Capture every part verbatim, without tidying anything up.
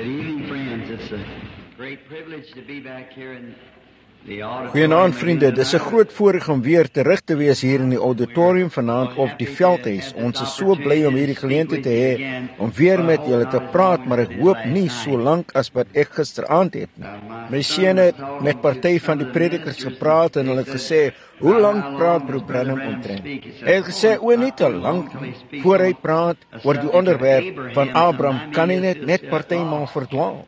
Good evening, friends. It's a great privilege to be back here in the auditorium. Goeienaand vriende, dis 'n groot voorreg om weer terug te wees hier in die auditorium vanaand op die Veldhuis. Ons is so bly om hierdie geleentheid te hê om weer met julle te praat, maar ek hoop nie so lank as wat ek gisteraand het nie. My seun het met party van die predikers gepraat en hulle het gesê, "Hoe lank praat Broer Branham omtrent?" Hy het gesê, "O, nie te lank nie." Voor hy praat oor die onderwerp van Abraham, kan hy net net partymaal verdwaal.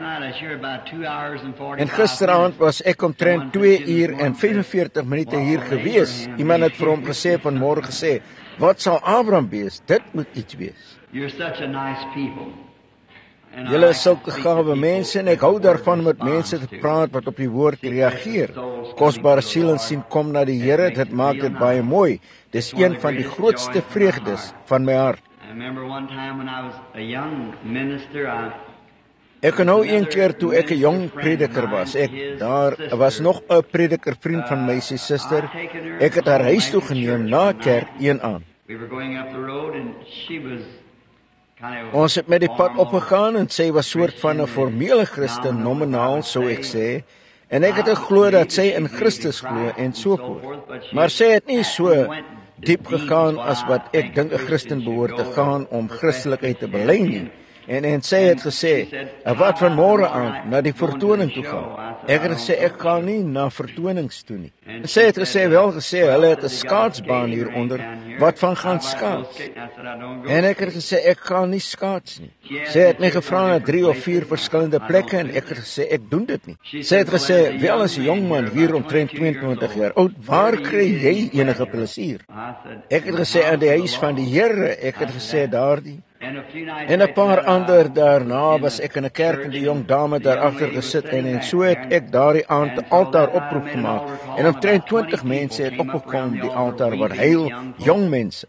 En gisteraand was ek omtrent twee uur en vyfenveertig minute hier gewees. Iemand het vir hom gesê vanmôre gesê, "Wat sal Abraham wees? Dit moet iets wees." You're such a nice people. And Julle I is sulke like to gawe speak to mense en people ek hou daarvan om met who mense te respond praat wat op die woord reageer. Kosbare siele sien kom na die Here, dit maak dit baie mooi. Dis een van die grootste vreugdes van my hart. I remember one time when I was a young minister, I Ek kan nou een keer toe ek 'n jong prediker was. Ek daar was nog 'n prediker vriend van my se suster. Ek het haar huis toe geneem na kerk een aan. we were going up the road and she was kind of Ons het met die pad opgegaan en sy was soort van 'n formele Christen, nominaal sou ek sê. En ek het geglo dat sy in Christus glo en so voort. Maar sy het nie so diep gegaan as wat ek dink 'n Christen behoort te gaan om Christelikheid te bely nie. En en sy het gesê, "Wat van môre aand na die vertoning toe gaan?" Ek het gesê ek gaan nie na vertonings toe nie. En sy het gesê wel gesê hulle het 'n skaatsbaan hieronder. Wat van gaan skaats? En ek het gesê ek gaan nie skaats nie. Sy het my gevra na drie of vier verskillende plekke en ek het gesê ek doen dit nie. Sy het gesê, "Wel as 'n jong man hier omtrent tweeëntwintig jaar oud, waar kry jy enige plesier?" Ek het gesê aan die huis van die Here. Ek het gesê daardie. En 'n paar ander daarna was ek in 'n kerk en die jong dame daar agter gesit en en so het ek daardie aand 'n altaar oproep gemaak. En omtrent twintig mense het opgekom die altaar wat heel jong mense.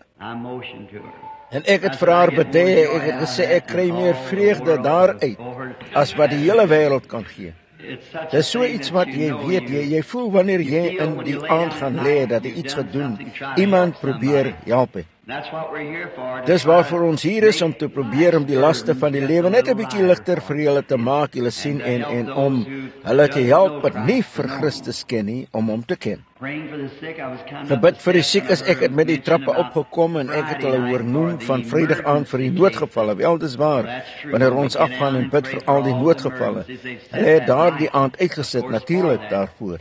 En ek het vir haar bedê, ek het gesê ek kry meer vreugde daaruit as wat die hele wêreld kan gee. Dis so iets wat jy weet, jy, jy voel wanneer jy in die aand gaan lê dat jy iets gedoen, iemand probeer help het. Dis waarvoor ons hier is, om te probeer om die laste van die lewe net 'n bietjie ligter vir julle te maak, julle sien, en en om hulle te help wat nie vir Christus ken nie, om hom te ken. Gebid vir die siekes, ek het met die trappe opgekom en ek het hulle hoor noem van Vrydag aan vir die noodgevalle. Wel, dis waar, wanneer ons afgaan en bid vir al die noodgevalle. Hulle het daardie aand uitgesit, natuurlik daarvoor.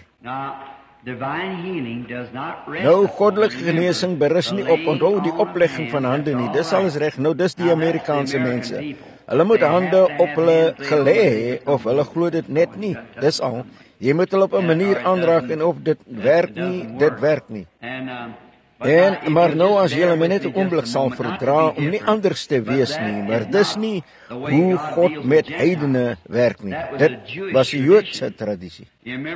Nou, goddelike genesing berus nie op, onthou die oplegging van hande nie, dis alles reg, nou dis die Amerikaanse mense. Hulle moet hande op hulle gelê hê, of hulle glo dit net nie, dis al. Jy moet hulle op 'n manier aanraak en of dit werk nie, dit werk nie. En, maar nou as julle my net 'n oomblik sal verdra om nie anders te wees nie, maar dis nie hoe God met heidene werk nie. Dit was 'n Joodse tradisie.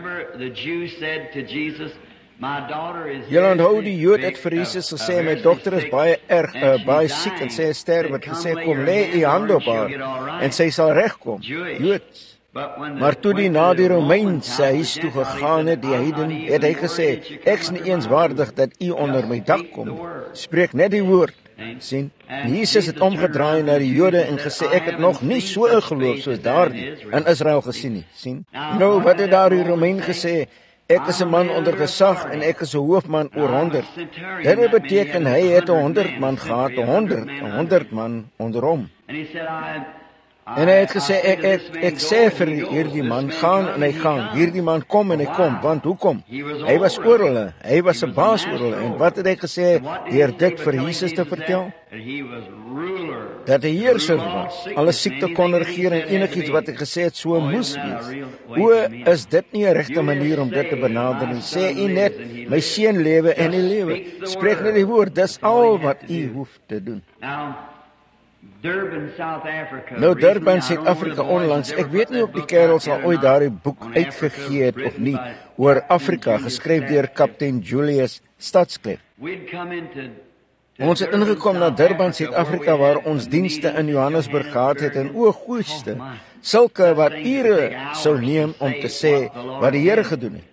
Julle onthou die Jood het vir Jesus gesê, "My dogter is baie erg, uh, baie siek en sy sterf, het gesê, kom lê u hand op haar en sy sal regkom." Joods. Maar toe die na die Romeinse huis toe gegaan het, die heiden, het hy gesê, "Ek's nie eens waardig dat u onder my dak kom. Spreek net die woord." Sien, Jesus het omgedraai na die Jode en gesê, "Ek het nog nie so 'n geloof soos daardie in Israel gesien nie." Sien? Nou, wat het daardie Romein gesê? "Ek is 'n man onder gesag en ek is 'n hoofman oor honderd." Dit beteken hy het 'n honderd man gehad, 'n honderd, 'n honderd man onder hom. En hy het gesê, ek, ek, ek sê vir hierdie man, gaan en hy gaan, hierdie man kom en hy kom, want hoekom? Hy was oor hulle, hy was 'n baas oor hulle, en wat het hy gesê, deur dit vir Jesus te vertel? Dat hy heerser was, alle siekte kon regeer en enigiets wat hy gesê het, so moes wees. O, is dit nie 'n regte manier om dit te benader nie? Sê u net, my seun lewe en hy lewe. Spreek net die woord, dis al wat u hoef te doen. Nou, Durban, Suid-Afrika onlangs, ek weet nie of die kerels al ooit daardie boek uitgegee het of nie, oor Afrika, geskryf deur kaptein Julius Stadskleef. Ons het ingekom na Durban, Suid-Afrika, waar ons dienste in Johannesburg gehad het, en o, goeiste, sulke wat ure sou neem om te sê wat die Here gedoen het.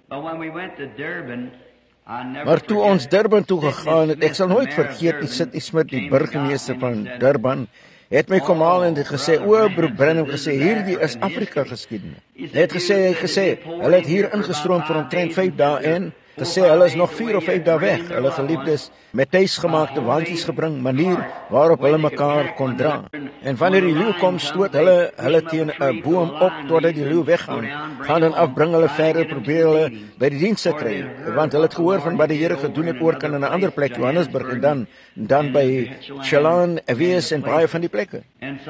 Maar toe ons Durban toe gegaan het, ek sal nooit vergeet, die Sidney Smith, die burgemeester van Durban, het my kom haal en het gesê, o, broer Branham gesê, hierdie is Afrika geskiedenis. Hy het gesê, hy het gesê, hulle het hier ingestroom vir omtrent vyf dae en gesê, hulle is nog vier of vyf dae weg. Hulle geliefdes met tuisgemaakte waantjies gebring, manier waarop hulle mekaar kon dra. En wanneer die leeu kom, stoot hulle hulle teen 'n boom op totdat die leeu weggaan. Gaan dan af, bring hulle verder, probeer hulle by die dienste kry, want hulle het gehoor van wat die Here gedoen het oor kan in 'n ander plek, Johannesburg en dan dan by Chelan, Avies en baie van die plekke.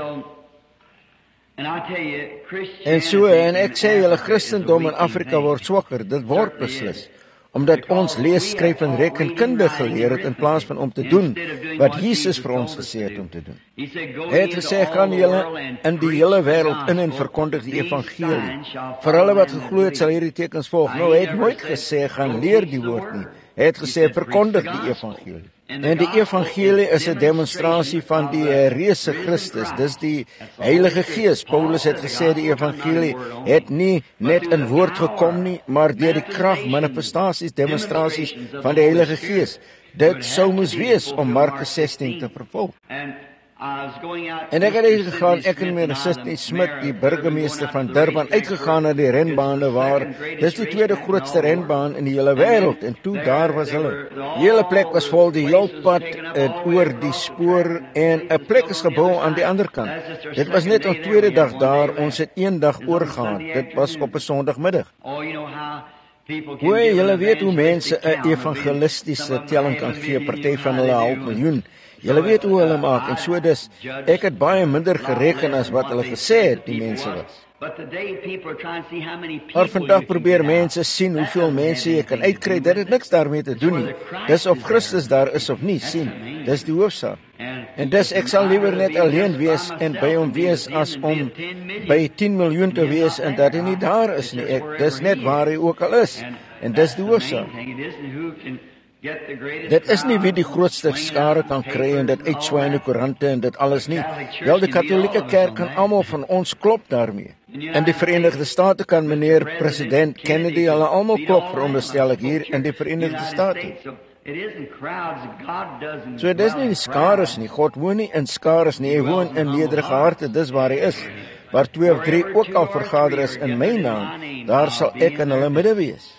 En so, en ek sê julle, Christendom in Afrika word swakker, dit word beslis, omdat ons lees, skryf en rekenkunde geleer het in plaas van om te doen wat Jesus vir ons gesê het om te doen. Hy het gesê, gaan julle in die hele wêreld in en verkondig die evangelie. Vir hulle wat geglo het, sal hierdie tekens volg. Nou, hy het nooit gesê, gaan leer die woord nie. Hy het gesê, verkondig die evangelie. En die evangelie is 'n demonstrasie van die reëse Christus. Dis die Heilige Gees. Paulus het gesê die evangelie het nie net in woord gekom nie, maar deur die krag, manifestasies, demonstrasies van die Heilige Gees. Dit sou moes wees om Markus sestien te vervul. En ek het uitgegaan, ek en meneer Sidney Smit, die burgemeester van Durban, uitgegaan na die renbane waar, dis die tweede grootste renbaan in die hele wêreld, en toe daar was hulle. Die hele plek was vol, die heel pad het oor die spoor, en 'n plek is gebou aan die ander kant. Dit was net op tweede dag daar, ons het een dag oorgegaan, dit was op 'n Sondagmiddag. Hoe julle weet hoe mense 'n evangelistiese telling kan gee, party van hulle half miljoen. Julle weet hoe hulle maak, en so dus, ek het baie minder gereken as wat hulle gesê het, die mense was. Maar vandag probeer mense sien hoeveel mense jy kan uitkry, dit het niks daarmee te doen nie. Dis of Christus daar is of nie, sien, dis die hoofsaak. En dus ek sal liewer net alleen wees en by hom wees as om by tien miljoen te wees en dat hy nie daar is nie. Ek, dis net waar hy ook al is, en dis die hoofsaak. Dit is nie wie die grootste skare kan kry en dit uitswaai in die koerante en dit alles nie. Wel, die Katolieke Kerk kan almal van ons klop daarmee. In die Verenigde State kan meneer president Kennedy hulle almal klop, veronderstel ek hier in die Verenigde State. So dit is nie die skares nie, God woon nie in skares nie, hy woon in nederige harte, dis waar hy is. Waar twee of drie ook al vergader is in my naam, daar sal ek in hulle midde wees.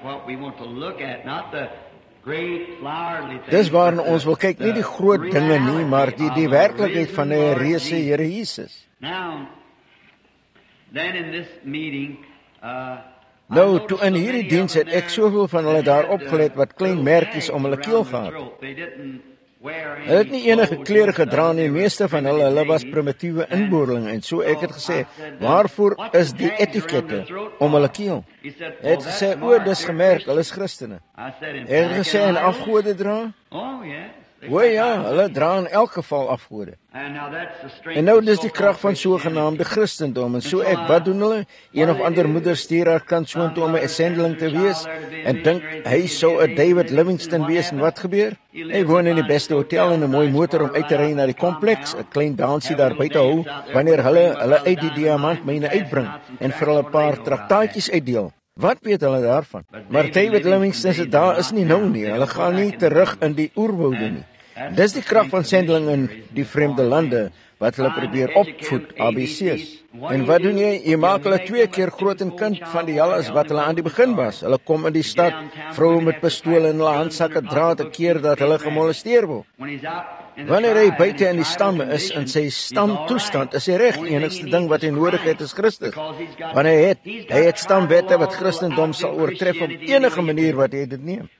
Dis waarin ons wil kyk, nie die groot dinge nie, maar die, die werklikheid van die reëse Here Jesus. Nou, toe in hierdie diens het ek soveel van hulle daar opgelet wat klein merkies om hulle keel gehad. Hulle het nie enige klere gedra nie, meeste van hulle, hulle was primitiewe inboorlinge, en so ek het gesê, waarvoor is die etikette om hulle keel? Hy het gesê, o, dis gemerk, hulle is Christene. Hy het gesê, en afgode dra? O ja, hulle dra in elk geval afgode. En nou dis die krag van sogenaamde Christendom, en so ek, wat doen hulle? Een of ander moeder stuur haar kind soontoe om 'n sendeling te wees, en dink, hy sou 'n David Livingstone wees, en wat gebeur? Hy woon in die beste hotel en 'n mooi motor om uit te ry na die kompleks, 'n klein dansie daar buite hou, wanneer hulle hulle uit die diamantmyne uitbring, en vir hulle 'n paar traktaatjies uitdeel. Wat weet hulle daarvan? Maar David Livingstone se daar is nie nou nie, hulle gaan nie terug in die oerwoude nie. Dis die krag van sendeling in die vreemde lande, wat hulle probeer opvoed, A B C's. En wat doen jy? Jy maak hulle twee keer groot en kind van die hel as wat hulle aan die begin was. Hulle kom in die stad, vroue met pistole in hulle handsakke dra te keer dat hulle gemolesteer word. Wanneer hy buite in die stamme is, in sy stamtoestand, is hy reg, die enigste ding wat hy nodig het is Christus. Want hy het, hy het stamwette wat Christendom sal oortref op enige manier wat hy dit neem.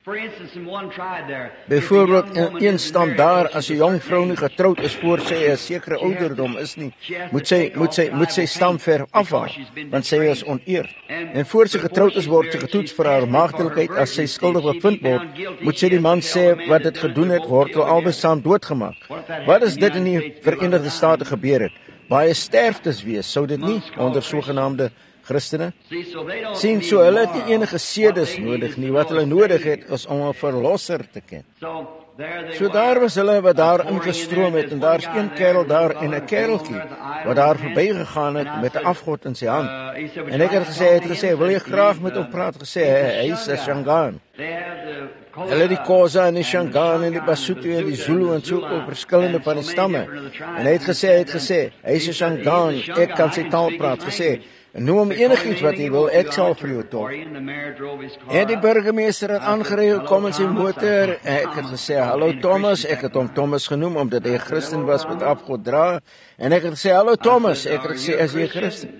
Byvoorbeeld, in een stam daar, as 'n jong vrou nie getroud is voor sy 'n sekere ouderdom is nie, moet sy, moet sy, moet sy stamverf afhaal, want sy is oneerd. En voor sy getroud is, word sy getoets vir haar maagdelikheid. As sy skuldig bevind word, moet sy die man sê wat dit gedoen het, word hulle albei saam doodgemaak. Wat is dit in die Verenigde State gebeur het? Baie sterftes wees, sou dit nie, onder sogenaamde Christene? Sien, so hulle het nie enige sedes nodig nie, wat hulle nodig het, is om 'n verlosser te ken. So daar was hulle wat daar ingestroom het, en daar is een kerel daar en 'n kereltjie, wat daar verbygegaan het met 'n afgod in sy hand. En ek het gesê, hy het gesê, wil jy graag met hom praat? Gesê, hy is 'n Shangaan. Hulle die Khoza en die Shangaan en die Basotho en die Zulu en so op verskillende van die stamme. En hy het gesê, hy het gesê, hy is 'n Shangaan, ek kan sy taal praat, gesê, noem hom enigiets wat hy wil, ek sal vir jou tol. En die burgemeester het aangery, kom in sy motor, en ek het gesê, hallo Thomas, ek het hom Thomas genoem, omdat hy 'n Christen was met afgod dra, en ek het gesê, hallo Thomas, ek het gesê, is jy 'n Christen?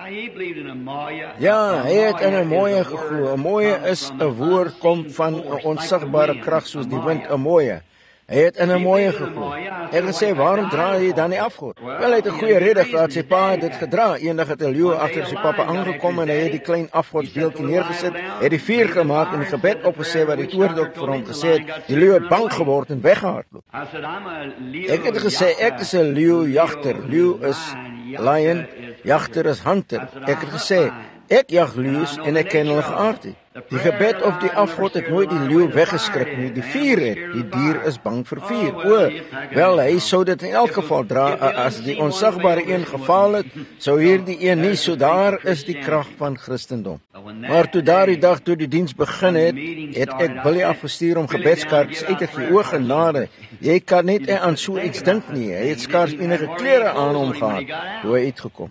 Ja, hy het in 'n mooie geglo. 'n Mooie is 'n woord kom van 'n onsigbare krag soos die wind, 'n mooie. Hy het in 'n mooie geglo. Ek het gesê, waarom dra hy dan nie afgod? Wel, hy het 'n goeie rede gehad, sy pa het dit gedra. Eendag het 'n leeu agter sy pappa aangekom en hy het die klein afgodsbeeldjie neergesit, het die vuur gemaak en die gebed opgesê wat die oordok vir hom gesê het. Die leeu het bang geword en weggehardloop. Ek het gesê, ek is 'n leeu-jagter. Leeu is lion, jagter is hunter. Ek het gesê, ek jag leeu's en ek ken hulle geaardheid. Die gebed op die afgod het nooit die leeu weggeskrik nie. Die vuur het, die dier is bang vir vuur. O, wel, hy sou dit in elk geval dra. As die onsigbare een gefaal het, sou hierdie een nie. So daar is die krag van Christendom. Maar toe daardie dag toe die diens begin het, het ek Billy afgestuur om gebedskaartjies uit te gee. O genade, jy kan net aan so iets dink nie. Hy het skaars enige klere aan hom gehad toe hy uitgekom.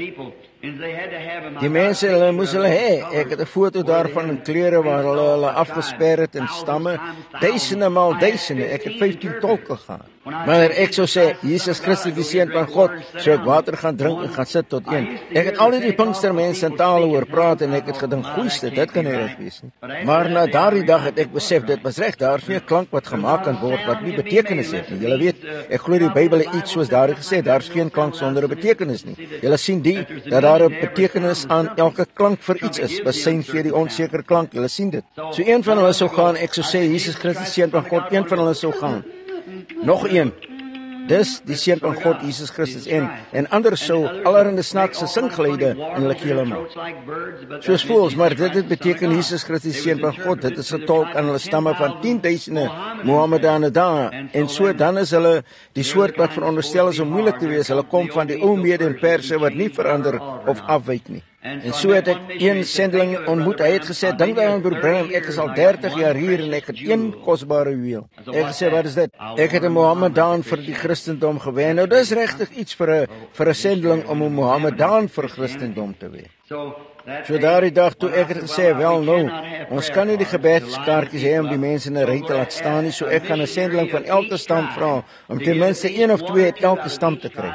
Die mense, hulle moes hulle hê. Ek het 'n foto daarvan in klere waar hulle hulle afgesper het in stamme. Duisende maal duisende. Ek het vyftien tolke gehad. Wanneer ek sou sê, Jesus Christus die seun van God, sou ek water gaan drink en gaan sit tot een. Ek het al die Pinkstermense in tale hoor praat en ek het gedink, goeiste, dit kan nie reg wees nie. Maar na daardie dag het ek besef, dit was reg, daar is nie 'n klank wat gemaak kan word wat nie betekenis het nie. Julle weet, ek glo die Bybel het iets soos daardie gesê, daar is geen klank sonder 'n betekenis nie. Julle sien die, dat daar 'n betekenis aan elke klank vir iets is. Basyn gee die onsekere klank, julle sien dit. So een van hulle sou gaan, ek sou sê, Jesus Christus seun van God, een van hulle sou gaan. Nog een. Dis die seun van God, Jesus Christus en en ander sou allerhande snaakse singgeluide in hulle kele maak. Soos voels, maar dit het beteken Jesus Christus seun van God. Dit is getolk aan hulle stamme van tienduisende Mohammedane daar. En so dan is hulle die soort wat veronderstel is om moeilik te wees. Hulle kom van die ou Mede en Perse wat nie verander of afwyk nie. En so het ek een sendeling ontmoet. Hy het gesê, dink daaraan broer Branham, ek is al dertig jaar hier en ek het een kosbare juweel. Ek het gesê, wat is dit? Ek het 'n Mohammedaan vir die Christendom gewen. Nou dis regtig iets vir 'n vir 'n sendeling om 'n Mohammedaan vir Christendom te wees. So daardie dag toe ek het gesê, wel nou, ons kan nie die gebedskaartjies hê om die mense in 'n ry te laat staan nie, so ek gaan 'n sendeling van elke stam vra om ten minste een of twee uit elke stam te kry.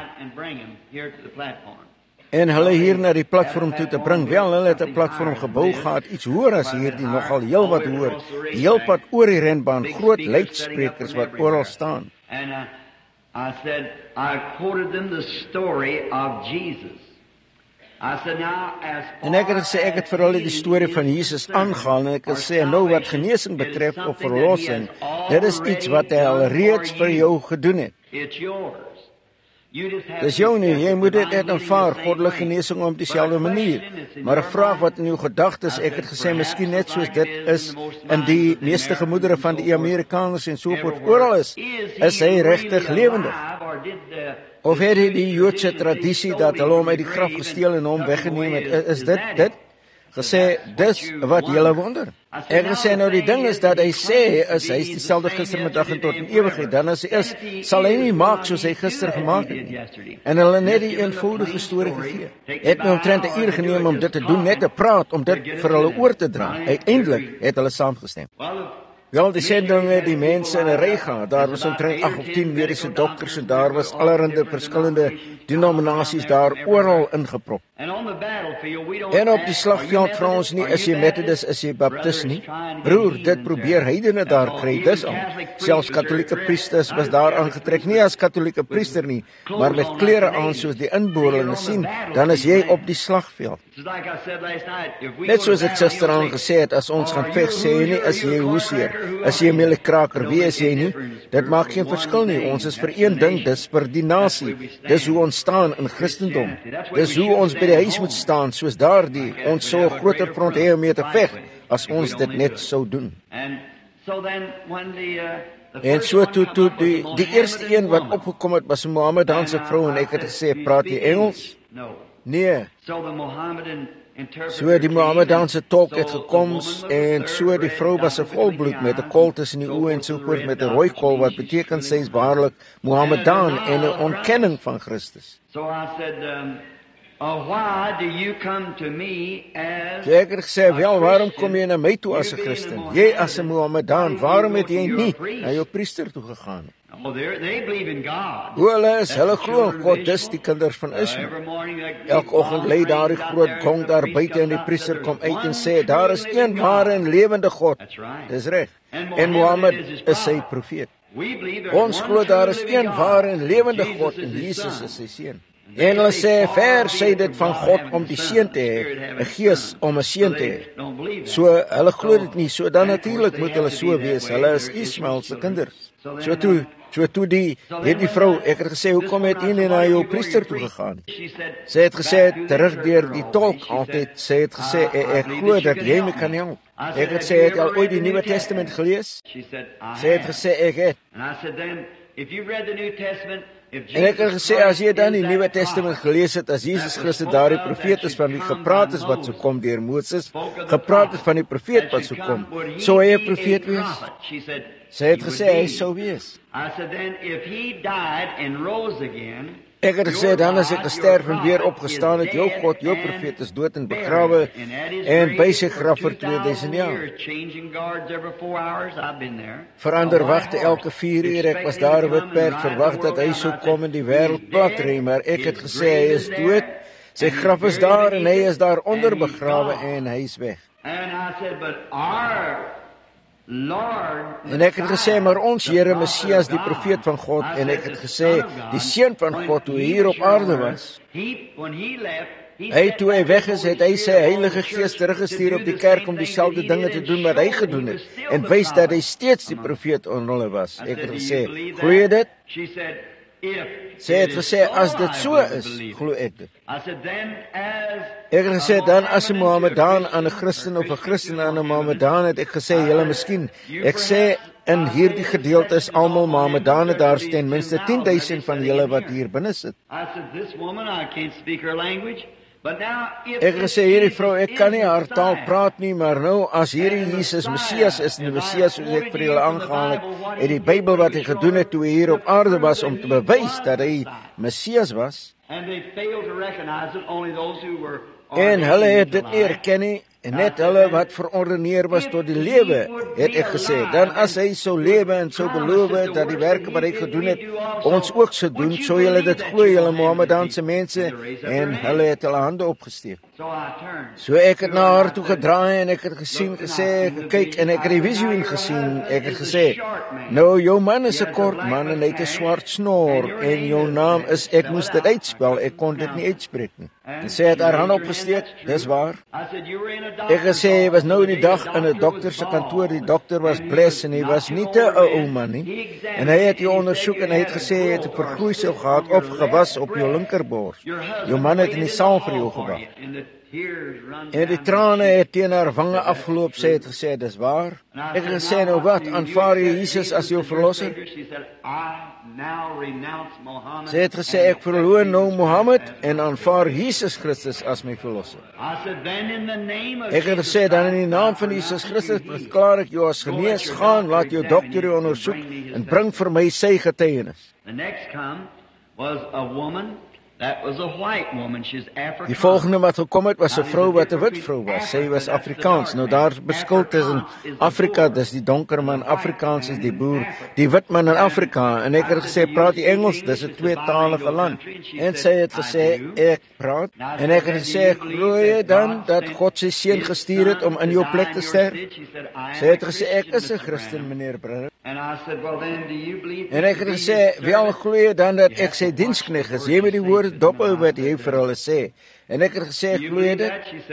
En hulle hier na die platform toe te bring. Wel, hulle het 'n platform gebou gehad, iets hoër as hierdie, nogal heel wat hoër. Heel pad oor die renbaan, groot luidsprekers wat oral staan. And uh, I said, I quoted them the story of Jesus. I said, now as En ek het gesê, ek het vir hulle die storie van Jesus aangehaal en ek het gesê, nou wat genesing betref of verlossing, dit is iets wat hy al reeds vir jou gedoen het. It's yours. Dis jou nie, jy moet dit net aanvaar, goddelike genesing op dieselfde manier. Maar 'n vraag wat in jou gedagtes, ek het gesê, miskien net soos dit is in die meeste gemoedere van die Amerikaners en so voort oral is, is hy regtig lewendig? Of het hy die Joodse tradisie dat hulle hom uit die graf gesteel en hom weggeneem het, is dit dit? Gesê, dis wat julle wonder. Ek gesê, nou die ding is dat hy sê, is hy is dieselfde gister, vandag en tot in ewigheid, dan as hy is, sal hy nie maak soos hy gister gemaak het nie. En hulle net die eenvoudige storie gegee. Het my omtrent 'n uur geneem om dit te doen, net te praat, om dit vir hulle oor te dra. Uiteindelik het hulle saamgestem. Wel, die sendinge, die mense in 'n ry gehad, daar was omtrent agt of tien mediese dokters en daar was allerhande verskillende denominasies daar oral ingeprop. En op die slagveld vra ons nie, is jy Methodist, is jy Baptist nie? Broer, dit probeer heidene daar kry, dis al. Selfs katholieke priesters was daar aangetrek, nie as katholieke priester nie, maar met klere aan soos die inboorlinge sien, dan is jy op die slagveld. Net soos ek gisteraan gesê het, as ons gaan veg, sê jy nie, is jy hoeseer, is jy meelikraker, wie is jy nie? Dit maak geen verskil nie, ons is vir een ding, dis vir die nasie, dis hoe ons staan in Christendom, dis hoe ons by die huis moet staan, soos daardie, ons sou 'n groter front hê om mee te veg, as ons dit net sou doen. En so toe, toe die, die eerste een wat opgekom het, was 'n Mohammedaanse vrou, en ek het gesê, praat jy Engels? Nee. So die Mohammedaanse tolk het gekom en so die vrou was 'n volbloed met 'n kol tussen die oë en so voort met 'n rooi kol wat beteken sy is behoorlik Mohammedaan en 'n ontkenning van Christus. So I said, um, oh, why do you come to me as So ek het gesê, wel, waarom kom jy na my toe as 'n Christen? Jy as 'n Mohammedaan, waarom het jy nie na jou priester toe gegaan? Oh, they believe in God. O, hulle is, hulle glo in God, dis die kinders van Israel. Elke oggend lê daar die groot gong daar buite en die priester kom uit en sê, daar is een ware en lewende God. Dis reg. En Mohammed is sy profeet. Ons glo daar is een ware en lewende God en Jesus is sy seun. En hulle sê, ver sê dit van God om die seun te hê, 'n gees om 'n seun te hê. So, hulle glo dit nie, so dan natuurlik moet hulle so wees, hulle is Ismael se kinders. So toe, so toe die, het die vrou, ek het gesê, hoekom het jy nie na jou priester toe gegaan? Sy het gesê, terug deur die tolk altyd, sy het gesê, ek, ek glo dat jy my kan help. Ek het gesê, het jy al ooit die Nuwe Testament gelees? Sy het gesê, ek het. En ek het gesê, as jy dan die Nuwe Testament gelees het, as Jesus Christus daardie profeet is van wie gepraat is wat sou kom deur Moses, gepraat het van die profeet wat sou kom, sou hy 'n profeet wees? Sy het gesê, hy sou wees. Ek het gesê, dan as ek gesterf en weer opgestaan het, jou God, jou profeet is dood en begrawe en by sy graf vir twee duisend jaar. Verander wagte elke vier uur, ek was daar wit perd, verwag dat hy sou kom en die wêreld platry, maar ek het gesê, hy is dood, sy graf is daar en hy is daar onder begrawe en hy is weg. En ek het gesê, maar ons Here Messias, die profeet van God, en ek het gesê, die seun van God, toe hy hier op aarde was, hy toe hy weg is, het hy sy Heilige Gees teruggestuur op die kerk om dieselfde dinge te doen wat hy gedoen het, en wys dat hy steeds die profeet onder hulle was. Ek het gesê, glo jy dit? Sy het gesê, as dit so is, glo ek dit. Ek het gesê, dan as 'n Mohammedaan aan 'n Christen of 'n Christen aan 'n Mohammedaan het ek gesê, julle miskien, ek sê, in hierdie gedeelte is almal Mohammedane, daar is ten minste tien duisend van julle wat hier binne sit. Ek het gesê, hierdie vrou, ek kan nie haar taal praat nie, maar nou, as hierdie Jesus Messias is, en die Messias, soos ek vir julle aangehaal het, en die Bybel wat hy gedoen het, toe hy hier op aarde was, om te bewys dat hy Messias was, en hulle het dit nie erken nie, en net hulle wat verordeneer was tot die lewe, het ek gesê, dan as hy sou lewe en sou beloof dat die werke wat hy gedoen het, ons ook sou doen, sou julle dit glo, julle Mohammedaanse mense, en hulle het hulle hande opgesteek. So ek het na haar toe gedraai, en ek het gesien, gesê, kyk, en ek het die visioen gesien, ek het gesê, nou, jou man is 'n kort man, en hy het 'n swart snor, en jou naam is, ek moes dit uitspel, ek kon dit nie uitspreek nie. En sy het haar hand opgesteek, dis waar. Ek het gesê, hy was nou in die dag in 'n dokter se kantoor, die dokter was bles, en hy was nie te 'n ou man nie, en hy het jou ondersoek, en hy het gesê, hy het 'n vergroeisel gehad, of gewas op jou linkerbors. Jou man het in die saal vir jou gewag. En die trane het teen haar wange afgeloop, sy het gesê, dis waar. Ek het gesê, nou wat, aanvaar jy Jesus as jou verlosser? Sy het gesê, ek verloor nou Mohammed, en aanvaar Jesus Christus as my verlosser. Ek het gesê, dan in die naam van Jesus Christus verklaar ek jou as genees, gaan, laat jou dokter jou ondersoek, en bring vir my sy getuienis. Die volgende wat gekom het, was 'n vrou wat 'n wit vrou was. Sy was Afrikaans. Nou daar verskil tussen Afrika, dis die donker man, Afrikaans is die boer, die wit man in Afrika. En ek het gesê, praat jy Engels? Dis 'n tweetalige land. En sy het gesê, ek praat. En ek het gesê, glo jy dan dat God sy seun gestuur het om in jou plek te sterf? Sy het gesê, ek is 'n Christen, meneer Brenner. En ek het gesê, wel glo jy dan dat ek sy diensknegt is? Jy moet die woord dop hou wat hy vir hulle sê. En ek het gesê, ek glo dit.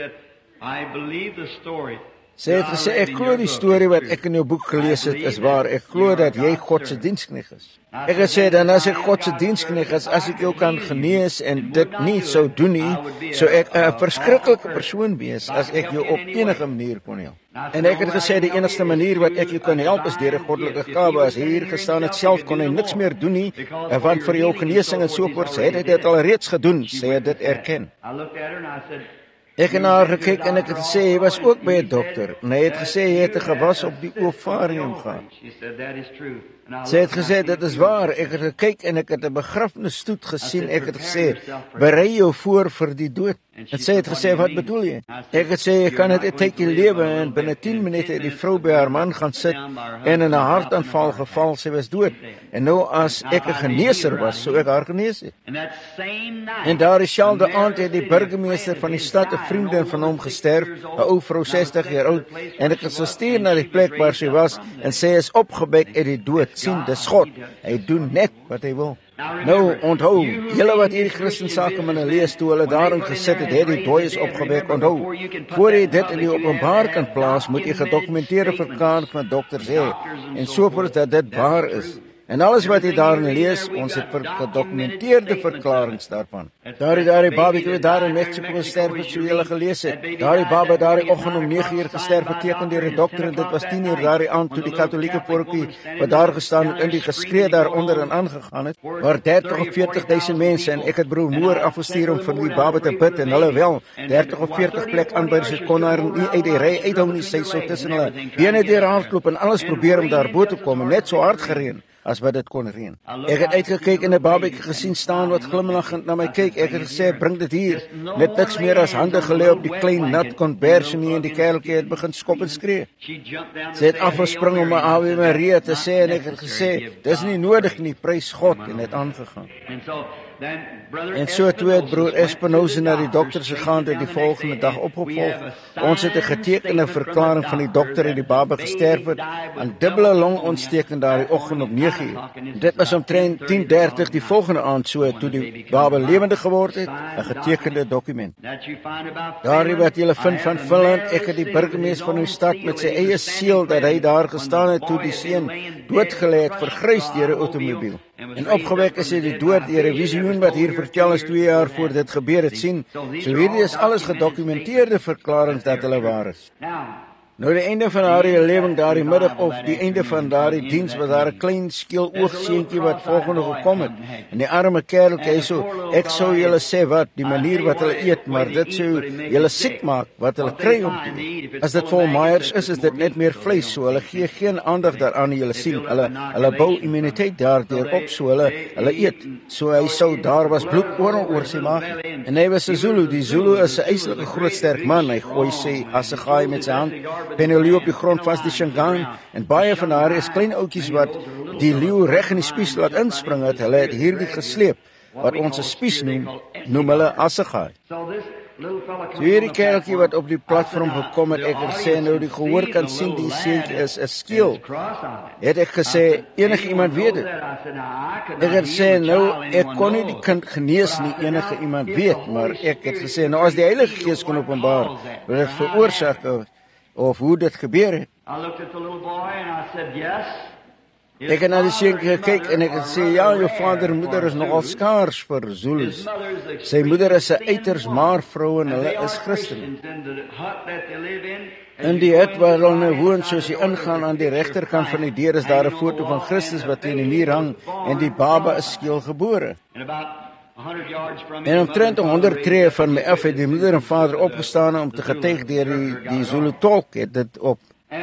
Sy het gesê, ek glo die storie wat ek in jou boek gelees het is waar. Ek glo dat jy God se diensknegt is. Ek het gesê, dan as ek God se diensknegt is, as ek jou kan genees en dit nie sou doen nie, sou ek 'n verskriklike persoon wees as ek jou op enige manier kon help. En ek het gesê, die enigste manier wat ek jou kan help is deur 'n goddelike gawe. As hy hier gestaan het self, kon hy niks meer doen nie, want vir jou genesing en so voort, sy het dit al reeds gedoen, sy het dit erken. Ek het na haar gekyk en ek het gesê, hy was ook by 'n dokter. En hy het gesê, hy het 'n gewas op die ovarium gehad. Sy het gesê, dit is waar, ek het gekyk en ek het 'n begrafnisstoet gesien. Ek het gesê, berei jou voor vir die dood. En sy het gesê, wat bedoel jy? Ek het gesê, jy kan dit 'n tydjie lewe en binne tien minute het die vrou by haar man gaan sit en in 'n hartaanval geval, sy was dood. En nou as ek 'n geneeser was, sou ek haar genees het. En daar dieselfde aand het die burgemeester van die stad, 'n vriendin van hom, gesterf, 'n ou vrou sestig jaar oud, en ek het gestuur na die plek waar sy was en sy is opgewek uit die dood. Sien, dis God. Hy doen net wat hy wil. Nou, onthou, julle wat hierdie Christensakemene lees, toe hulle daarin gesit het, het die dooies opgewek. Onthou, voor jy dit in die openbaar kan plaas, moet jy gedokumenteerde verklaring van dokters hê, en sovoorts dat dit waar is. En alles wat jy daarin lees, ons het gedokumenteerde verklaringe daarvan. Daardie daardie babatjie daar in Mexico gesterf het, so julle gelees het. Daardie baba daardie oggend om nege uur gesterf, geteken deur 'n dokter, en dit was tien uur daardie aand toe die Katolieke porkie wat daar gestaan het in die geskree daaronder en aangegaan het, waar dertig of veertig duisend mense, en ek het broer Moor afgestuur om vir die baba te bid, en hulle wel, dertig of veertig plek aanbidders het kon daar nie uit die ry uithou nie, sy so tussen hulle bene deur hardloop en alles probeer om daar bo te kom, en net so hard gereën as wat dit kon reën. Ek het uitgekyk en 'n babatjie gesien staan wat glimlaggend na my kyk. Ek het gesê, bring dit hier. Net niks meer as hande gelê op die klein nat konversie nie, en die kereltjie het begin skop en skree. Sy het afgespring om my Ave Maria te sê, en ek het gesê, dis nie nodig nie, prys God, en het aangegaan. En so toe het broer Espinosa na die dokters gegaan, het die volgende dag opgevolg. Ons het 'n getekende verklaring van die dokter en die baba gesterf het aan dubbele longontsteking daardie oggend op nege uur. Dit was omtrent tien dertig die volgende aand, so toe die baba lewendig geword het, 'n getekende dokument. Daardie wat julle vind van Finland, ek het die burgemeester van die stad met sy eie seël dat hy daar gestaan het toe die seun doodgelê het, vergrys deur 'n outomobiel. En opgewek is hy die dood deur 'n visioen wat hier vertel is twee jaar voor dit gebeur het. Sien, so hierdie is alles gedokumenteerde verklaringe dat hulle waar is. Nou die einde van haar lewing daardie middag, of die einde van daardie diens, was daar 'n klein skeel oogseentjie wat volgende gekom het. En die arme kerel, hy so, ek sou julle sê wat, die manier wat hulle eet, maar dit sou julle siek maak wat hulle kry om te eet. As dit vol Myers is, is dit net meer vleis, so hulle gee geen aandag daaraan nie, julle sien. Hulle hulle bou immuniteit daardeur op, so hulle hulle eet. So hy sou, daar was bloed oral oor sy maag. En hy was 'n Zulu. Die Zulu is 'n eislike groot sterk man. Hy gooi sy assegaai met sy hand, pen die leeu op die grond vas die shangaan, en baie van haar is klein oudjies wat die leeu reg in die spies laat inspring het. Hulle het hierdie gesleep, wat ons 'n spies noem, noem hulle assegaai. So hierdie kereltjie wat op die platform gekom het, ek het gesê, nou die gehoor kan sien, die seentjie is 'n skiel. Het ek gesê, enige iemand weet dit? Ek het gesê, nou, ek kon nie die kind genees nie, enige iemand weet, maar ek het gesê, nou as die Heilige Gees kon openbaar, wil dit veroorsaak of hoe dit gebeur het. Ek het na die seentjie gekyk en ek het gesê, ja, jou vader en moeder is nogal skaars vir Zulus. Sy moeder is 'n uiters maar vrou en hulle is Christen. In die hut waar hulle nou woon, soos jy ingaan aan die regterkant van die deur, is daar 'n foto van Christus wat teen die muur hang, en die baba is skielgebore. En omtrent honderd tree van my af het die moeder en vader opgestaan om te getuig deur die, die Zulu tolk het dit op.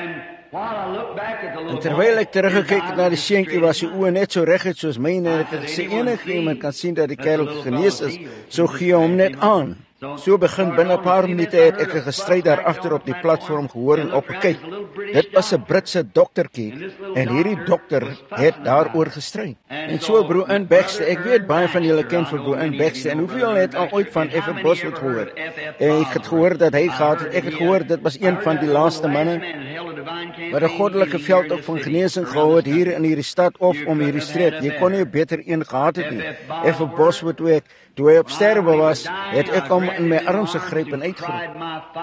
En terwyl ek teruggekyk na die seentjie, was sy oë net so reguit soos myne, en ek het gesê, enige iemand kan sien dat die kerel genees is, so gee hom net aan. So begin binne 'n paar minute het ek 'n gestryd daar agter op die platform gehoor en opgekyk. Dit was 'n Britse doktertjie, en hierdie dokter het daaroor gestry. En so broer in Baxter, ek weet baie van julle ken vir broer in Baxter, en hoeveel het al ooit van F F Bosworth gehoor? En ek het gehoor dat hy gehad het, ek het gehoor dit was een van die laaste manne wat 'n goddelike veld op van genesing gehou het hier in hierdie stad of om hierdie streek. Jy kon nie 'n beter een gehad het nie. F F Bosworth, toe ek toe hy op sterwe was, het ek hom in my arms gegryp en uitgeroep.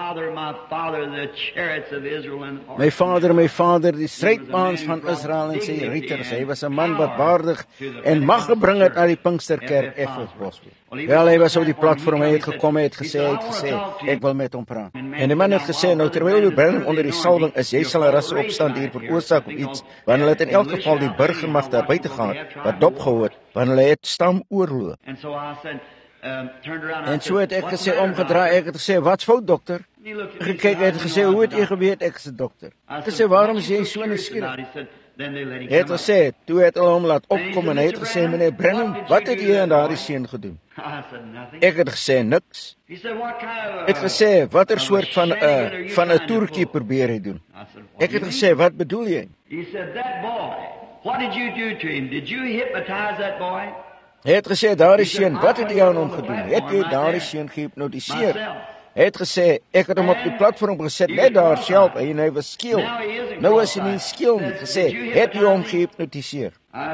My vader, my vader, die strijdbaans van Israel en sy ruiters. Hy was 'n man wat waardig en mag gebring het na die Pinksterkerk F F Bosworth. Wel, hy was op die platform, hy het gekom, hy het gesê, hy het gesê, ek wil met hom praat. En die man het gesê, nou terwyl die Branham onder die salwing is, jy sal 'n rasse opstand hier veroorsaak of iets, want hulle het in elk geval die burgermag daar buite gehad, wat dopgehou het, want hulle het stamoorlog. En so het ek gesê, omgedraai, ek het gesê, wat's fout, dokter? Gekyk, hy het gesê, hoe het jy geweet, ek is 'n dokter? Ek het gesê, waarom is jy so nuuskierig? Hy het gesê, toe het hulle hom laat opkom en hy het gesê, meneer Branham, wat het jy aan daardie seun gedoen? Ek het gesê, niks. Ek het gesê, watter soort van 'n uh, van 'n toertjie probeer hy doen? Ek het gesê, wat bedoel jy? What did you do to him? Did you hypnotize that boy? Hy het gesê, daardie seun, wat het jy aan hom gedoen? Het jy daardie seun gehipnotiseer? Hy het gesê, ek het hom op die platform gesit, net daar self, en hy was skeel. Nou is hy nie skeel nie, gesê, het jy hom gehipnotiseer?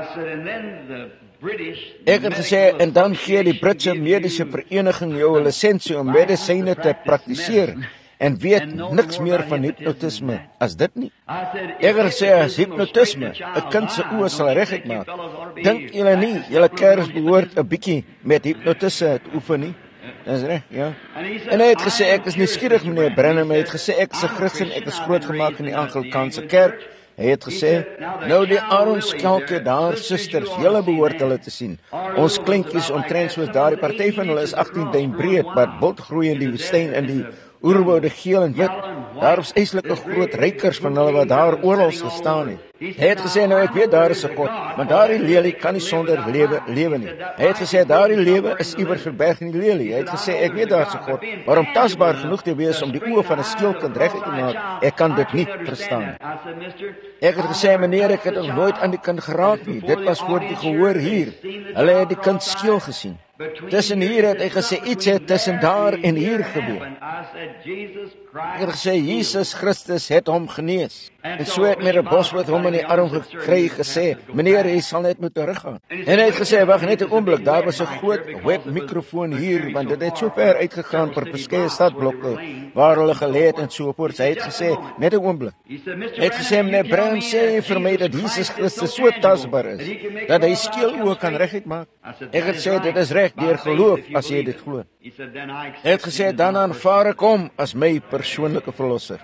Ek het gesê, en dan gee die Britse medische vereniging jou 'n lisensie om medisyne te praktiseer, en weet niks meer van hypnotisme as dit nie. Ek het gesê, as hypnotisme 'n kind se oë sal reguit maak, dink julle nie, julle kers behoort 'n bietjie met hypnotisse te oefen nie? Dis reg, ja. En hy het gesê, ek is nuuskierig, meneer Branham, hy het gesê, ek is 'n Christen, ek is grootgemaak in die Anglikaanse kerk. Hy het gesê, nou die aronskelke daar, susters, julle behoort hulle te sien. Ons kleintjies omtrent soos daardie party van hulle is agttien duim breed, wat bult groei in die woestyn in die oerwoude geel en wit. Daar is eislike groot rykers van hulle wat daar oral gestaan het. Hy het gesê, nou ek weet daar is 'n God, maar daardie lelie kan nie sonder lewe lewe nie. Hy het gesê, daardie lewe is iewers verberg in die lelie. Hy het gesê, ek weet daar is 'n God, maar om tasbaar genoeg te wees om die oë van 'n skeelkind reg te maak, ek kan dit nie verstaan. Ek het gesê, meneer, ek het nog nooit aan die kind geraak nie. Dit was voor die gehoor hier. Hulle het die kind skeel gesien. Tussen hier het hy gesê, iets het tussen daar en hier gebeur. Ek het gesê, Jesus Christus het hom genees. En so het meneer Bosworth hom in die arm gekry gesê, meneer, hy sal net moet teruggaan. En hy het gesê, wag net 'n oomblik, daar was 'n groot webmikrofoon hier, want dit het so ver uitgegaan per verskeie stadblokke, waar hulle gelê het en so voort. Hy het gesê, net 'n oomblik. Hy het gesê, meneer Branham sê vir my dat Jesus Christus so tasbaar is, dat hy skeel kan reguit maak. Ek het gesê, dit is reg, deur geloof, as jy dit glo. Hy het gesê, dan aanvaar ek hom as my persoonlike verlosser.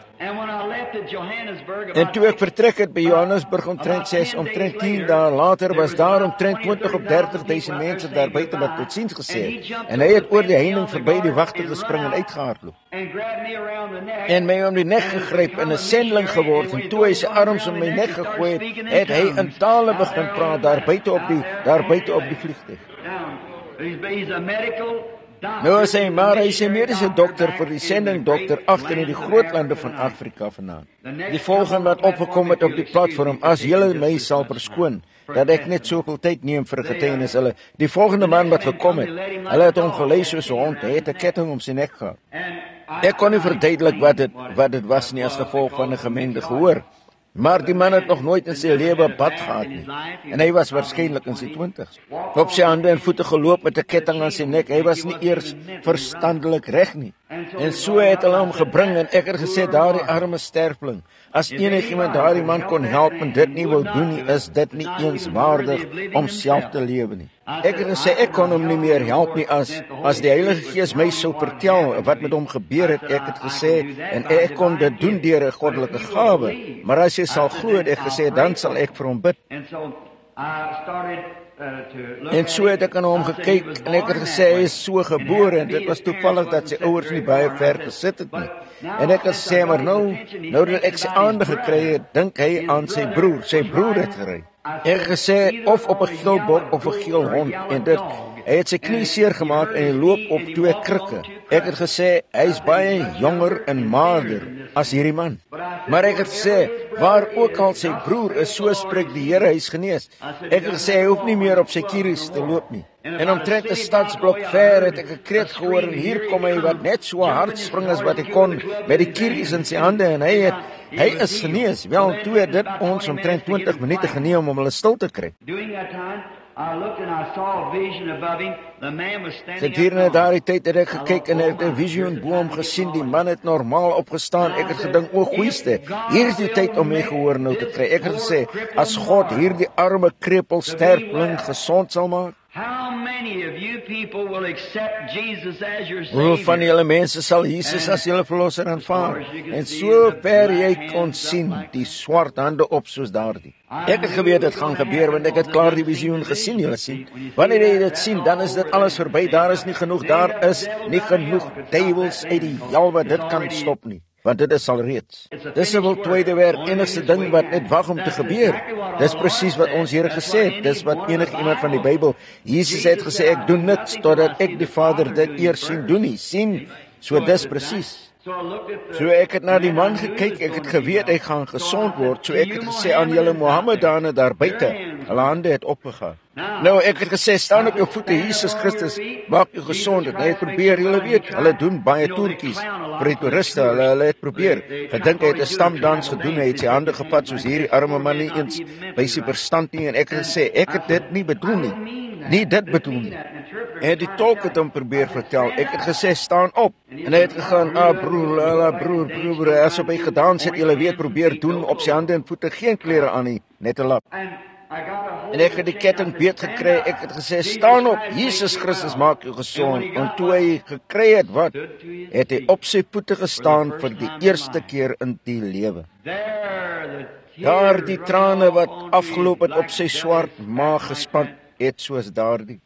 En toe ek vertrek het by Johannesburg omtrent ses, omtrent tien dae later, was daar omtrent twintig op dertig duisend mense daar buite wat tot ziens gesê, en hy het oor die heining verby die wagte gespring en uitgehardloop, en my om die nek gegryp en 'n sendeling geword, en toe hy sy arms om my nek gegooi het, het hy in tale begin praat daar buite op die, daar buite op die vliegtuig. Nou is hy, maar hy is 'n mediese dokter vir die sending dokter agter in die grootlande van Afrika vandaan. Die volgende wat opgekom het op die platform, as julle my sal verskoon, dat ek net soveel tyd neem vir 'n getuienis, hulle, die volgende man wat gekom het, hulle het hom gelei soos 'n hond, hy het 'n ketting om sy nek gehad. Ek kon nie verduidelik wat dit, wat dit was nie as gevolg van 'n gemengde gehoor. Maar die man het nog nooit in sy lewe bad gehad nie. En hy was waarskynlik in sy twintigs. Op sy hande en voete geloop met 'n ketting aan sy nek. Hy was nie eers verstandelik reg nie. En so het hulle hom gebring en ek het gesê, daardie arme sterfling, as enigiemand daardie man kon help en dit nie wou doen nie, is dit nie eens waardig om self te lewe nie. Ek het gesê, ek kon hom nie meer help nie as, as die Heilige Gees my sou vertel wat met hom gebeur het. Ek het gesê, en ek kon dit doen deur 'n goddelike gawe, maar as jy sal glo, het ek gesê, dan sal ek vir hom bid. En so het ek aan hom gekyk, en ek het gesê, hy is so gebore, en dit was toevallig dat sy ouers nie baie ver gesit het nie. En ek het gesê, maar nou, nou dat ek sy aandag gekry het, dink hy aan sy broer, sy broer het gery. Ek het gesê, of op 'n geel bok of 'n geel hond, en dit, hy het sy knie seer gemaak en hy loop op twee krikke. Ek het gesê, hy is baie jonger en maarder as hierdie man. Maar ek het gesê, waar ook al sy broer is, so spreek die Here, hy is genees. Ek het gesê, hy hoef nie meer op sy kieries te loop nie. En omtrent 'n stadsblok ver het ek 'n kreet gehoor, en hier kom hy wat net so hard spring as wat hy kon, met die kieries in sy hande, en hy het, hy is genees. Wel, toe het dit ons omtrent twintig minute geneem om hulle stil te kry. Gedurende daardie tyd het ek gekyk en ek het 'n visioen bo hom gesien. Die man het normaal opgestaan. Ek het gedink, o goeieste, hier is die tyd om my gehoor nou te kry. Ek het gesê, as God hierdie arme krepel sterfling gesond sal maak, How many of you people will accept Jesus as your Hoeveel van Savior? julle mense sal Jesus as julle verlosser aanvaar? En so ver jy kon sien, die swart hande op soos daardie. Ek het geweet dit gaan gebeur, want ek het klaar die visioen gesien, julle sien. Wanneer jy dit sien, dan is dit alles verby, daar is nie genoeg, daar is nie genoeg duivels uit die hel wat dit kan stop nie. Want dit is al reeds. Dis 'n voltooide werk, enigste ding wat net wag om te gebeur. Dis presies wat ons Here gesê het, dis wat enige iemand van die Bybel, Jesus het gesê, ek doen niks totdat ek die Vader dit eers sien doen nie. Sien, so dis presies. So ek het na die man gekyk, ek het geweet hy gaan gesond word, so ek het gesê aan julle Mohammedane daar buite, hulle hande het opgegaan. Nou ek het gesê, staan op jou voete, Jesus Christus maak jou gesond. En hy het probeer, julle weet, hulle doen baie toertjies vir die toeriste, hulle, hulle het probeer, gedink hy het 'n stamdans gedoen, hy het sy hande gevat soos hierdie arme man nie eens by sy verstand nie, en ek het gesê, ek het dit nie bedoel nie, nie dit bedoel nie. En die tolk het hom probeer vertel, ek het gesê, staan op, en hy het gegaan, ah broer, ah broer, broer, broer, asof hy gedans het, julle weet, probeer doen op sy hande en voete, geen klere aan nie, net 'n lap. En ek het die ketting beet gekry, ek het gesê, staan op, Jesus Christus maak jou gesond. En toe hy gekry het, wat? Het hy op sy voete gestaan vir die eerste keer in die lewe. Daar die trane wat afgeloop het op sy swart maag gespat het soos daardie.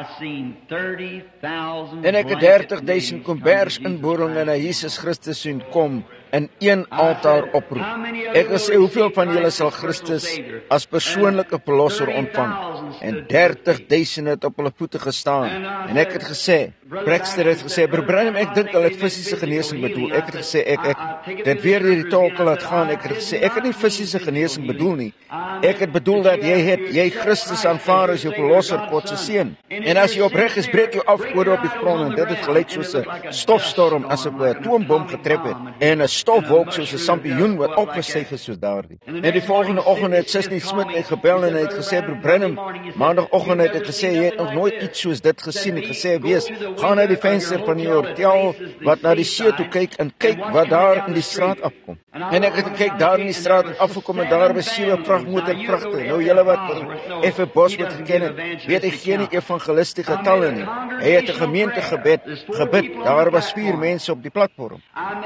En ek het dertig duisend kombers inboring en na Jesus Christus sien kom in een altaar oproep. Ek wil sê, hoeveel van julle sal Christus as persoonlike verlosser ontvang? En dertig duisend het op hulle voete gestaan. En ek het gesê, Brexter het gesê, Branham, ek dink hulle het fisiese genesing bedoel. Ek het gesê, ek het dit weer deur die tolk laat gaan. Ek het gesê, ek het nie fisiese genesing bedoel nie. Ek het bedoel dat jy het, jy Christus aanvaar as jou verlosser, God se seun. En as jy opreg is, breek jou af oor op die grond, en dit het gelyk soos 'n stofstorm, asof 'n atoombom getref het, en 'n stofwolk soos 'n sampioen wat opgestyg is soos daardie. En die volgende oggend het Sisney Smith my gebel en hy het gesê, Branham, maandagoggend het hy gesê, jy het nog nooit iets soos dit gesien. Ek gesê, wees, gaan na die venster van die hotel wat na die see toe kyk en kyk wat daar in die straat afkom. En ek het gekyk daar in die straat afgekom en daar was sewe vragmotor pragtig. Nou julle wat F F Bosworth geken het, weet hy geen evangeliste getalle nie. Hy het 'n gemeente gebed, gebid. Daar was vier mense op die platform.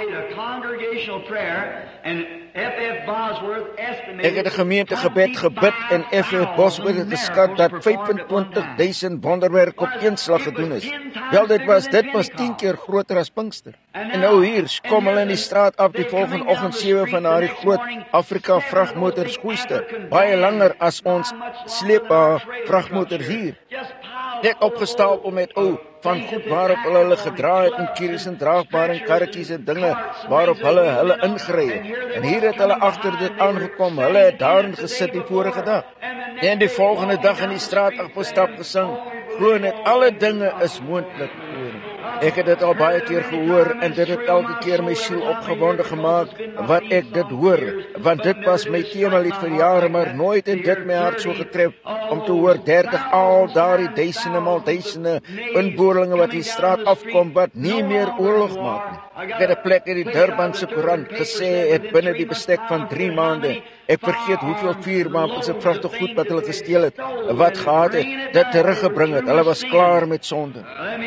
Ek het 'n gemeente gebed gebid en F F Bosworth het geskat dat vyfentwintig duisend wonderwerk op een slag gedoen is. Wel, dit was dit was tien keer groter as Pinkster. En nou hier kom hulle in die straat af die volgende oggend sewe van daardie groot Afrika vragmotors koeste, baie langer as ons sleepbare vragmotors hier. Net opgestapel met ou van goed waarop hulle hulle gedra het en kieries en draagbare en karretjies en dinge waarop hulle hulle ingery het. En hier het hulle agter dit aangekom. Hulle het daarin gesit die vorige dag. En die volgende dag in die straat afgestap gesing. Glo net alle dinge is moontlik. Ek het dit al baie keer gehoor en dit het elke keer my siel opgewonde gemaak wat ek dit hoor, want dit was my temalied vir jare, maar nooit het dit my hart so getref om te hoor dertig al daardie duisende mal duisende inboorlinge wat die straat afkom wat nie meer oorlog maak nie. Ek het 'n plek in die Durbanse koerant gesê het binne die bestek van drie maande, ek vergeet hoeveel vuurwapens en vragtig goed wat hulle gesteel het, wat gehad het, dit teruggebring het. Hulle was klaar met sonde.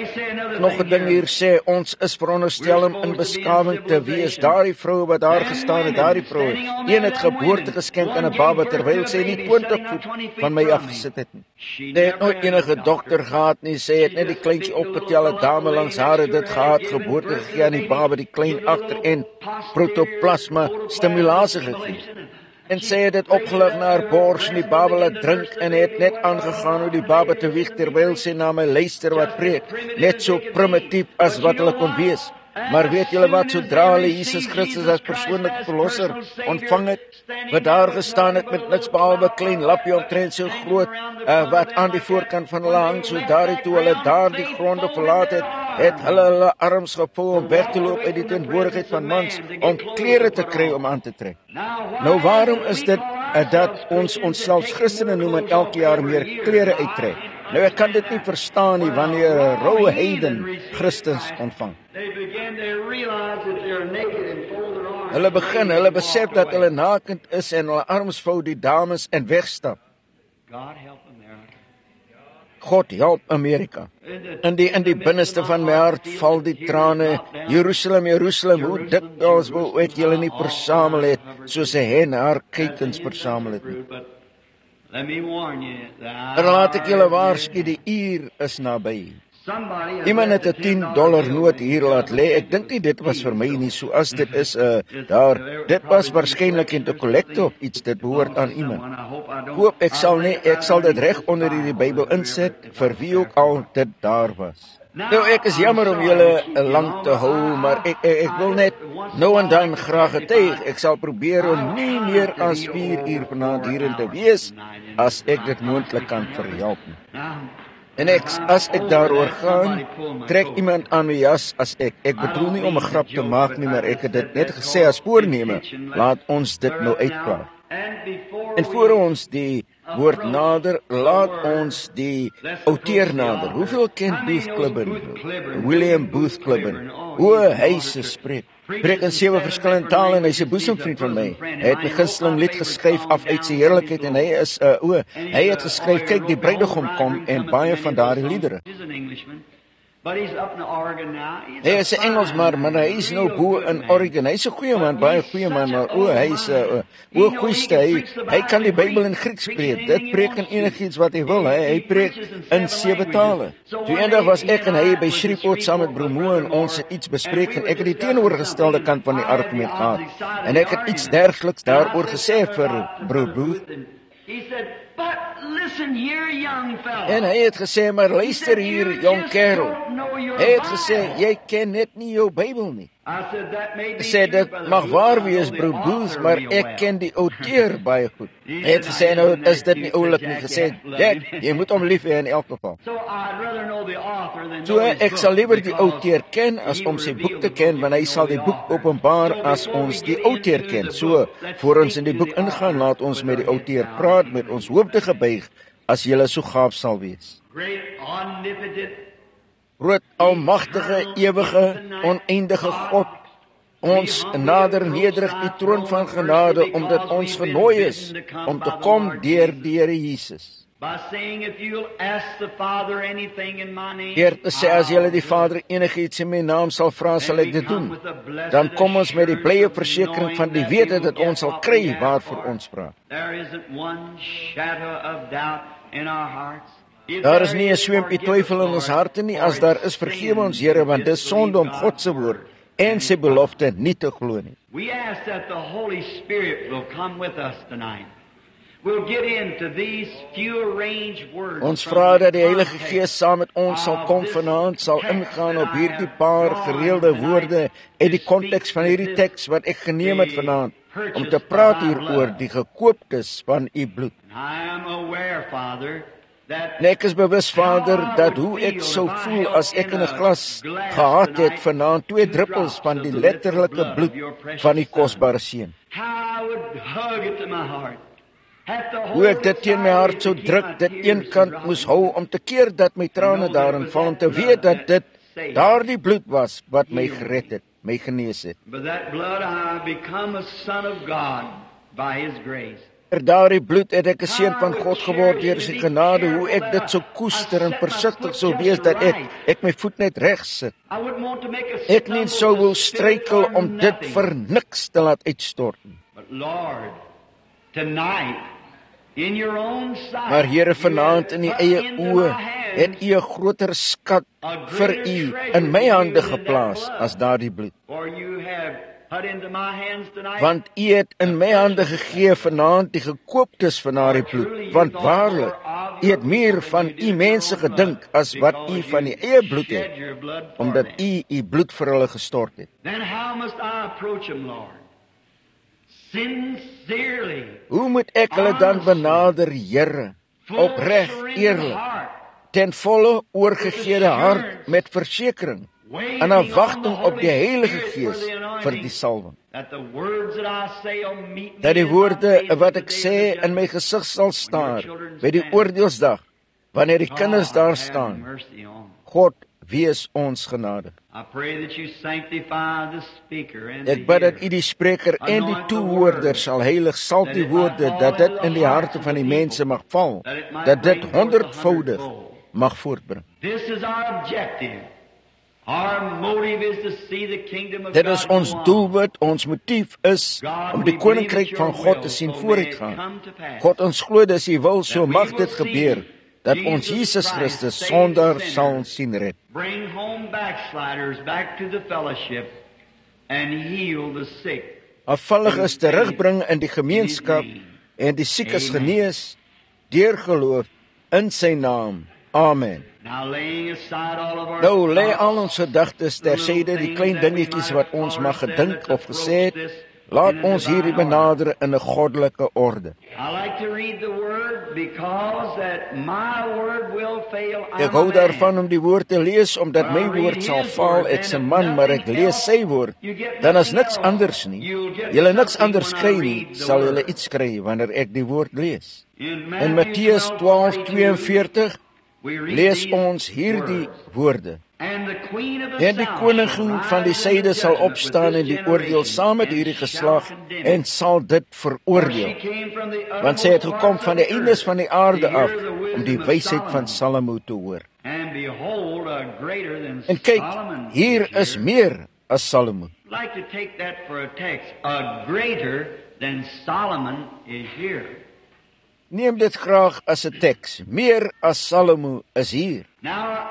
Nog 'n ding hier sê, ons is veronderstel om in beskawing te wees. Daardie vrou wat daar gestaan het, daardie vrou, een het geboorte geskenk aan 'n baba terwyl sy nie twintig voet van my afgesit het nie. Sy het nooit enige dokter gehad nie, sy het net die kleintjie opgetel, 'n dame langs haar het dit gehad, geboorte gegee aan die baba, die klein agter en protoplasma stimulasie gegee. En sy het dit opgelig na haar bors en die baba laat drink en het net aangegaan hoe die baba te wieg terwyl sy na my luister wat preek, net so primitief as wat hulle kon wees. Maar weet julle wat, sodra hulle Jesus Christus as persoonlike verlosser ontvang het, wat daar gestaan het met niks behalwe klein lappie omtrent so groot, uh, wat aan die voorkant van hulle hang, so daarie toe hulle daar die gronde verlaat het, het hulle hulle arms gevou om weg te loop uit die teenwoordigheid van mans, om klere te kry om aan te trek. Nou waarom is dit uh, dat ons onsself Christene noem en elke jaar meer klere uittrek? Nou ek kan dit nie verstaan nie wanneer 'n roue heiden Christus ontvang. Hulle begin, hulle besef dat hulle nakend is en hulle arms vou die dames en wegstap. God help Amerika. In die, in die binneste van my hart val die trane. Jerusalem, Jerusalem, hoe dikwels wou ek julle nie versamel het, soos 'n hen haar kuikens versamel het nie. Maar laat ek julle waarsku, die uur is naby. Iemand het 'n tien dollar noot hier laat lê. Ek dink nie dit was vir my nie, so as dit is uh, daar. Dit was waarskynlik in 'n kollekte of iets, dit behoort aan iemand. Hoop ek sal nie, ek sal dit reg onder hierdie Bybel inset, vir wie ook al dit daar was. Nou, ek is jammer om julle lang te hou, maar ek, ek, ek wil net nou en dan graag getuig. Ek sal probeer om nie meer as vier uur vanaand hierin te wees, as ek dit moontlik kan verhelp. En ek, as ek daaroor gaan, trek iemand aan my jas as ek. Ek bedoel nie om 'n grap te maak nie, maar ek het dit net gesê as voorneme. Laat ons dit nou uitklaar. En voor ons die woord nader, laat ons die outeur nader. Hoeveel ken Booth Cliburn? William Booth Cliburn. O, hy se spreek. Preek in sewe verskillende tale en hy's 'n boesemvriend van my. Hy het my gunsteling lied geskryf af uit sy heerlikheid en hy is 'n uh, o, hy het geskryf kyk die bruidegom kom en baie van daardie liedere. Hy is 'n Engelsman, maar hy is nou bo in Oregon. Hy's 'n goeie man, baie goeie man, maar o, hy's 'n uh, o, goeiste, hy, hy kan die Bybel in Grieks preek. Dit preek in enigiets wat hy wil. Hy, hy preek in sewe tale. Toe eendag was ek en hy by Shreveport saam met Bromo en ons het iets bespreek en ek het die teenoorgestelde kant van die argument gehad. En ek het iets dergeliks daaroor gesê vir Bro Booth. En hy het gesê, maar luister hier, jong kerel. Hy het gesê, jy ken net nie jou Bybel nie. Hy sê, dit mag waar wees, Bro Booth, maar ek ken die outeur baie goed. Hy het gesê, nou is dit nie oulik nie, gesê, Jack, jy moet hom lief hê in elk geval. So ek sal liever die outeur ken as om sy boek te ken, want hy sal die boek openbaar as ons die outeur ken. So, voor ons in die boek ingaan, laat ons met die outeur praat, met ons hoofde gebuig, as julle so gaaf sal wees. Groot, almagtige, ewige, oneindige God, ons nader nederig die troon van genade, omdat ons genooi is om te kom deur die Here Jesus. Deur te sê, as julle die Vader enigiets in my naam sal vra, sal ek dit doen. Dan kom ons met die blye versekering van die wete dat ons sal kry waarvoor ons vra. Daar is nie 'n swempie twyfel in ons harte nie. As daar is, vergewe ons, Here, want dis sonde om God se woord en sy belofte nie te glo nie. We ask that the Holy Spirit will come with us tonight. We'll get into these few arranged words. Ons vra dat die Heilige Gees saam met ons sal kom vanaand, sal ingaan op hierdie paar gereelde woorde uit die konteks van hierdie teks wat ek geneem het vanaand, om te praat hieroor die gekooptes van u bloed. I am aware, Father, En ek is bewus, Vader, dat hoe ek sou voel as ek in 'n glas gehad het vanaand twee druppels van die letterlike bloed van die kosbare seun. Hoe ek dit teen my hart sou druk, dit eenkant moes hou om te keer dat my trane daarin val, om te weet dat dit daardie bloed was wat my gered het, my genees het. Vir daardie bloed het ek 'n seun van God geword deur sy genade. Hoe ek dit sou koester en versigtig sou wees dat ek ek my voet net reg sit. Ek nie sou wil struikel om dit vir niks te laat uitstort. Maar Here, vanaand in u eie oë het u 'n groter skat vir u in my hande geplaas as daardie bloed. Want u het in my hande gegee vanaand die gekooptes van daardie bloed. Want waarlik, u het meer van u mense gedink as wat u van u eie bloed het, omdat u u bloed vir hulle gestort het. Hoe moet ek hulle dan benader, Here? Opreg, eerlik, ten volle oorgegeede hart met versekering, in afwagting op die Heilige Gees vir die salwing. Dat die woorde wat ek sê in my gesig sal staar by die oordeelsdag, wanneer die kinders daar staan. God, wees ons genadig. Ek bid dat u die spreker en die toehoorder sal heilig, sal die woorde, dat dit in die harte van die mense mag val, dat dit honderdvoudig mag voortbring. This is our objective. Our motive is to see the kingdom of Dit is God ons go on. doelwit, ons motief is om die koninkryk van God te sien vooruitgaan. God, ons glo dis U wil, so mag dit gebeur, dat ons Jesus Christus sonder sal sien red. Bring home backsliders back to the fellowship and heal the sick. Afvalliges terugbring in die gemeenskap en die siekes genees deur geloof in sy naam. Amen. Now laying aside all of our Nou lê al ons gedagtes tersyde, die klein dingetjies wat ons mag gedink of gesê het, laat ons hierdie benader in 'n goddelike orde. I like to read the word because that my word will fail. Ek hou daarvan om die woord te lees, omdat my woord sal faal. Ek's 'n man, maar ek lees sy woord. Dan is niks anders nie. Julle niks anders kry nie, sal julle iets kry wanneer ek die woord lees. In Matteus twaalf tweeënveertig lees ons hierdie woorde. En die koningin van die syde sal opstaan en die oordeel saam met hierdie geslag en sal dit veroordeel. Want sy het gekom van die eindes van die aarde af om die wysheid van Salomo te hoor. En kyk, hier is meer as Salomo. Like to take that for a text. A greater than Solomon is here. Neem dit graag as 'n teks. Meer as Salomo is hier. Now,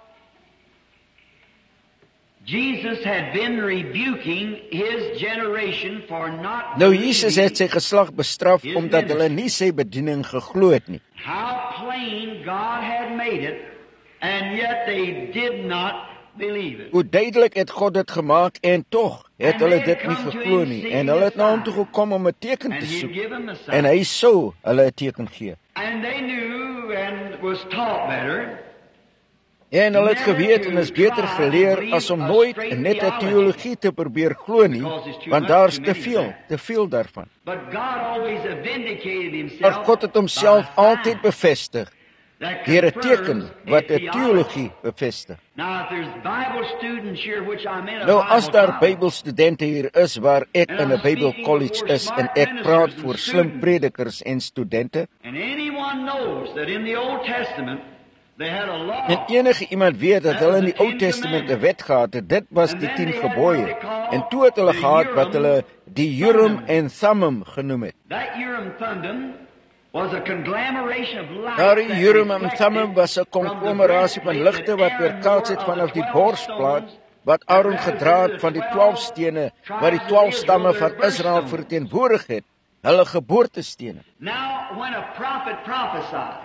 Jesus had been rebuking his generation for not Nou Jesus het sy geslag bestraf omdat hulle nie sy bediening geglo het nie. how plain God had made it, and yet they did not believe it. Hoe duidelik het God dit gemaak en tog het hulle dit nie geglo nie en hulle het na hom toe gekom om 'n teken te And he'd soek give them a sign. en hy sou hulle 'n teken gee. And they knew and was taught better. En hulle het geweet en is beter geleer as om nooit net 'n teologie te probeer glo nie, want daar's te veel, te veel daarvan. But God always vindicated himself. Maar God het homself by altyd bevestig that deur 'n confirms teken wat 'n theology. teologie bevestig. Now, if there's Bible students here, which I'm in a Nou as Bible daar college, Bybelstudente hier is waar ek in 'n Bybelkollege is en ek praat voor slim predikers en studente, and anyone knows that in the Old Testament they had a law. en enige iemand weet dat hulle in die Ou Testament 'n wet gehad het, dit was die tien gebooie. En toe het hulle gehad wat hulle die Urim en Thummim genoem het. That Urim Thummim was a conglomeration of light. Daardie that Urim en reflected Thummim was 'n from the konglomerasie van breastplate ligte that wat Aaron weerkaats het wore of vanaf the die twelve borsplaat stones wat Aaron gedra het van die twaalf stene wat die twaalf stamme van Israel verteenwoordig het, hulle geboortestene. Now, when a prophet prophesied,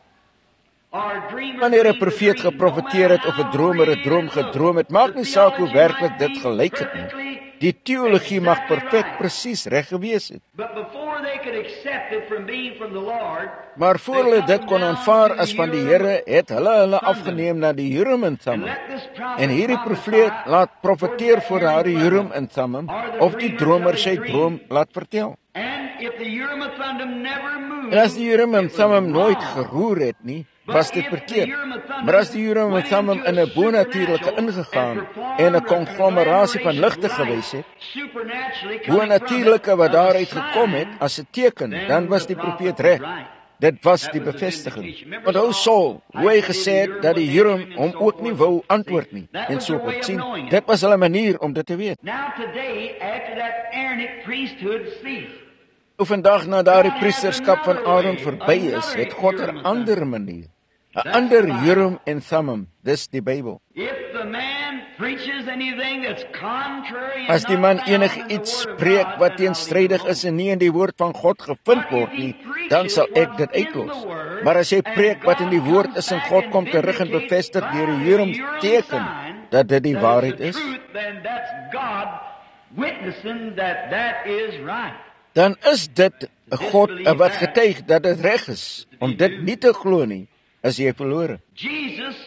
or a dreamer Wanneer 'n dreamed a profeet dream, geprofeteer het of 'n dromer 'n droom gedroom het, maak nie saak hoe werklik dit gelyk het nie. Die teologie mag perfek presies reg gewees het. But before they could accept it from being from the Lord, Maar voor hulle dit kon aanvaar as van die Here, het hulle hulle afgeneem na die Urim en Thummim. En hierdie profeet laat profeteer voor daardie Urim en Thummim of die dromer sy droom laat vertel. and if the Urim and Thummim never moved, En as die Urim en Thummim nooit geroer het nie, was dit verkeerd. Maar as die Urim en Thummim in 'n bonatuurlike ingegaan en 'n konglomerasie van ligte gewys het, bonatuurlike wat daaruit gekom het as 'n teken, dan was die profeet reg. Dit was die bevestiging. Onthou Saul, hoe hy gesê het dat die Urim hom ook nie wou antwoord nie. En so word sien, dit was hulle manier om dit te weet. now today, after that Aaronic priesthood ceased, Hoe vandag na daardie priesterskap van Aaron verby is, het God 'n ander manier. 'n Ander Urim en Thummim, dis die Bybel. if the man preaches anything that's contrary, As die man enige iets spreek wat teenstrydig is en nie in die woord van God gevind word nie, dan sal ek dit uitlos. Maar as hy preek wat in die woord is en God kom terug en bevestig deur die Urim teken dat dit die waarheid is, then that's God witnessing that that is right. dan is dit 'n God wat getuig dat dit reg is. Om dit nie te glo nie, is jy verlore. Jesus,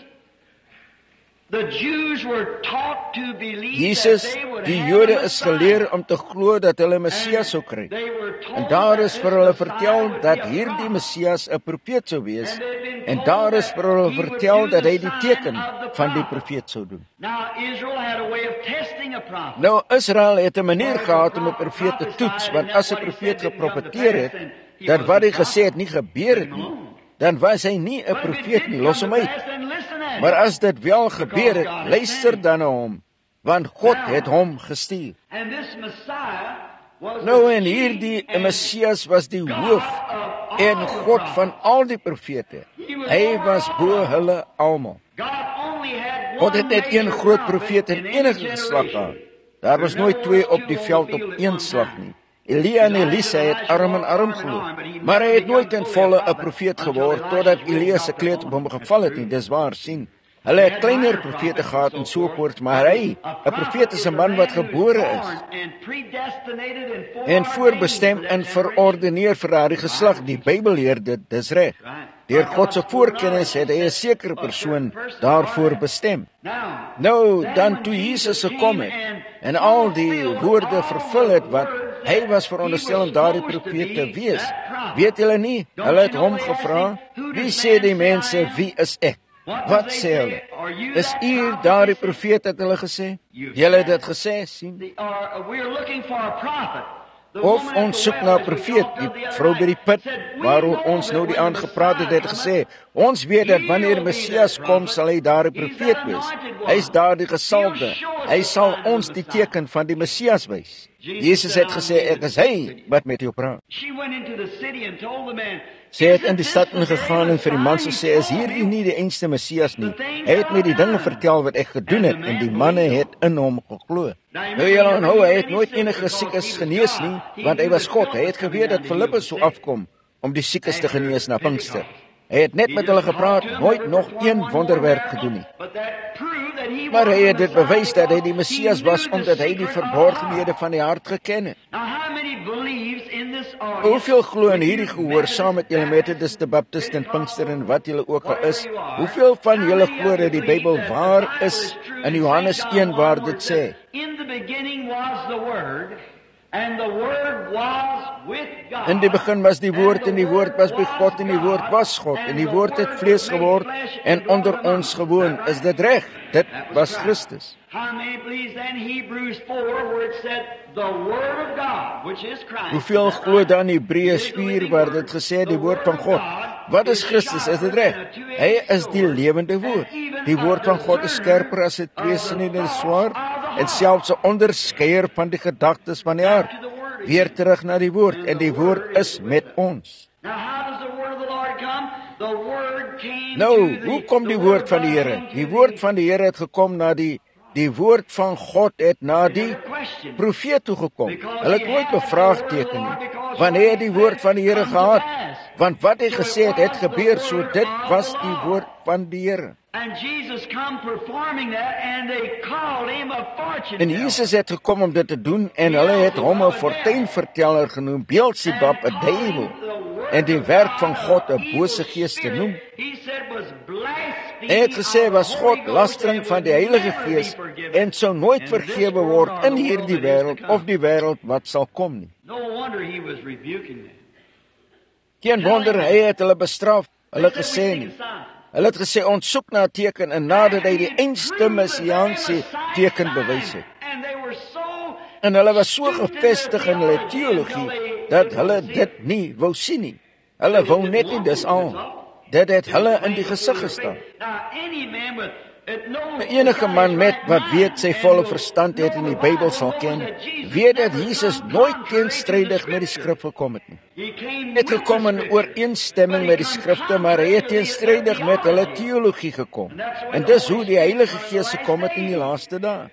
the Jews were taught to believe Jesus, that they would die have Jode a is Messiah. geleer om te glo dat hulle Messias sou kry. They were told En daar is that vir this hulle Messiah vertel would dat be a hierdie prophet. Messias 'n profeet sou wees. And they've been En told daar is that vir hulle he would vertel do dat the hy die sign teken of the van die prophet. profeet sou doen. Now Israel had a way of testing a prophet. Nou Israel het 'n manier gehad om 'n profeet te toets, want as 'n profeet geprofeteer het dat wat hy gesê het nie gebeur het nie, dan was hy nie 'n profeet nie, los hom uit. Maar as dit wel gebeur het, luister dan na hom, want God het hom gestuur. Nou en hierdie Messias was die hoof en God van al die profete. Hy was bo hulle almal. God het net een groot profeet in enige geslag gehad. Daar was nooit twee op die veld op een slag nie. Elia en Elisa het arm in arm geloop, maar hy het nooit in volle 'n profeet geword totdat Elia se kleed op hom geval het nie. Dis waar, sien. Hulle het kleiner profete gehad en so voort, maar hy, 'n profeet is 'n man wat gebore is en voorbestem en verordeneer vir daardie geslag. Die Bybel leer dit, dis reg. Deur God se voorkennis het hy 'n sekere persoon daarvoor bestem. Nou, dan toe Jesus gekom het en al die woorde vervul het wat hy was veronderstel om daardie profeet te wees, weet julle nie, hulle het hom gevra, wie sê die mense, wie is ek? Wat sê hulle? Is u daardie profeet, het hulle gesê? Julle het dit gesê, sien? Of ons soek na 'n profeet. Die vrou by die put, waaroor ons nou die aand gepraat het, het gesê, ons weet dat wanneer Messias kom, sal hy daardie profeet wees. Hy is daardie gesalfde. Hy sal ons die teken van die Messias wys. Jesus het gesê, ek is hy wat met jou praat. Sy het in die stad ingegaan en vir die man gesê, is hierdie nie die einste Messias nie. Hy het my die dinge vertel wat ek gedoen het en die manne het in hom geglo. Nou julle onthou, hy het nooit enige siekes genees nie, want hy was God. Hy het geweet dat Filippus sou afkom om die siekes te genees na Pinkster. Hy het net met hulle gepraat, nooit nog een wonderwerk gedoen nie. Maar hy het dit bewys dat hy die Messias was, omdat hy die verborgenhede van die hart geken het. Hoeveel glo in hierdie gehoor saam met julle Methodiste, Baptiste en Pinkster en wat julle ook al is? Hoeveel van julle glo dat die Bybel waar is in Johannes een waar dit sê? In die begin was die woord en die woord was by God en die woord was God en die woord het vlees geword en onder ons gewoon. Is dit reg? Dit was Christus. Hoeveel glo dan Hebreërs vier waar dit gesê die woord van God? Wat is Christus? Is dit reg? Hy is die lewende woord. Die woord van God is skerper as 'n tweesnede swaard en selfs 'n onderskeier van die gedagtes van die hart. Weer terug na die woord en die woord is met ons. Nou, hoe kom die woord van die Here? Die woord van die Here het gekom na die Die woord van God het na die profeet toe gekom. Hulle het nooit bevraagteken nie. Wanneer het die woord van die Here gehad? Want wat hy gesê het, het gebeur, so dit was die woord van die Here. En Jesus het gekom om dit te doen en hulle het hom 'n fortuinverteller genoem, Beelzebub, 'n duiwel, en die werk van God 'n bose gees te noem. Hy het gesê was God lastering van die Heilige Gees en sou nooit vergewe word in hierdie wêreld of die wêreld wat sal kom nie. Geen wonder hy het hulle bestraf, hulle gesê nie. Hulle het gesê ons soek na 'n teken en nadat hy die einste messiaanse teken bewys het. En hulle was so gefestig in hulle teologie dat hulle dit nie wou sien nie. Hulle wou net nie dis al. Dit het hulle in die gesig gestaan. Enige man met wat weet sy volle verstand het en die Bybel sal ken, weet dat Jesus nooit teenstrydig met die skrif gekom het nie. Hy het gekom in ooreenstemming met die skrifte, maar hy het teenstrydig met hulle teologie gekom. En dis hoe die Heilige Gees gekom het in die laaste dae.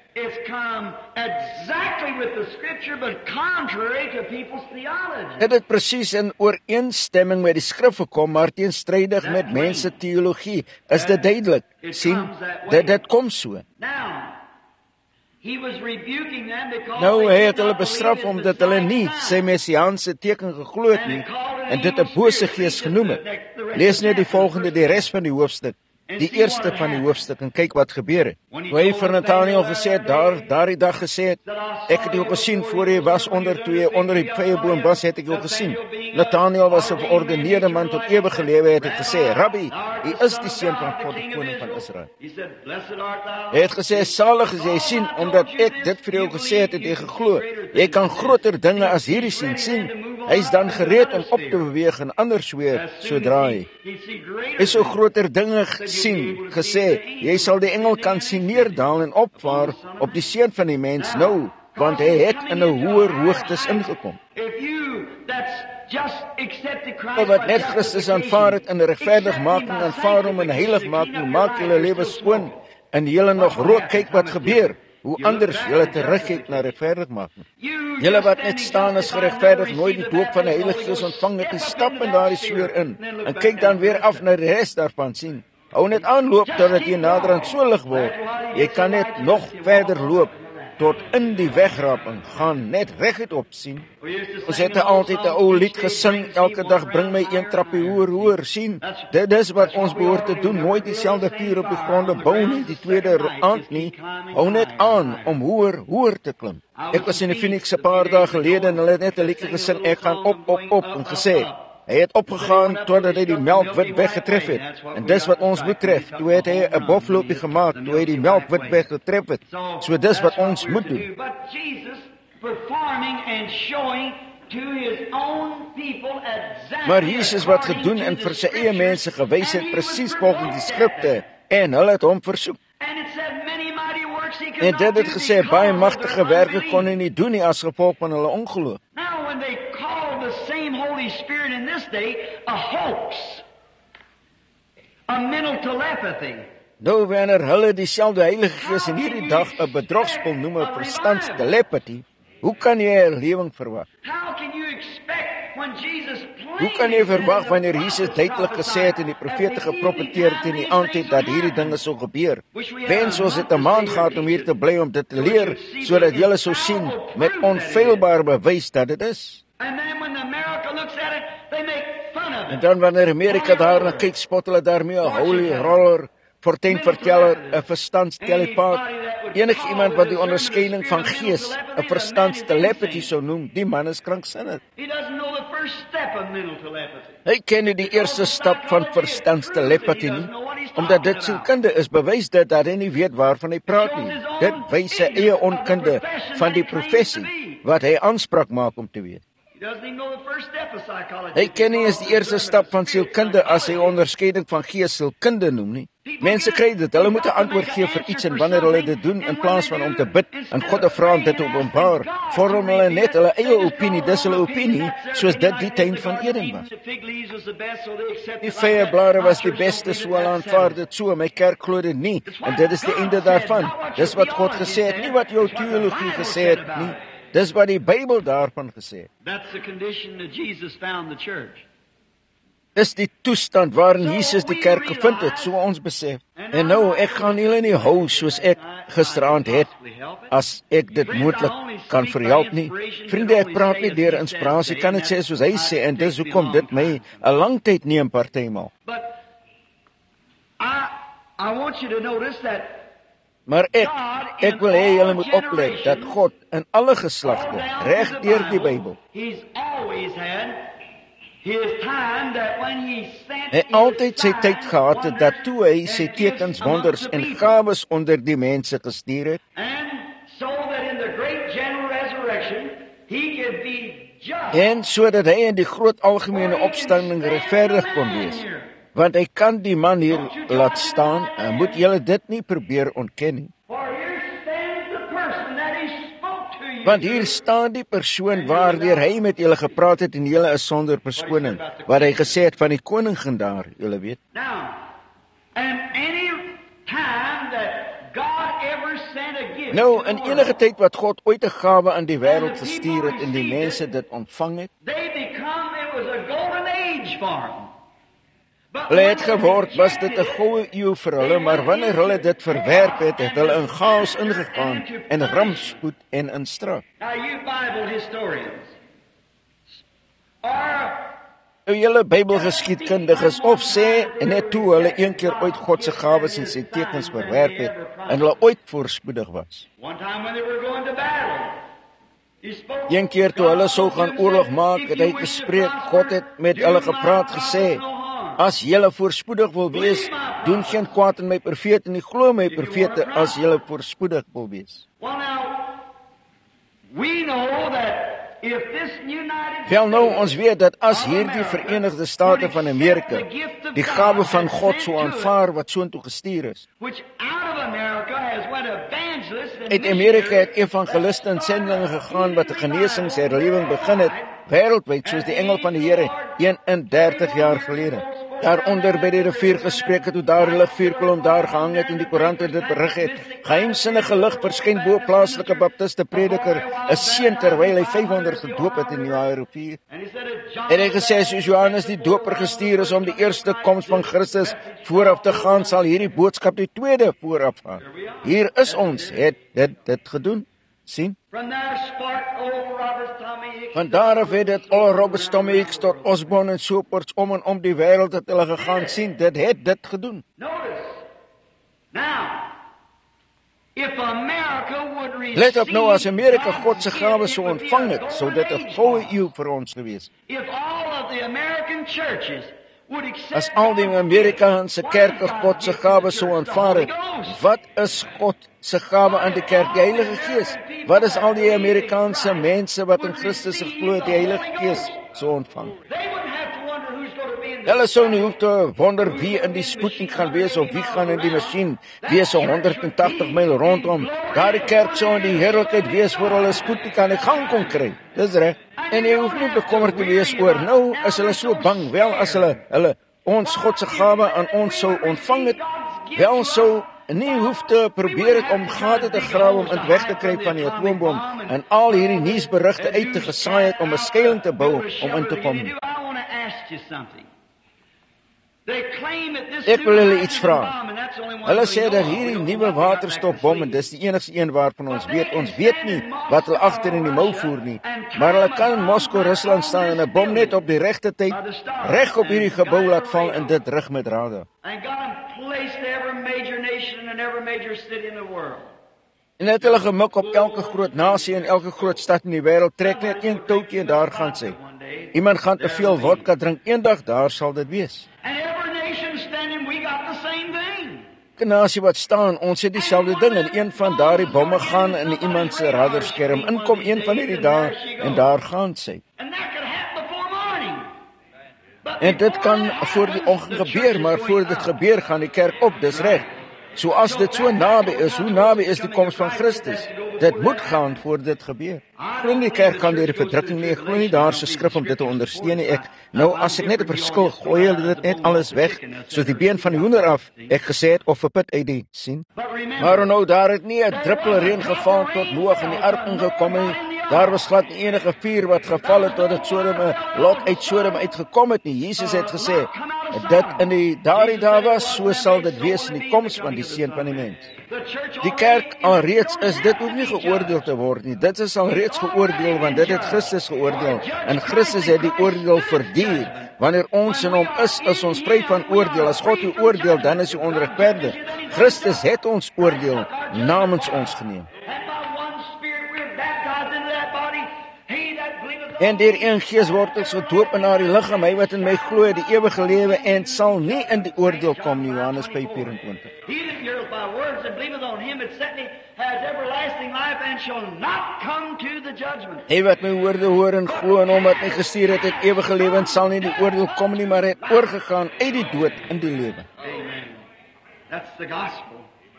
Dit het presies in ooreenstemming met die skrif gekom, maar teenstrydig met mense teologie. Is dit duidelik? Sien, dit, dit kom so. Nou, hy het hulle bestraf omdat hulle nie sy messiaanse teken geglo het nie en dit 'n bose gees genoem het. Lees net die volgende, die res van die hoofstuk. Die eerste van die hoofstuk en kyk wat gebeur het. Hoe hy vir Nathanael gesê het, daar, daardie dag gesê het, ek het jou gesien voor jy was onder, toe jy onder die vyeboom was, het ek jou gesien. Nathanael was 'n verordeneerde man tot ewige lewe, het ek gesê, Rabbi, U is die seun van God, die koning van Israel. Hy het gesê, salig is jy sien, omdat ek dit vir jou gesê het, het jy geglo. Jy kan groter dinge as hierdie sien, sien. Hy is dan gereed om op te beweeg en anders weer, sodra hy. Hy so groter dinge sien, gesê, jy sal die engel kan sien neerdaal en opvaar op die seun van die mens nou, want hy het in 'n hoër hoogtes ingekom. Wat net Christus aanvaar het in 'n regverdigmaking, aanvaar hom in heiligmaking, maak julle lewe skoon, en julle nog rook, kyk wat gebeur. Hoe anders julle terugkyk na regverdigmaking. Julle wat net staan as geregverdig, nooit die doop van die Heilige Gees ontvang het, stap in daardie sleur in, en kyk dan weer af na die res daarvan sien. Hou net aanloop totdat jy naderhand so lig word. Jy kan net nog verder loop tot in die wegraping, gaan net reguit op sien. Ons het altyd 'n ou lied gesing, elke dag bring my een trappie hoër, hoër, sien. Dit is wat ons behoort te doen, nooit dieselfde vuur op die grond bou nie, die tweede aand nie. Hou net aan om hoër, hoër te klim. Ek was in die Phoenix 'n paar dae gelede en hulle het net 'n liedjie gesing, ek gaan op, op, op, en gesê, hy het opgegaan totdat hy die melkwit weggetref het. En dis wat ons moet tref. Toe het hy 'n bofloopie gemaak, toe hy die melkwit weggetref het. So dis wat ons moet doen. Maar Jesus wat gedoen en vir sy eie mense gewys het, presies volgens die skrifte, en hulle het hom versoek. En dit het gesê, baie magtige werke kon hy nie doen nie as gevolg van hulle ongeloof. The same Holy Spirit in this day a hoax, a mental telepathy. Nou wanneer hulle dieselfde Heilige Gees in hierdie dag 'n bedrogspel noem, 'n verstandstelepathy, hoe kan jy 'n lewing verwag? Hoe kan jy verwag wanneer Jesus duidelik gesê het en die profete geprofeteer het in die aandtyd dat hierdie dinge sou gebeur? Wens ons het 'n maand gehad om hier te bly om dit te leer, sodat julle sou sien met onfeilbaar bewys dat dit is. En dan wanneer Amerika daarna kyk, spot hulle daarmee 'n holy roller, fortuinverteller, 'n verstandstelepaat, enige iemand wat die onderskeiding van gees, 'n verstandstelepathy sou noem, die man is kranksinnig. Hy ken nie die eerste stap van verstandstelepathy nie, omdat dit sielkunde is, bewys dit dat hy nie weet waarvan hy praat nie. Dit wys sy eie onkunde van die professie wat hy aanspraak maak om te weet. Hy ken nie eens die eerste stap van sielkunde as hy onderskeiding van gees sielkunde noem nie. Mense kry dit, hulle moet 'n antwoord gee vir iets en wanneer hulle dit doen, in plaas van om te bid en God te vra om dit te openbaar, vorm hulle net hulle eie opinie, dis hulle opinie, soos dit die tuin van Eden was. Die vyeblare was die beste, so hulle aanvaar dit so, my kerk glo dit nie, en dit is die einde daarvan. Dis wat God gesê het, nie wat jou teologie gesê het nie. Dis wat die Bybel daarvan gesê het. Dis die toestand waarin Jesus die kerk gevind het, so ons besef. En nou, ek gaan julle nie hou soos ek gisteraand het, as ek dit moontlik kan verhelp nie. Vriende, ek praat nie deur inspirasie, kan dit sê soos hy sê, en dis hoekom dit my 'n lang tyd neem partymal. Maar ek, ek wil hê julle moet oplet dat God in alle geslagte, reg deur die Bybel, hy altyd sy tyd gehad het dat toe hy sy tekens, wonders en gawes onder die mense gestuur het, en sodat hy in die groot algemene opstanding regverdig kon wees. Want hy kan die man hier laat staan, en moet julle dit nie probeer ontken nie. Want hier staan die persoon waardeur hy met julle gepraat het en julle is sonder verskoning, wat hy gesê het van die koningin daar, julle weet. Nou, in enige tyd wat God ooit 'n gawe aan die wêreld gestuur het en die mense dit ontvang het, hulle het geword, was dit 'n goue eeu vir hulle, maar wanneer hulle dit verwerp het, het hulle in chaos ingegaan, in rampspoed en in straf. Nou julle Bybelgeskiedkundiges, of sê, en net toe hulle een keer ooit God se gawes en sy tekens verwerp het, en hulle ooit voorspoedig was. Een keer toe hulle sou gaan oorlog maak, het hy gespreek, God het met hulle gepraat, gesê, As julle voorspoedig wil wees, doen geen kwaad in my profete nie, glo my profete as julle voorspoedig wil wees. Well now, we know that if this United Wel nou, ons weet dat as hierdie Verenigde State van Amerika die gawe van God so aanvaar wat soontoe gestuur is, which out of America has went evangelists and uit Amerika het evangeliste en sendlinge gegaan wat 'n genesingsherlewing begin het, wêreldwyd soos die engel van die Here eenendertig jaar gelede. Daaronder by die rivier gespreek het hoe daar 'n ligvuurkolom daar gehang het en die koerante dit berig het. Geheimsinnige lig verskyn bo plaaslike baptiste prediker, 'n seun terwyl hy vyfhonderd gedoop het in die rivier. En hy gesê soos Johannes die doper gestuur is om die eerste koms van Christus vooraf te gaan, sal hierdie boodskap die tweede vooraf gaan. Hier is ons, het dit dit gedoen. Sien? from there spark old Robert Tommy Hicks. Van daar af het dit al Robert Tommy Hicks tot Osborne en soorts om en om die wêreld het hulle gegaan, sien, dit het dit gedoen. Notice. Now, if America would receive, Let op nou, as Amerika God se gawe sou ontvang het, sou dit 'n goeie eeu vir ons gewees. if all of the American churches would accept As al die Amerikaanse kerke God se gawe sou aanvaar het, wat is God se gawe aan die kerk? Die Heilige Gees. Wat is al die Amerikaanse mense wat in Christus geglo het, die Heilige Gees sou ontvang? they wouldn't have to wonder who's going to be in the Hulle sou nie hoef te wonder wie in die Sputnik gaan wees of wie gaan in die masjien wees so honderd tagtig myl rondom. Daardie kerk sou in die heerlikheid wees voor hulle Sputnik aan die gang kon kry. Dis reg. En jy hoef nie bekommerd te wees oor nou is hulle so bang, wel as hulle hulle ons God se gawe aan ons sou ontvang het, wel sou nie hoef te probeer het om gate te grawe om in weg te kry van die atoombom en al hierdie nuusberigte uit te gesaai het om 'n skuilings te bou om in te kom. I want to ask you something. They claim that this Ek wil hulle iets vra. bomb, and that's the only one Hulle we sê know dat of. hierdie We don't nuwe know what got back waterstofbom to en dis die enigste een waarvan ons weet. Ons weet nie wat hulle agter in die mou voer nie. Maar hulle kan in Moskou, Rusland staan en 'n bom net op die regte tyd reg op hierdie gebou laat val en dit rig met drade. And got them placed every major nation and every major city in the world. En het hulle gemik op elke groot nasie en elke groot stad in die wêreld, trek net een touwtjie en daar gaan sy. Iemand gaan te veel vodka drink, eendag daar sal dit wees. And every nation standing, we got the same thing. Elke nasie wat staan, ons het dieselfde ding en een van daardie bomme gaan in iemand se radarskerm inkom een van hierdie dae en daar gaan sy. And that could happen before morning. But En dit before kan that voor die happens, oggend the gebeur, church is maar going voor dit up. gebeur gaan die kerk op, dis reg. So as dit so naby is, hoe naby is die koms van Christus? Dit moet gaan voor dit gebeur. Glo nie die kerk kan deur die verdrukking nie, glo nie daar se skrif om dit te ondersteun nie. Ek nou as ek net 'n verskil gooi hulle dit net alles weg, soos die been van die hoender af. Ek gesê het of 'n put uit die sien. But remember, Maar nou daar het nie 'n druppel reën geval tot Noag in die ark ingekom nie. Daar was glad nie enige vuur wat geval het tot dit Sodom en Lot uit Sodom uitgekom het nie. Jesus het gesê, dit in die daardie dae was, so sal dit wees in die koms van die Seun van die Mens. the church Die kerk alreeds is dit hoef nie geoordeel te word nie. Dit is alreeds geoordeel want dit het Christus geoordeel en Christus het die oordeel verdier. Wanneer ons in hom is, is ons vry van oordeel. As God u oordeel, dan is u onregverdig. Christus het ons oordeel namens ons geneem. and by one Spirit we're baptized into that body. He that believeth En deur een Gees word ons gedoop in haar liggaam, hy wat in my glo, het die ewige lewe en sal nie in die oordeel kom nie. Johannes vyf vyf-en-twintig. he that heareth my words and believeth on him that sent me has everlasting life and shall not come to the judgment. Hy wat my woorde hoor en glo en hom wat my gestuur het, het ewige lewe en sal nie in die oordeel kom nie, maar het oorgegaan uit die dood in die lewe. Amen. That's the gospel.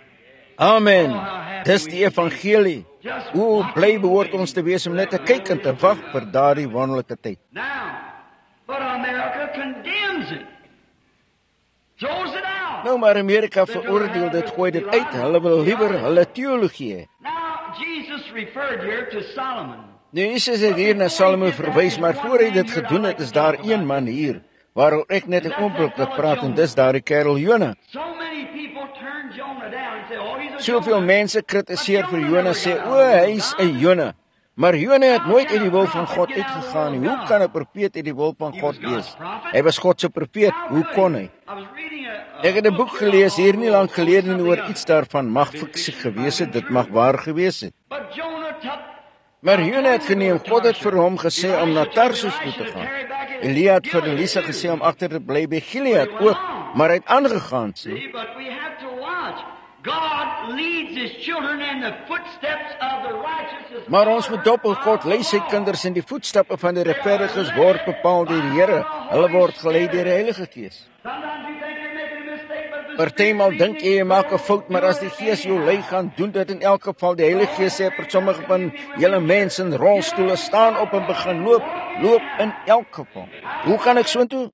Amen. Dis die evangelie. Hoe bly behoort ons te wees om net te kyk en te wag vir daardie wonderlike tyd. Now, but America condemns it. Throws it out. Nou maar Amerika veroordeel dit, gooi dit uit. Hulle wil liewer hulle teologie hê. Now, Jesus referred here to Solomon. Nou Jesus het hier na Salomo verwys, maar voor hy dit gedoen het, is daar een man hier waaroor ek net 'n oomblik wil praat en dis daardie kerel Jona. So many people turn Jonah down and say, oh, he's a Soveel Jonah. mense kritiseer vir Jona, sê o, hy's 'n Jona. Maar Jona het nooit uit die wil van God uitgegaan nie. Hoe kan 'n profeet uit die wil van God wees? Hy was God se profeet. Hoe kon hy? I was reading a, a Ek het 'n boek gelees hier nie lank gelede en oor iets daarvan mag fiksie gewees het, dit mag waar gewees het. but Jonah took Maar Jona het geneem, God het vir hom gesê om na Tarsus toe te gaan. Elia het vir Elisa gesê om agter te bly by Gilead ook, maar hy het aangegaan, sê. See, but we have to watch. God leads his children in the footsteps of the righteous. Maar ons moet dop, God lei sy kinders in die voetstappe van die regverdiges word bepaal deur die Here. Hulle word gelei deur die Heilige Gees. Sometimes you think you're making a mistake, but the Partymal dink jy jy maak 'n fout, maar as die Gees jou lei, gaan doen dit in elk geval. Die Heilige Gees sê vir sommige van julle mense in rolstoele, staan op en begin loop, loop in elk geval. Hoe kan ek soontoe?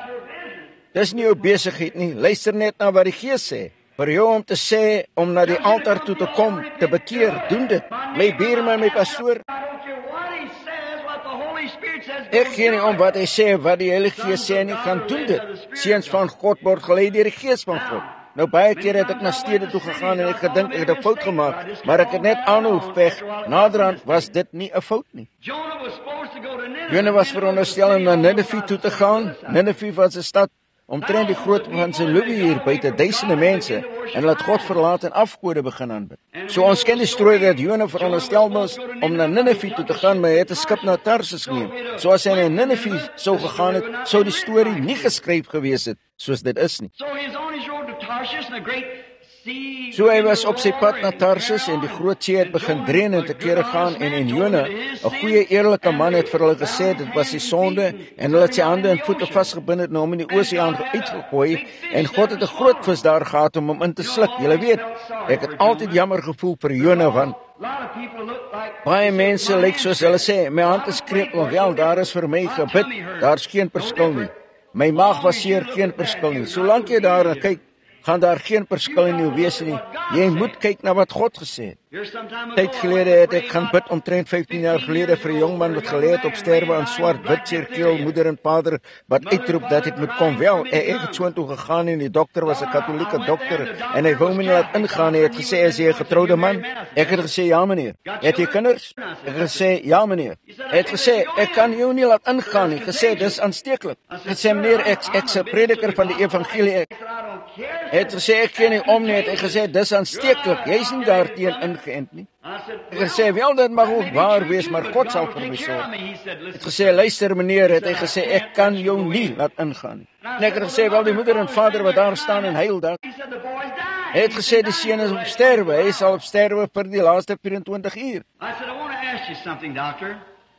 Dis nie jou besigheid nie. Luister net na wat die Gees sê. Vir jou om te sê om na die altaar toe te kom, te bekeer, doen dit. My buurman, my pastoor, I don't care what he says, what the Holy Spirit says. ek gee nie om wat hy sê, wat die Heilige Gees sê nie, gaan doen dit. Seuns van God word gelei deur die Gees van God. Nou baie keer het ek na stede toe gegaan en ek gedink ek het 'n fout gemaak, maar ek het net aanhou veg. Naderhand was dit nie 'n fout nie. Jonah was supposed to go to Nineveh. Jonah was veronderstel om na Nineve toe te gaan. Nineve was 'n stad omtrent die grootte van sy Louis hier, buite duisende mense, en laat God verlaat en afgode begin aanbid. So ons ken die storie dat Jonah veronderstel was om na Nineve toe te gaan, maar hy het 'n skip na Tarsus geneem. So as hy na Nineve sou gegaan het, sou die storie nie geskryf gewees het soos dit is nie. So he's on his road to Tarshish and a great sea. So hy was op sy pad na Tarsus en die groot see het begin dreun en te kere gaan en en Jonah, 'n goeie eerlike man, het vir hulle gesê dit was die sonde en hulle het sy hande en voete vasgebind en hom in die oseaan uitgegooi en God het 'n groot vis daar gehad om hom in te sluk. Julle weet, ek het altyd jammer gevoel vir Jonah want A lot of people look like baie mense lyk soos hulle sê, my hand is kreupel, wel daar is vir my gebid, daar's geen verskil nie. My maag was seer, geen verskil nie. Solank jy daar na kyk, gaan daar geen verskil in jou wese nie. Jy moet kyk na wat God gesê het. Here's some time ago. Tyd gelede het ek gaan bid omtrent vyftien jaar gelede vir 'n jong man wat gelê het op sterwe aan swart wit seerkeel, moeder en vader wat uitroep dat dit moet kom wel. En ek het soontoe gegaan en die dokter was 'n Katolieke dokter en hy wou my nie laat ingaan. Hy het gesê, "Is jy 'n getroude man?" Ek het gesê, "Ja meneer." "Het jy kinders?" Ek het gesê, "Ja meneer." Hy het gesê, "Ek kan jou nie laat ingaan nie." Gesê, "Dis aansteeklik." Ek het gesê, "Meneer, ek ek's 'n prediker van die evangelie." Ek I don't care. Hy het gesê, "Ek gee nie om nie." Het hy gesê, "Dis aansteeklik. Jy's nie daarteen ingeënt nie." I said, Ek het gesê, "Wel, dit mag ook waar wees, maar God sal vir my sorg." He said, Hy het listen, gesê, "Luister meneer," het hy gesê, "ek kan jou nie laat ingaan nie." En ek het gesê, "Wel, die moeder en vader wat daar staan en huil daar." he said the boy's dying. Hy het gesê, "Die seun is op sterwe. Hy sal op sterwe vir die laaste vyf-en-twintig uur." I said, I want to ask you something, doctor.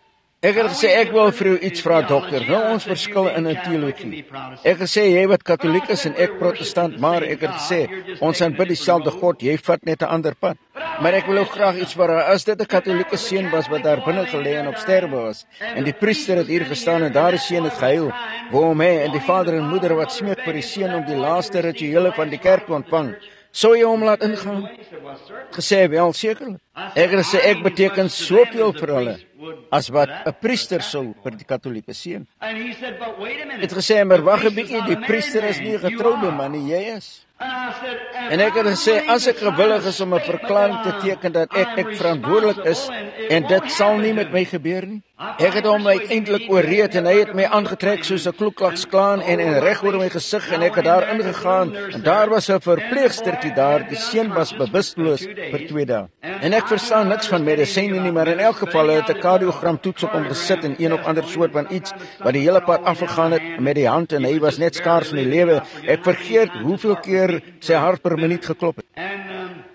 Ek het gesê, "Ek wil vir jou iets vra, dokter." Nou ons verskil in 'n teologie. Ek het gesê, "Jy wat Katoliek is en ek protestant," maar ek het gesê, "Ons aanbid dieselfde God, jy vat net 'n ander pad." Maar ek wil ook graag iets vra. As dit 'n Katolieke seun was wat daar binne gelê en op sterwe was, en die priester het hier gestaan en daar die seun het gehuil, wou hom hê, en die vader en moeder wat smeek vir die seun om die laaste rituele van die kerk te ontvang, sou jy hom laat ingaan? He said, well, sir. Gesê, "Wel, sekerlik." Ek het gesê, "Ek beteken soveel vir hulle as wat 'n priester sou vir die Katolieke seun." And he said, but wait a Ek minute. het gesê, "Maar wag 'n bietjie, die priester is nie 'n getroude man nie, jy is." And I said, En ek het gesê, "As ek gewillig is om 'n verklaring te teken dat ek ek verantwoordelik is en dit sal nie met my gebeur nie." Ek het hom uiteindelik oorreed en hy het my aangetrek soos 'n kloeklaksklaan en en reg oor my gesig en ek het daar ingegaan en daar was 'n verpleegstertjie daar. Die seun was bewusteloos vir twee dae. En ek verstaan niks van medisyne nie, maar in elk geval het 'n kardiogram toets op hom gesit en een of ander soort van iets wat die hele pad afgegaan het met die hand en hy was net skaars in die lewe. Ek vergeet hoeveel keer sy hart per minuut geklop het. and um,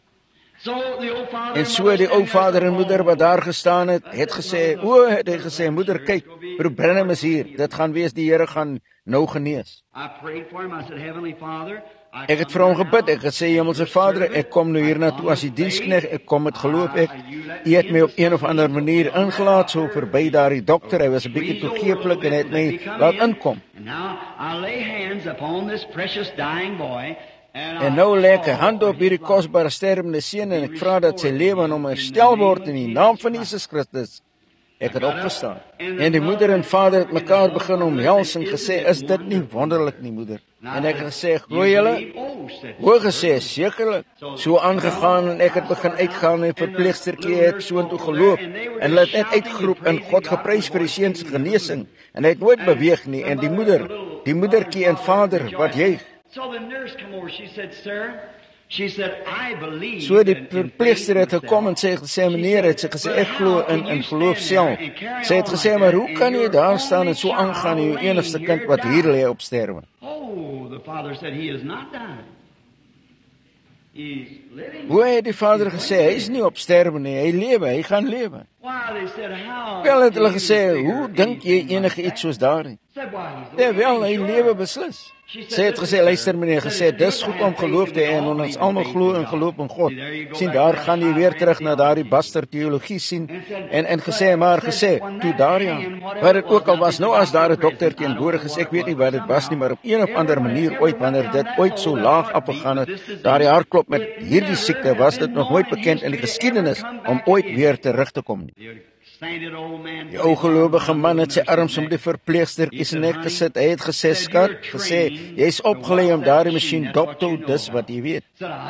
so the old father En so die ou vader en moeder wat daar gestaan het, het gesê, "O," het hy gesê, "Moeder, kyk, broer Branham is hier. Dit gaan wees die Here gaan nou genees." I prayed for him. I said, Heavenly Father, I Ek het vir hom gebid. Ek het gesê, "Hemelse Vader, ek kom nou hier na toe as die diensknegt. Ek kom met geloof ek. U het my op een of ander manier ingelaat so verby daardie dokter. Hy was 'n bietjie toegeeflik en het my laat inkom. And now I lay hands upon this precious dying boy. And En nou lê ek 'n hand op hierdie kosbare sterwende seun en ek vra dat sy lewe aan hom herstel word in die naam van Jesus Christus." Ek het opgestaan. En die moeder en vader het mekaar begin omhels en gesê, "Is dit nie wonderlik nie, moeder?" En ek het gesê, "Glo julle?" Oh, said Hoe gesê, sekerlik. So aangegaan en ek het begin uitgaan en die verpleegstertjie het soontoe geloop en hulle het net uitgeroep en God geprys vir die seun se genesing en hy het nooit beweeg nie en die moeder, die moedertjie en vader wat juig. So the nurse come over. She said, "Sir, She said, I believe. So die verpleegster het gekom en sê gesê meneer het sy gesê ek glo in in geloof self. Sy het gesê maar hoe kan jy daar staan en so aangaan en jou enigste kind wat hier lê op sterwe? Oh, the father said he is not dying. He's living. Hoe het die vader gesê hy is nie op sterwe nie, hy lewe, hy gaan lewe. Why they said how? Wel het hulle gesê, hoe dink jy enige iets soos daarin? Said why he's Ja wel, hy lewe beslis. Sy het gesê, luister meneer, gesê, dis goed om geloof te hê en ons almal glo in geloof in God. Sien, daar gaan jy weer terug na daardie bastard teologie sien en en gesê, maar gesê, toe daar ja, wat dit ook al was, nou as daar 'n dokter teenwoordig is, ek weet nie wat dit was nie, maar op een of ander manier ooit, wanneer dit ooit so laag afgegaan het, daardie hartklop met hierdie siekte, was dit nog nooit bekend in die geskiedenis om ooit weer terug te kom nie. Die ou gelowige man het sy arms om die verpleegstertjie se nek gesit. Hy het gesê, skat, gesê, jy's opgelê om daardie masjien dop te hou, dis wat jy weet.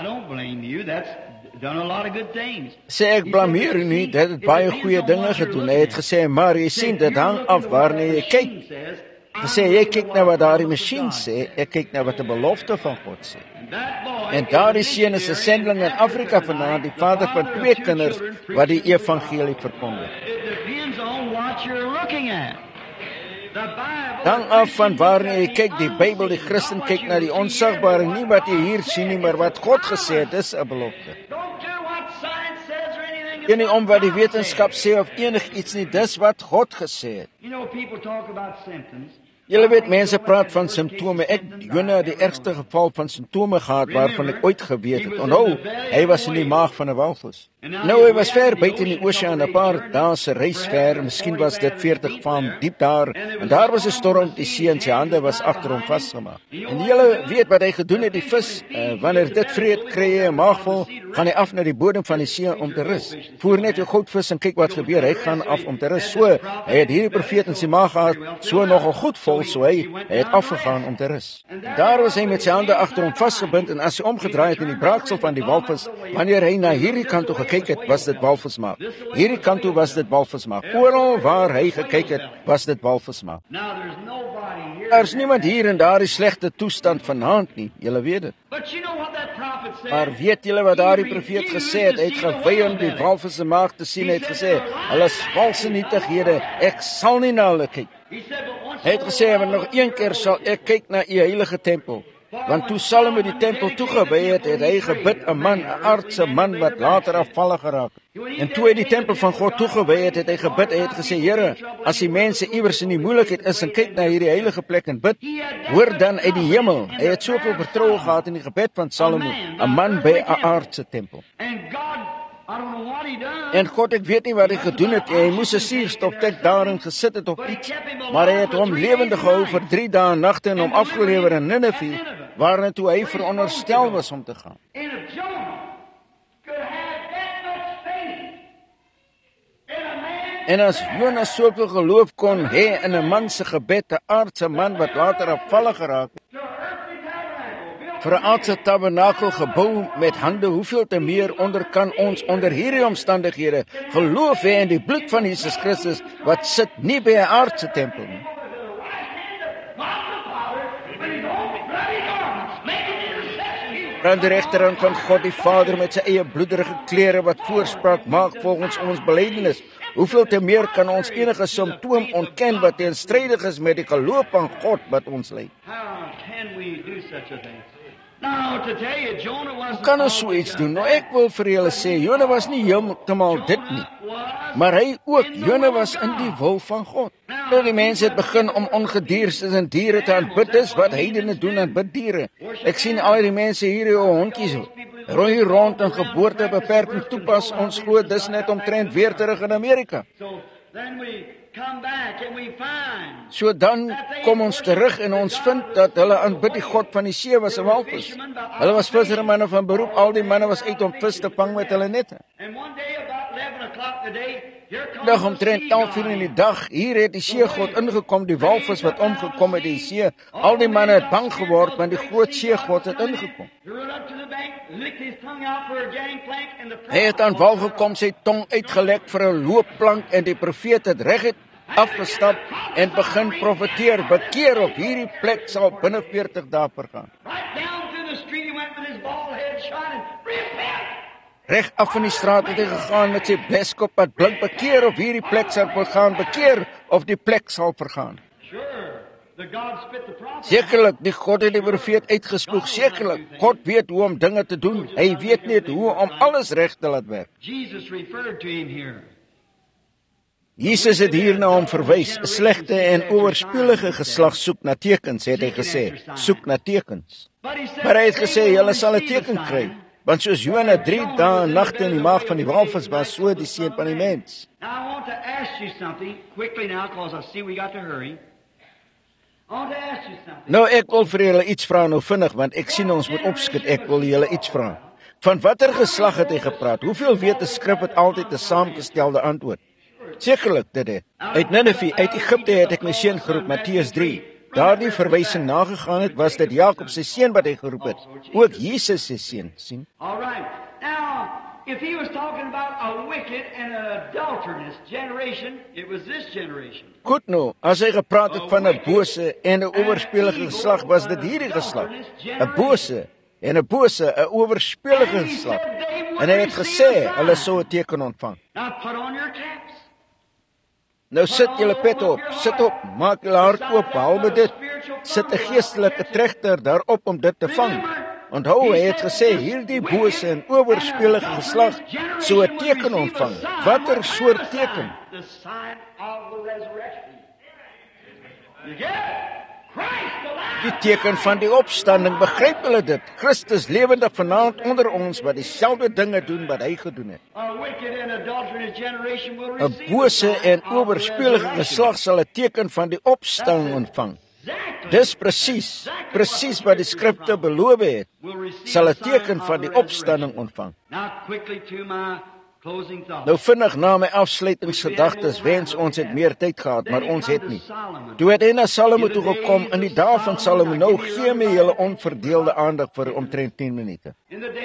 Sê ek blameer nie, dit het baie goeie dinge gedoen. Hy het gesê, maar jy sien, dit hang af waarna jy kyk. Gesê, jy kyk na wat daardie masjien sê, ek kyk na wat die belofte van God sê. En daardie seun is 'n sendeling in Afrika vanaand, die vader van twee kinders wat die evangelie verkondig. Dan af van waarna jy kyk, die Bybel, die Christen kyk na die onsigbare, nie wat jy hier sien nie, maar wat God gesê het, dis 'n belofte. En nie om wat die wetenskap sê of enigiets nie, dis wat God gesê het. Julle weet, mense praat van simptome. Ek, Jona, die ergste geval van simptome gehad waarvan ek ooit geweet het. Onthou, hy was in die maag van 'n walvis. Nou, hy was ver buite in die oseaan, 'n paar dae se reis ver, miskien was dit veertig vaam diep daar, en daar was 'n storm, die see en sy hande was agter hom vasgemaak. En julle weet wat hy gedoen het, die vis, uh, wanneer dit vreet, kry hy 'n maag vol, gaan hy af na die bodem van die see om te rus. Voer net 'n goudvis en kyk wat gebeur, hy gaan af om te rus. So, hy het hierdie profeet in sy maag gehad, so nogal goed vol, so hy, hy het afgegaan om te rus. Daar was hy met sy hande agter hom vasgebind, en as hy omgedraai het in die braaksel van die walvis, wanneer hy na hierdie kant toe gekyk het, was dit walvismaak. Hierdie kant toe was dit walvismaak. Oral waar hy gekyk het, was dit walvismaak. Daar's niemand hier in daardie slegte toestand vanaand nie, julle weet dit. Maar weet julle wat daardie profeet gesê het? Hy het gewy om die walvisse maag te sien, hy het gesê, hulle is valse nietighede, ek sal nie na hulle kyk. Hy het gesê, maar nog een keer sal ek kyk na u heilige tempel. Want toe Salomo die tempel toegewy het, het hy gebid, 'n man, 'n aardse man wat later afvallig geraak het. En toe hy die tempel van God toegewy het, het hy gebid, hy het gesê, Here, as die mense iewers in die moeilikheid is en kyk na hierdie heilige plek en bid, hoor dan uit die hemel. Hy het soveel vertroue gehad in die gebed van Salomo, 'n man by 'n aardse tempel. En God, ek weet nie wat hy gedoen het, hy moes 'n suurstoftek daarin gesit het of iets, maar hy het hom lewendig gehou vir drie dae en nagte en hom afgelewer in Nineve, waarna toe hy veronderstel was om te gaan. En as Jonas soveel geloof kon hê in 'n man se gebed, 'n aardse man wat later afvallig geraak het, vir 'n aardse tabernakel gebou met hande, hoeveel te meer onder kan ons onder hierdie omstandighede geloof hê in die bloed van Jesus Christus wat sit nie by 'n aardse tempel nie. Aan die regterhand van God die Vader met sy eie bloederige klere wat voorspraak maak volgens ons belydenis. Hoeveel te meer kan ons enige simptoom ontken wat teenstrydig is met die geloof van God wat ons lei? Hoe kan ons so iets doen? Nou ek wil vir julle sê, Jona was nie heeltemal dit nie, maar hy ook, Jona was in die wil van God. Nou die mense het begin om ongediertes en diere te aanbid, dis wat heidene doen, aanbid diere. Ek sien al die mense hier, die hondjies, rooi rond en geboortebeperking toepas, ons glo dis net omtrent weer terug in Amerika. So dan kom ons terug en ons vind dat hulle aanbid die God van die see was 'n walvis. Hulle was vissermanne van beroep, al die manne was uit om vis te vang met hulle nette. Dag omtrent elf uur in die dag, hier het die seegod ingekom, die walvis wat omgekom het die see. Al die manne het bang geword, want die groot seegod het ingekom. Hy het aan wal gekom, sy tong uitgelek vir 'n loopplank en die profeet het reguit afgestap en begin profeteer, bekeer op hierdie plek sal binne veertig dae vergaan. Reg af van die straat het hy gegaan met sy bleskop wat blink, bekeer of hierdie plek sal vergaan, bekeer of die plek sal vergaan. Sekerlik, die God het die profeet uitgespoeg, sekerlik, God weet hoe om dinge te doen, hy weet net hoe om alles reg te laat werk. Jesus het hier na hom verwys, 'n slegte en oorspelige geslag soek na tekens, het hy gesê, soek na tekens. Maar hy het gesê, julle sal 'n teken kry. Want soos Jona drie dae en nagte in die maag van die walvis was, so die seun van die mens. Nou ek wil vir julle iets vra nou vinnig, want ek sien ons moet opskit, ek wil julle iets vra. Van watter geslag het hy gepraat? Hoeveel weet die skrif het altyd 'n saamgestelde antwoord? Sekerlik dit het. Uit Nineve, uit Egipte het ek my seun geroep, Matteus drie. Daardie verwysing nagegaan het, was dit Jakob sy seun wat hy geroep het. Ook Jesus sy seun, sien? Alright. Now, if he was talking about a wicked and an adulterous generation, it was this generation. Goed nou, as hy gepraat het van 'n bose en 'n oorspelige geslag, was dit hierdie geslag. 'n Bose en 'n bose, 'n oorspelige geslag. En hy het gesê, hulle sou 'n teken ontvang. Now put on your caps. Nou sit julle pet op, sit op, maak julle hart oop, behalwe dit, sit 'n geestelike trechter daarop om dit te vang. Onthou, hy het gesê, hierdie bose en oorspelige geslag sou 'n teken ontvang. Watter soort teken? Die teken van die opstanding, begryp hulle dit? Christus lewendig vanaand onder ons, wat dieselfde dinge doen wat hy gedoen het. 'n Bose en oorspelige geslag sal 'n teken van die opstanding ontvang. Dis presies, presies wat die skrifte beloof het, sal 'n teken van die opstanding ontvang. Nou vinnig na my afsluitingsgedagtes wens ons het meer tyd gehad, maar ons het nie. Toe het hy na Salomo toe gekom, in die dae van Salomo, nou gee my julle onverdeelde aandag vir omtrent tien minute.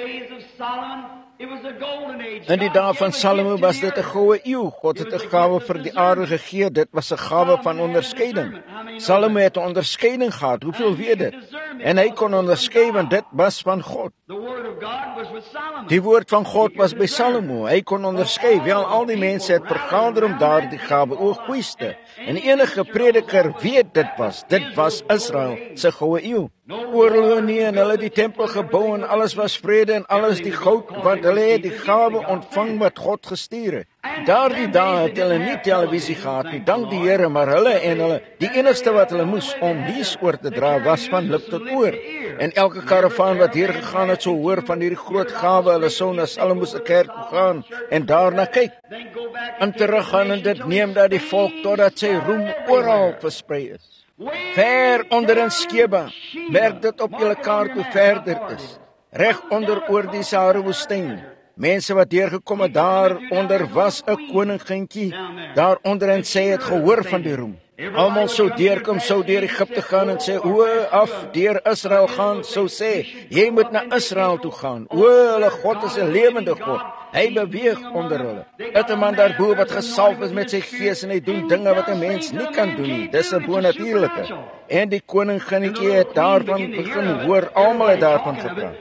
In die dae van Salomo was dit 'n goue eeu. God het 'n gawe vir die aarde gegee, dit was 'n gawe van onderskeiding. Salomo het 'n onderskeiding gehad, hoeveel weet dit? En hy kon onderskei, want dit was van God. Die woord van God was by Salomo, hy kon onderskei, wel al die mense het vergader om daar die gawe oogkoeste. En enige prediker weet dit was, dit was Israel se goue eeu. Oorloë nie, en hulle die tempel gebou en alles was vrede en alles die goud, want hulle het die gawe ontvang wat God gestuur het. Daardie dae het hulle nie televisie gehad nie, dank die Here, maar hulle en hulle, die enigste wat hulle moes om dies oor te dra, was van lip tot oor. En elke karavaan wat hier gegaan het, sou hoor van hierdie groot gawe, hulle sou na Salomo se kerk gaan en daarna kyk. En terug gaan en dit neem dat die volk totdat sy roem oral versprei is. Ver onder in Skeba, merk dit op julle kaart hoe verder is. Reg onder oor die Sahara woestyn. Mense wat deurgekom het daaronder was 'n koningintjie. Daaronder en sy het gehoor van die roem. Almal sou deurkom, sou deur Egipte gaan en sê, o, af, deur Israel gaan, sou sê, jy moet na Israel toe gaan. O, hulle God is 'n lewende God. Hy beweeg onder hulle. Dit 'n man daarbo wat gesalf is met sy gees en hy doen dinge wat 'n mens nie kan doen nie. Dis 'n bonatuurlike. En die koninginnetjie het daarvan begin hoor, almal het daarvan gepraat.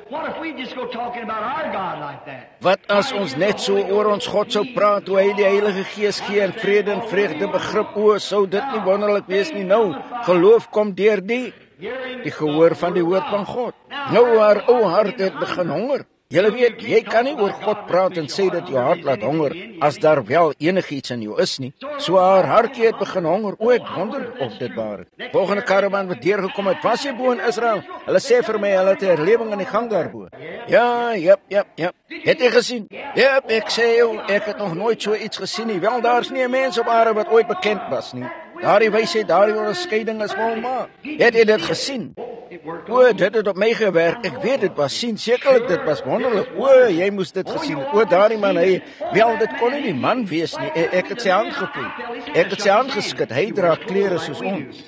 Wat as ons net so oor ons God sou praat, hoe hy die Heilige Gees gee en vrede en vreugde begrip, o, sou dit nie wonderlik wees nie. Nou, geloof kom deur die, die gehoor van die woord van God. Nou haar ou hart het begin honger. Julle weet, jy kan nie oor God praat en sê dat jou hart laat honger, as daar wel enigiets in jou is nie. So haar hartjie het begin honger, o, ek wonder of dit waar is. Volgende karavan wat deurgekom het, was jy bo in Israel? Hulle sê vir my, hulle het 'n herlewing in die gang daarbo. Ja, jep, jep, jep. Het jy gesien? Jep, ek sê jou, ek het nog nooit so iets gesien nie. Wel, daar's nie 'n mens op aarde wat ooit bekend was nie. Daardie wysheid, daardie onderskeiding is volmaak. Het jy dit gesien? O, dit het op my gewerk, ek weet dit was sien, sekerlik dit was wonderlik, o, jy moes dit gesien, o, daardie man, hy, wel, dit kon nie die man wees nie, ek, ek het sy hand gevoel, ek het sy hand geskit, hy dra klere soos ons,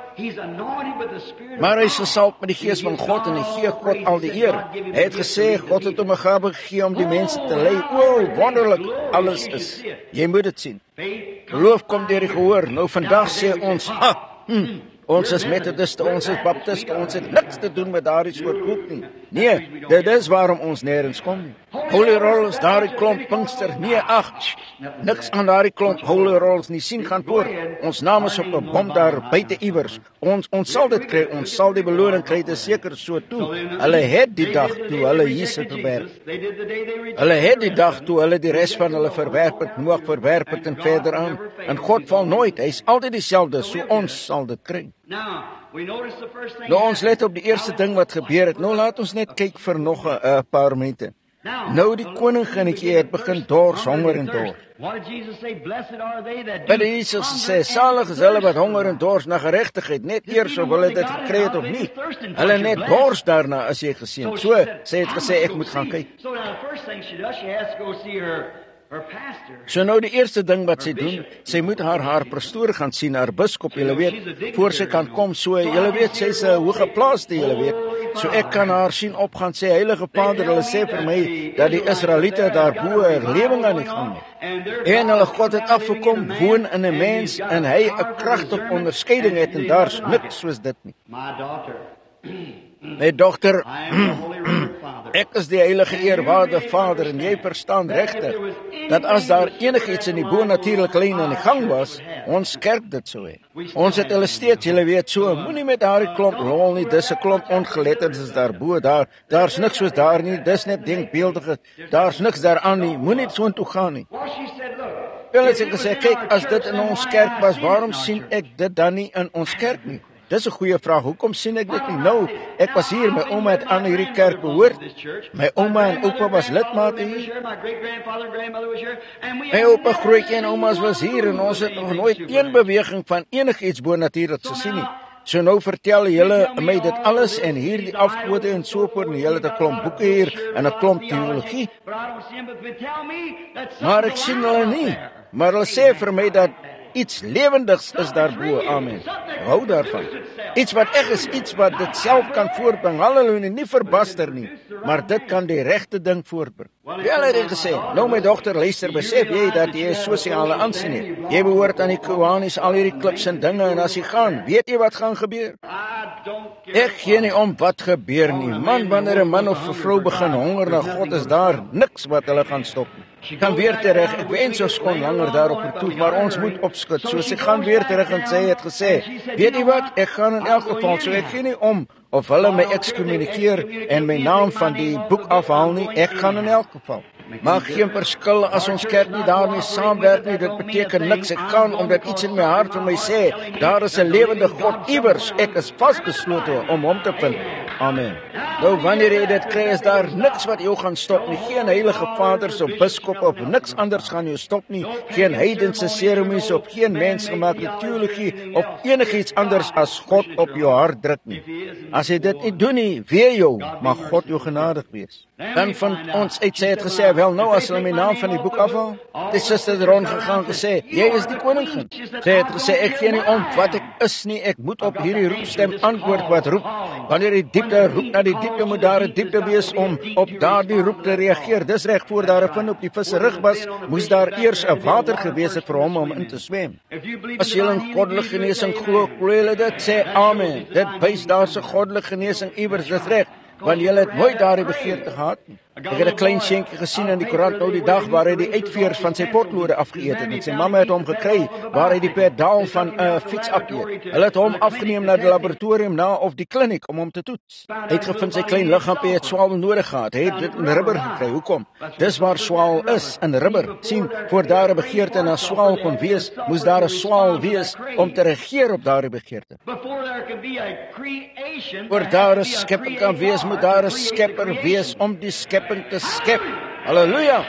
maar hy is gesalf met die gees van God en hy gee God al die eer, hy het gesê, God het hom 'n gawe gegee om die mense te lei, o, wonderlik, alles is, jy moet dit sien, geloof kom deur die gehoor, nou vandag sê ons, ha, hm, ons is Methodiste, ons is Baptiste, ons het niks te doen met daardie soort koek nie. Nee, dit is waarom ons nêrens kom nie. Holy Rolls, daardie klomp Pinkster, nee, ag, niks aan daardie klomp Holy Rolls nie, sien gaan voor. Ons naam is op 'n bom daar buite iewers. Ons ons sal dit kry, ons sal die beloning kry, dit is seker so toe. Hulle het die dag toe hulle Jesus verwerp. Hulle het die dag toe hulle die res van hulle verwerp het, Noag verwerp het en verder aan. En God val nooit, hy is altyd dieselfde, so ons sal dit kry. Nou ons let op die eerste ding wat gebeur het. Nou laat ons net kyk vir nog 'n uh, paar minute. Nou die koninginnetjie het begin dors, honger en dors. But Jesus sê, salig is hulle wat honger en dors na geregtigheid, net eers of hulle dit gekry het of nie. Hulle net dors daarna as jy gesien. So sê het gesê ek moet gaan kyk. So nou die eerste ding wat sy doen, sy moet haar haar pastoor gaan sien, haar biskop, julle weet, voor sy kan kom, so julle weet, sy is 'n hoëgeplaaste, julle weet. So ek kan haar sien opgaan, sê Heilige Vader, hulle sê vir my dat die Israeliete daarbo 'n herlewing aan die gang het. En hulle God het afgekom, woon in 'n mens en hy 'n kragtige onderskeiding het en daar's niks soos dit nie. My dogter, ek is die heilige eerwaarde Vader en jy verstaan regtig dat as daar enigiets in die bonatuurlike lyn aan die gang was, ons kerk dit sou hê. Ons het hulle steeds, julle weet, so moenie met daardie klomp lol nie, dis 'n klomp ongeletterdes daarbo, daar daar's niks soos daar nie, dis net denkbeeldige, daar's niks daaraan nie, moenie so intoe gaan nie. Hulle het gesê, kyk, as dit in ons kerk was, waarom sien ek dit dan nie in ons kerk nie? Dis 'n goeie vraag. Hoekom sien ek dit nie? Nou, ek was hier, my ouma het aan hierdie kerk behoort. My ouma en oupa was lidmate hier. My oupa, grootjie en oumas was hier en ons het nog nooit een beweging van enigiets bonatuurliks gesien nie. So nou vertel julle my dit alles en hier die afgode en so voort en julle het 'n klomp boeke hier en 'n klomp teologie. Maar ek sien hulle nie. Maar hulle sê vir my dat iets lewendigs is daarbo, amen. Hou daarvan. Iets wat ek is, iets wat dit self kan voortbring. Halleluja, nie verbaster nie, maar dit kan die regte ding voortbring. Wel het hy gesê, nou my dogter, luister, besef jy dat jy sosiale aansien het. Jy behoort aan die Kohanis, al hierdie klips en dinge, en as jy gaan, weet jy wat gaan gebeur? Ek gee nie om wat gebeur nie. Man, wanneer 'n man of 'n vrou begin honger na God, is daar niks wat hulle gaan stop nie. Sy gaan weer terug, ek wens ons kon langer daarop vertoef, maar ons moet opskud, so sy gaan weer terug en sy het gesê, weet jy wat, ek gaan in elk geval, so ek gee nie om of hulle my excommunikeer en my naam van die boek afhaal nie, ek gaan in elk geval. Maak geen verskil as ons kerk nie daarmee saamwerk nie, dit beteken niks, ek gaan omdat iets in my hart vir my sê, daar is 'n lewende God iewers, ek is vasbeslote om hom te vind. Amen. Nou wanneer jy dit kry, is daar niks wat jou gaan stop nie, geen heilige vaders of biskop of niks anders gaan jou stop nie, geen heidense seremonies of geen mensgemaakte teologie of enigiets anders as God op jou hart druk nie. As jy dit nie doen nie, wee jou, mag God jou genadig wees. Dan van ons uit sy het gesê, wel nou as hulle my naam van die boek afhaal, die suster het rondgegaan gesê, jy is die koningin. Sy het gesê, ek gee nie om wat ek is nie, ek moet op hierdie roepstem antwoord wat roep. Wanneer die diepte roep na die diepte, moet daar 'n diepte wees om op daardie roep te reageer. Dis reg voor daar 'n vind op die visse rug was, moes daar eers 'n water gewees het vir hom om in te swem. As jy in goddelike genesing glo, glo jy dit, sê amen. Dit wys daar's 'n goddelike genesing iewers, dis reg. Want jy het nooit daardie begeerte gehad nie. Ek het 'n klein seentjie gesien in die koerant nou die dag waar hy die uitveers van sy potlode afgeëet het en sy mamma het hom gekry waar hy die pedaal van 'n uh, fiets afeet. Hulle het hom afgeneem na die laboratorium na of die kliniek om hom te toets. Hy het gevind sy klein liggaampie het swaal nodig gehad. Hy het dit in rubber gekry. Hoekom? Dis waar swaal is, in rubber. Sien, voor daar 'n begeerte na swaal kon wees, moes daar 'n swaal wees om te regeer op daardie begeerte. Voor daar 'n skepping kan wees, moet daar 'n skepper wees om die skep te skep. Halleluja.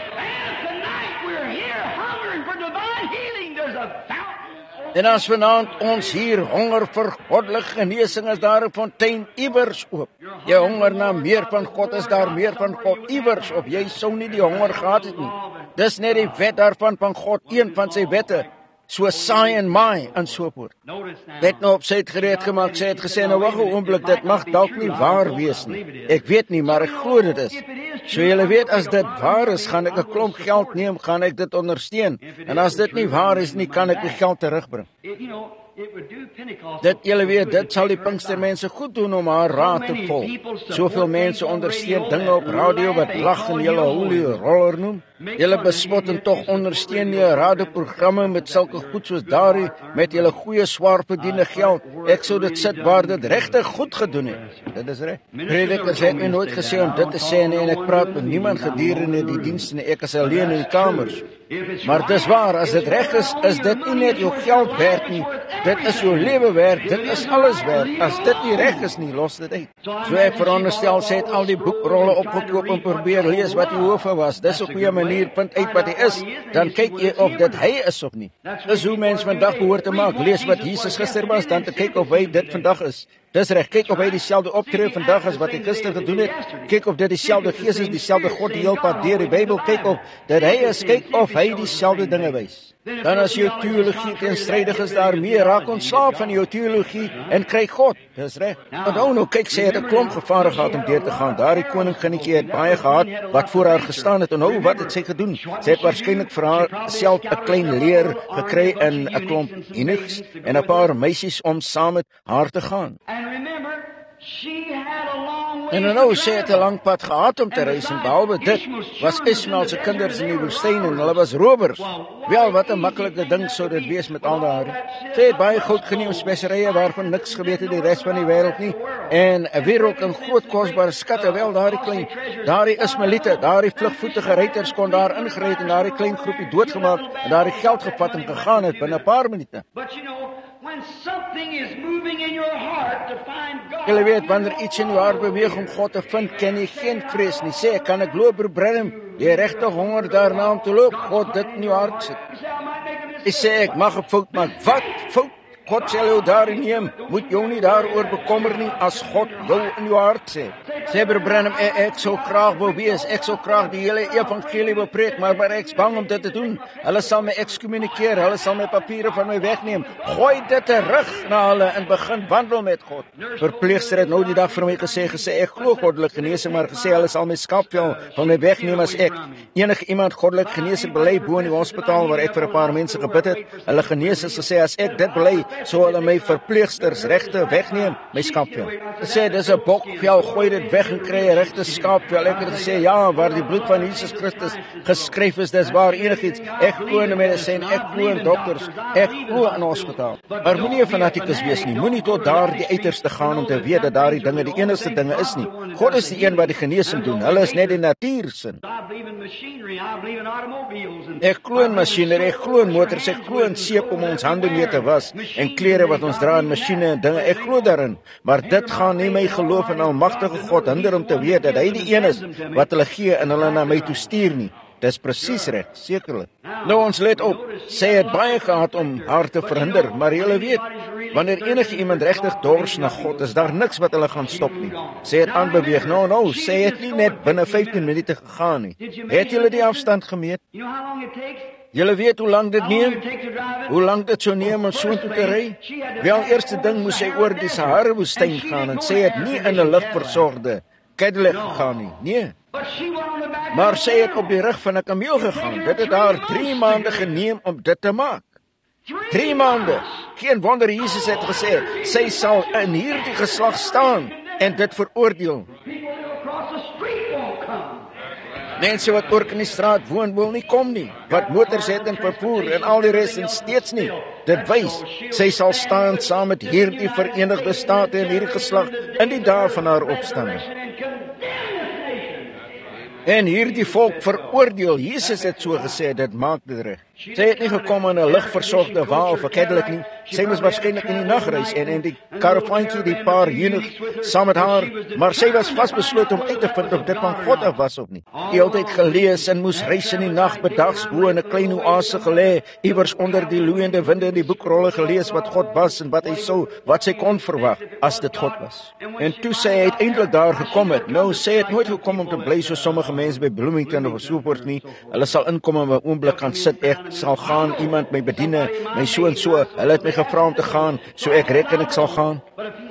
En as vanaand ons hier honger vir goddelike genesing, is daar 'n fontein iewers oop. Jy honger na meer van God, is daar meer van God iewers op. Jy sou nie die honger gehad het nie. Dis net die wet daarvan van God, een van sy wette. So saai en maai en so voort. Net nou op sy het gereed gemaak, sy het gesê, nou wag 'n oomblik, dit mag dalk nie waar wees nie. Ek weet nie, maar ek glo dit is. So julle weet, as dit waar is, gaan ek 'n klomp geld neem, gaan ek dit ondersteun. En as dit nie waar is nie, kan ek die geld terugbring. Dit julle weet, dit sal die Pinkstermense goed doen om haar raad te volg. Soveel mense ondersteun dinge op radio wat lag en julle holy roller noem. Julle bespot en tog ondersteun julle radioprogramme met sulke goed soos daardie met julle goeie swaar verdiende geld. Ek sou dit sit waar dit regtig goed gedoen het. Dit is reg. Predikers het my nooit gesê om dit te sê nie, en ek praat met niemand gedurende die diens nie. Ek is alleen in die kamers. Maar dis waar, as dit reg is, is dit nie net jou geld werd nie. Dit is jou lewe werd, dit is alles werd. As dit nie reg is nie, los dit uit. So ek veronderstel, sy het al die boekrolle opgekoop en probeer lees wat die hoofe was. Dis 'n goeie manier, vind uit wat hy is, dan kyk jy of dit hy is of nie. Dis hoe mens vandag behoort te maak. Lees wat Jesus gister was, dan te kyk of hy dit vandag is. Dis reg, kyk of hy dieselfde optree vandag as wat hy gister gedoen het. Kyk of dit dieselfde Gees is, dieselfde God die hele pad deur die Bybel. Kyk of dit hy is, kyk of hy dieselfde dinge wys. Dan as jou teologie teenstrydig is daarmee, raak ontslaaf van jou teologie en kry God. Dis reg. Onthou nou, kyk, sy het 'n klomp gevare gehad om deur te gaan. Daardie koninginnetjie het baie gehad wat voor haar gestaan het. Onthou, wat het sy gedoen? Sy het waarskynlik vir haarself 'n klein leer gekry in 'n klomp eunuchs en 'n paar meisies om saam met haar te gaan. En nou, sy het 'n lang pad gehad om te reis, en behalwe dit was Ismael se kinders in die woestyn en hulle was rowers. Wel, wat 'n maklike ding sou dit wees met al daardie. Sy het baie goud geneem, speserye waarvan niks geweet het die res van die wêreld nie, en 'n wierook en groot kosbare skatte. Wel, daardie klein, daardie Ismaeliete, daardie vlugvoetige ruiters kon daar ingery het en daardie klein groepie doodgemaak en daardie geld gevat en gegaan het binne 'n paar minute. Julle weet, wanneer iets in jou hart beweeg om God te vind, ken jy geen vrees nie. Sê, kan ek glo, broer Branham, jy regtig honger daarna om te loop, God dit in jou hart sit. Jy sê, ek mag 'n fout maak. Wat? Fout? God sal jou daarin neem. Moet jou nie daaroor bekommer nie as God jou in jou hart sê. Sê, broer Branham, ek, ek sou graag wou wees, ek sou graag die hele evangelie wil preek, maar, maar ek is bang om dit te doen. Hulle sal my excommunikeer, hulle sal my papiere van my wegneem. Gooi dit terug na hulle en begin wandel met God. Verpleegster het nou die dag vir my gesê, gesê ek glo goddelik genesing, maar gesê hulle sal my skaapvel van my wegneem as ek enige iemand goddelik genesing bely bo in die hospitaal waar ek vir 'n paar mense gebid het. Hulle genees is gesê as ek dit bely, so hulle my verpleegsters regte wegneem, my skaapvel. Hulle sê, dis 'n bokvel, gooi dit weg en kry 'n regte skaapvel. Ek het gesê, ja, waar die bloed van Jesus Christus geskryf is, dis waar enigiets. Ek glo in medisyn, ek glo in dokters, ek glo in hospitaal. Maar moenie 'n fanatikus wees nie, moenie tot daar die uiterste gaan om te weet dat daardie dinge die enigste dinge is nie. God is die een wat die genesing doen, hulle is net die natuursin. Ek glo in masjinerie, ek glo in motors, ek glo in seep om ons hande mee te was, en klere wat ons dra in masjiene en dinge, ek glo daarin, maar dit gaan nie my geloof in almagtige God hinder om te weet dat hy die een is wat hulle gee en hulle na my toe stuur nie. Dis presies reg, sekerlik. Nou ons let op, sy het baie gehad om haar te verhinder, maar julle weet, wanneer enige iemand regtig dors na God, is daar niks wat hulle gaan stop nie. Sy het aanbeweeg, nou nou, sy het nie net binne vyftien minute gegaan nie. Het julle die afstand gemeet? Julle weet hoe lang dit neem? Hoe lang dit sou neem om so toe te ry? Wel, eerste ding moes sy oor die Sahara-woestyn gaan en sy het nie in 'n ligversorgde Cadillac gegaan nie. Nee. Maar sy het op die rug van 'n kameel gegaan. Dit het haar drie maande geneem om dit te maak. Drie maande. Geen wonder Jesus het gesê, sy sal in hierdie geslag staan en dit veroordeel. Mense wat oor in die straat woon, wil nie kom nie. Wat motors het en vervoer en al die res en steeds nie. Dit wys, sy sal staan saam met hierdie Verenigde State en hierdie geslag in die dae van haar opstanding. En hierdie volk veroordeel. Jesus het so gesê, dit maak dit reg. Sy het nie gekom in 'n ligversorgde wa of 'n Cadillac nie. Sy was waarskynlik in die nagreis en in die karavantjie die paar eunuchs saam met haar, maar sy was vasbeslote om uit te vind of dit van God af was of nie. Die hele tyd gelees en moes reis in die nag bedags bo in 'n klein oase gelê, iewers onder die loeiende winde in die boekrolle gelees wat God was en wat hy sou, wat sy kon verwag as dit God was. En toe sy uiteindelik daar gekom het, nou sy het nooit gekom om te bly so sommige mense by Bloomington of so voort nie. Hulle sal inkom en 'n oomblik kan sit, ek sal gaan, iemand my bediene, my so en so, hulle het my gevra om te gaan, so ek reken ek sal gaan.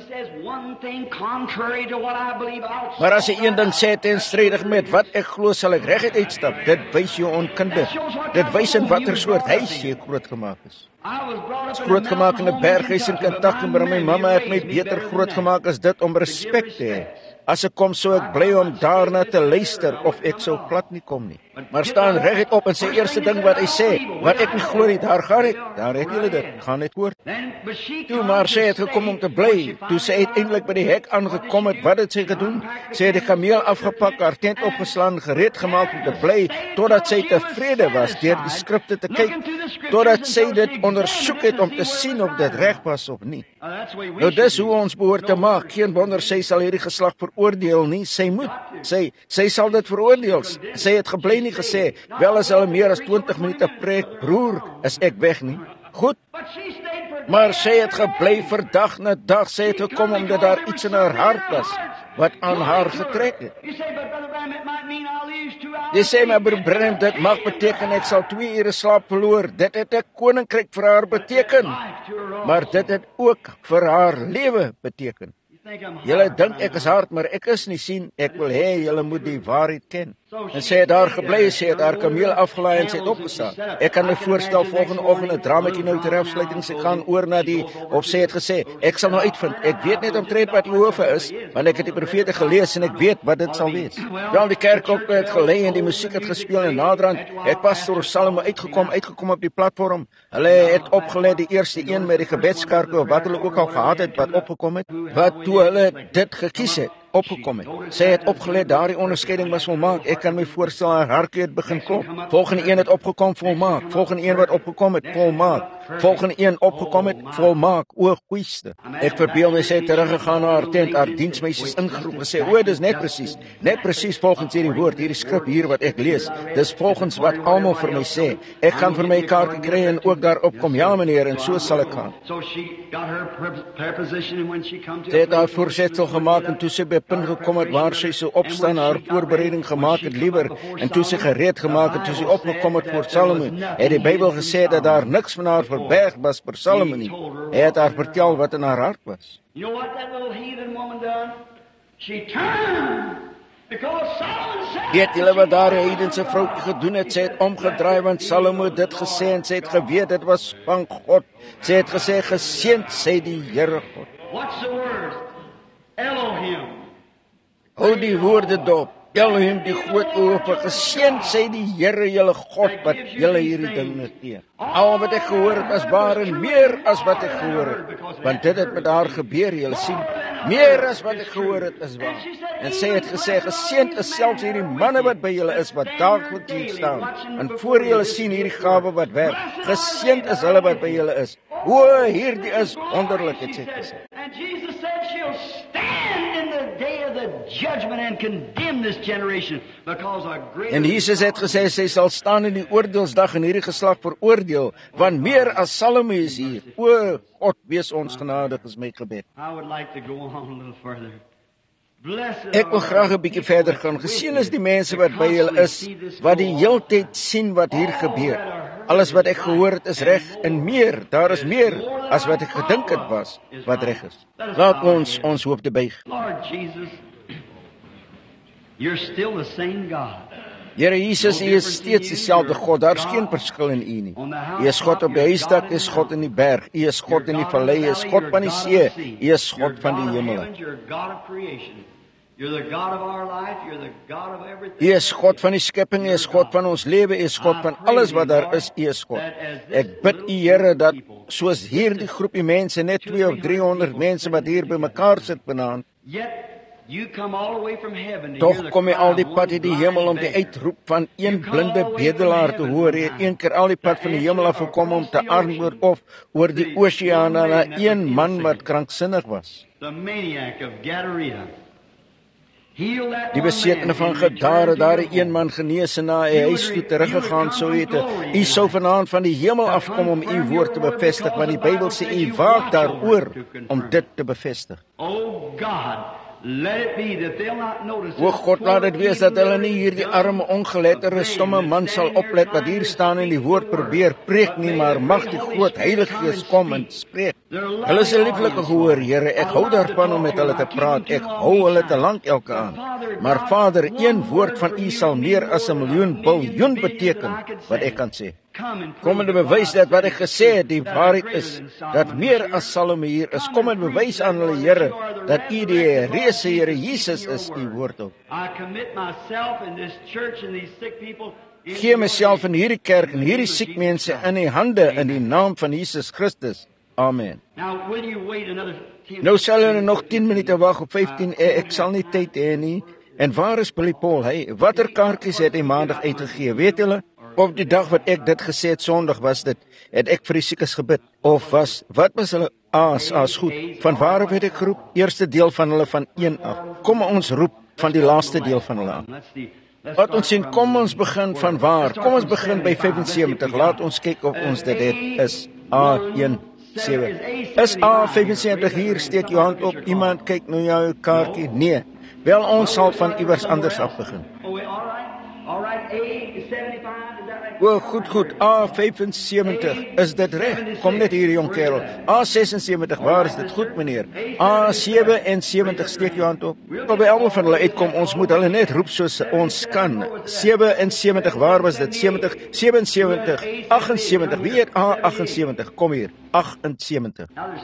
Maar as hy een ding sê teenstrydig met wat ek glo, sal ek reguit uitstap. Dit wys jou onkunde. Dit wys in watter soort huis jy groot gemaak is. Is grootgemaak in 'n berghuis in Kentucky, maar my mamma het my beter grootgemaak as dit om respek te hê. As ek kom, sou ek bly om daarna te luister, of ek sou plat nie kom nie. Maar staan reguit op en sê eerste ding wat hy sê, wat ek nie glo nie, daar gaan ek, daar het julle dit, gaan net hoor. Toe maar sy het gekom om te bly, toe sy uiteindelik by die hek aangekom het, wat het sy gedoen? Sy het die kameel afgepak, haar tent opgeslaan, gereed gemaak om te bly, totdat sy tevrede was deur die skrifte te kyk, totdat sy dit ondersoek het om te sien of dit reg was of nie. Nou dis hoe ons behoort te maak, geen wonder sy sal hierdie geslag veroordeel nie, sy moet, sy, sy sal dit veroordeel, sy het gebly nie gesê, wel as hulle meer as twintig minute preek, broer, is ek weg nie. Goed, maar sy het gebly vir dag na dag, sy het gekom omdat daar iets in haar hart was, wat aan haar getrek het. Jy sê, maar broer Branham, dit mag beteken, ek sal twee ure slaap verloor, dit het 'n koninkryk vir haar beteken, maar dit het ook vir haar lewe beteken. Julle dink ek is hard, maar ek is nie, sien, ek wil hê julle moet die waarheid ken. En sy het daar gebly, sy het haar kameel afgelaai en sy het opgestaan. Ek kan my voorstel, volgende oggend 'n dramatjie nou ter afsluiting, sy gaan oor na die, of sy het gesê, ek sal nou uitvind, ek weet net omtrent wat die hoofde is, want ek het die profete gelees en ek weet wat dit sal wees. Wel, die kerk ook het gelei en die musiek het gespeel en naderhand het pastoor Salome uitgekom, uitgekom op die platform. Hulle het opgelê, die eerste een met die gebedskerk, of wat hulle ook al gehad het, wat opgekom het, wat toe hulle dit gekies het, opgekom het. Sy het opgelet, daardie onderskeiding was volmaak. Ek kan my voorstel, haar hartjie het begin klop. Volgende een het opgekom, volmaak. Volgende een wat opgekom het, volmaak. Volgende een opgekom het, volmaak. O, goeieste. Ek verbeel my, sy het teruggegaan na haar tent, haar diensmeisies ingeroep en sê, o, dis net presies, net presies volgens hierdie woord, hierdie skrif hier wat ek lees. Dis volgens wat almal vir my sê. Ek gaan vir my kaartjie kry en ook daarop kom, ja meneer, en so sal ek gaan. Sy het haar voorsetsel gemaak en toe sy by punt gekom het waar sy so opstaan, haar voorbereiding gemaak het liewer, en toe sy gereed gemaak het, toe sy opgekom het voor Salome, het die Bybel gesê dat daar niks van haar verberg was vir Salome nie. Hy het haar vertel wat in haar hart was. Weet julle wat daar die heidense vroukie gedoen het? Sy het omgedraai, want Salome het dit gesê en sy het geweet, dit was van God. Sy het gesê, geseënd sy die Here God. What's the word? Elohim. Hou die woorde dop. Elohim, die groot oor, geseënd sy die Here julle God, wat julle hierdie dinge gee. Al wat ek gehoor het was waar en meer as wat ek gehoor het. Want dit het met haar gebeur, julle sien. Meer as wat ek gehoor het is waar. En sy het gesê, geseënd is selfs hierdie manne wat by julle is, wat daagliks hier staan. En voor julle sien hierdie gawe wat werk. Geseënd is hulle wat by julle is. O, hierdie is wonderlik, het sy gesê. And Jesus said she'll stand in the day of the judgment and condemn this generation because our great. En Jesus het gesê sy sal staan in die oordeelsdag en hierdie geslag veroordeel, want meer as Salome is hier. O, God, wees ons genadig is my gebed. I would like to go on a little further. Ek wil graag 'n bietjie verder gaan. Geseën is die mense wat by julle is, wat die heeltyd sien wat hier gebeur. Alles wat ek gehoor het is reg en meer, daar is meer as wat ek gedink het was, wat reg is. Laat ons ons hoop te buig. Lord Jesus, you're still the same God. Here Jesus, U is steeds dieselfde God, daar is geen verskil in U nie. U is God op die huisdak, U is God in die berg, U is God in die vallei, U is God van die see, U is God van die hemel. U is God van die skepping, U is God van ons lewe, U is God van alles wat daar is, U is God. Ek bid U, Here, dat soos hierdie groepie mense, net twee of driehonderd mense wat hier by mekaar sit vanaand, tog kom jy al die pad uit die hemel om die uitroep van een blinde bedelaar te hoor. Jy het een keer al die pad van die hemel af gekom om te antwoord of oor die oseane na een man wat kranksinnig was. Die besetene van Gadara, daar een man genees en na hy huis toe teruggegaan sou het. U sou vanaand van die hemel afkom om U woord te bevestig, want die Bybel sê U waak daaroor om dit te bevestig. O God, laat dit wees dat hulle nie hierdie arme, ongeletterde, stomme man sal oplet wat hier staan en die woord probeer preek nie, maar mag die groot Heilige Gees kom en spreek. Hulle is 'n lieflike gehoor, Here, ek hou daarvan om met hulle te praat, ek hou hulle te lank elke aan. Maar Vader, een woord van U sal meer as 'n miljoen biljoen beteken wat ek kan sê. Kom en bewys dat wat ek gesê het die waarheid is, dat meer as Salome hier is. Kom en bewys aan hulle Here dat U die reëse Here Jesus is, U woord op. Gee myself in hierdie kerk en hierdie siek mense in die hande in die naam van Jesus Christus. Amen. Nou sal hulle nog tien minute wag op vyftien, ek sal nie tyd hê nie. En waar is Billy Paul? Hy, watter kaartjies het hy maandag uitgegee? Weet julle? Op die dag wat ek dit gesê het, Sondag was dit, het ek vir die siekes gebid. Of was, wat was hulle aas, aas goed? Van waar het ek geroep? Eerste deel van hulle van een af. Kom ons roep van die laaste deel van hulle aan. Laat ons sien, kom ons begin van waar? Kom ons begin by vyfensewentig. Laat ons kyk of ons dit het, is A een sewe. Is A vyfensewentig hier, steek jou hand op. Iemand kyk nou jou kaartjie? Nee. Wel, ons sal van iewers anders af begin. O, goed, goed, A vyfensewentig, is dit reg? Kom net hier, jong kerel. A sesensewentig, waar is dit? Goed, meneer. A sewensewentig, steek jou hand op. Al by almal van hulle uitkom, ons moet hulle net roep soos ons kan. sewensewentig, waar was dit? sewentig, sewensewentig, agtensewentig, wie het A agtensewentig? Kom hier, agtensewentig.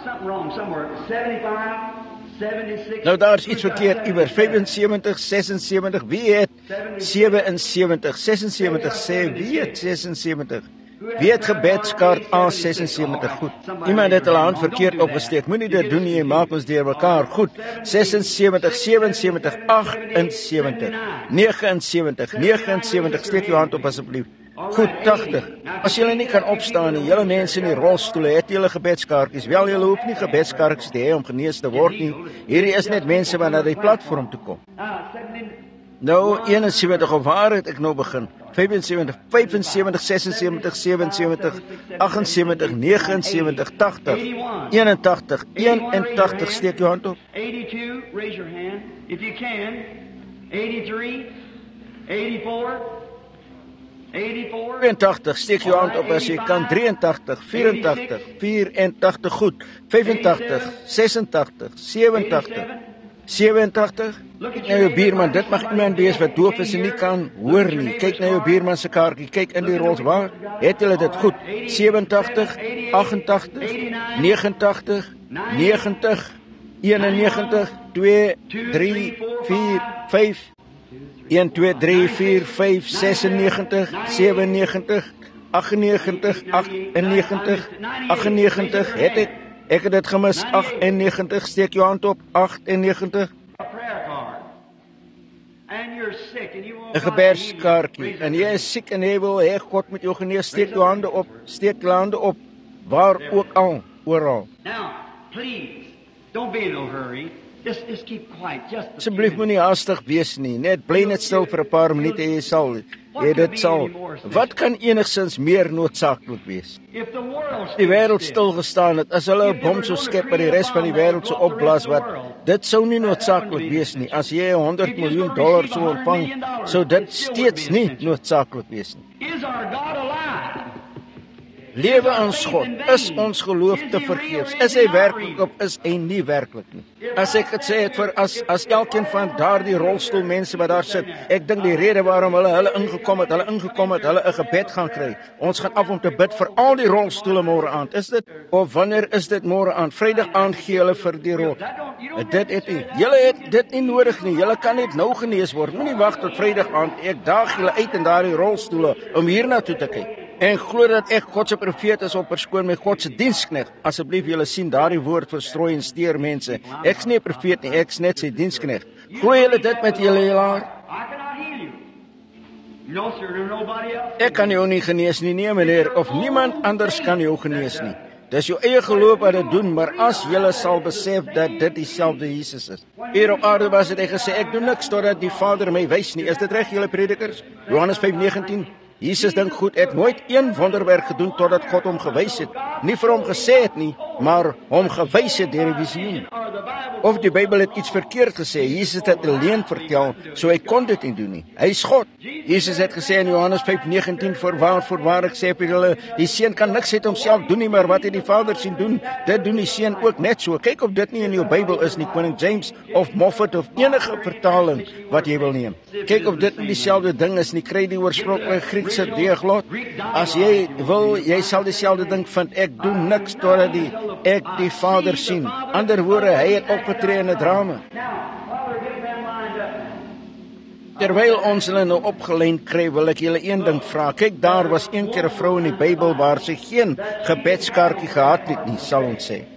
Nou daar is iets verkeerd iewers. vyfensewentig, sesensewentig, wie het sewensewentig, sesensewentig, sê, wie het sesensewentig? Wie het gebedskaart A sesensewentig? Goed. Iemand het hulle hand verkeerd opgesteek. Moenie dit doen nie, jy maak ons deur mekaar. Goed. sesensewentig, sewensewentig, agtensewentig, negensewentig, negensewentig, steek jou hand op asseblief. Goed, tachtig. As julle nie kan opstaan nie, julle mense in die rolstoele, het julle gebedskaartjies. Wel, julle hoef nie gebedskaartjies te hê om genees te word nie. Hierdie is net mense wat na die platform toe kom. Nou, eenensewentig, of waar het ek nou begin? vyfensewentig, vyfensewentig, sesensewentig, sewensewentig, agtensewentig, negensewentig, tachtig, eenentachtig, eenentachtig, steek jou hand op. eighty-two, raise your hand, if you can. eighty-three, eighty-four, tweeëntachtig, steek jou hand op as jy kan. drieëntachtig, vierentachtig, vierentachtig, goed. vyfentachtig, sesentachtig, sewenentachtig, sewenentachtig. Kyk na jou buurman, dit mag iemand wees wat doof is en nie kan hoor nie. Kyk na jou buurman se kaartjie, kyk in die rols, waar? Het julle dit goed? sewenentachtig, agentachtig, negenentachtig, negentig, eenennegentig, twee, drie, vier, vyf, een, twee, drie, vier, vyf, sesennegentig, sewennegentig, agtennegentig, agtennegentig, agtennegentig, het ek, ek het dit gemis, agtennegentig, steek jou hand op, agtennegentig. 'n Gebedskaartjie, en jy is siek en jy wil hê God met jou genees, steek jou hande op, steek jou hande op, waar ook al, oral. Now, please, don't be in no hurry. Just, just keep quiet. Just Asseblief moenie haastig wees nie. Net bly net stil vir 'n paar minute en jy sal jy dit sal. Wat kan enigsins meer noodsaaklik wees? Die wêreld stil gestaan het, as hulle 'n bom sou skep wat die res van die wêreld sou opblaas, wat dit sou nie noodsaaklik wees nie. As jy honderd miljoen dollar sou ontvang, sou dit steeds nie noodsaaklik wees nie. Is our God alive? Lewe ons God, is ons geloof te vergeefs? Is hy werklik of is hy nie werklik nie? As ek het sê het vir as as elkeen van daardie rolstoel mense wat daar sit, ek dink die rede waarom hulle hulle ingekom het, hulle ingekom het, hulle 'n gebed gaan kry. Ons gaan af om te bid vir al die rolstoele môre aand. Is dit of wanneer is dit môre aand? Vrydag aand gee hulle vir die rol. Dit het nie. Julle het dit nie nodig nie. Julle kan net nou genees word. Moenie wag tot Vrydag aand. Ek daag julle uit in daardie rolstoele om hiernatoe te kyk. En glo dat ek God se profeet is op persoon met God se diensknegt. Asseblief julle sien daardie woord verstrooi en steur mense. Ek's nie 'n profeet nie, ek's net sy diensknegt. Glo julle dit met julle hele hart? Ek kan jou nie genees nie, nee meneer, of niemand anders kan jou genees nie. Dis jou eie geloof wat dit doen, maar as julle sal besef dat dit dieselfde Jesus is. Hier op aarde was dit hy gesê, ek doen niks totdat die Vader my wys nie. Is dit reg julle predikers? Johannes vyf negentien. Jesus dink goed, het nooit een wonderwerk gedoen totdat God hom gewys het. Nie vir hom gesê het nie, maar hom gewys het deur die visioen. Of die Bybel het iets verkeerd gesê. Jesus het 'n leuen vertel, so hy kon dit nie doen nie. Hy is God. Jesus het gesê in Johannes vyf negentien, "Voorwaar, voorwaar ek sê vir julle, die seun kan niks uit homself doen nie, maar wat hy die Vader sien doen, dit doen die seun ook net so." Kyk of dit nie in jou Bybel is nie, Koning James of Moffat of enige vertaling wat jy wil neem. Kyk of dit nie dieselfde ding is nie. Kry die oorspronklike Griekse deeglot. As jy wil, jy sal dieselfde ding vind. Ek doen niks totdat die ek die Vader sien. Ander woorde, hy het opgetree in 'n drama. Terwyl ons hulle nou opgelyn kry, wil ek julle een ding vra. Kyk, daar was een keer 'n vrou in die Bybel waar sy geen gebedskaartjie gehad het nie, sal ons sê.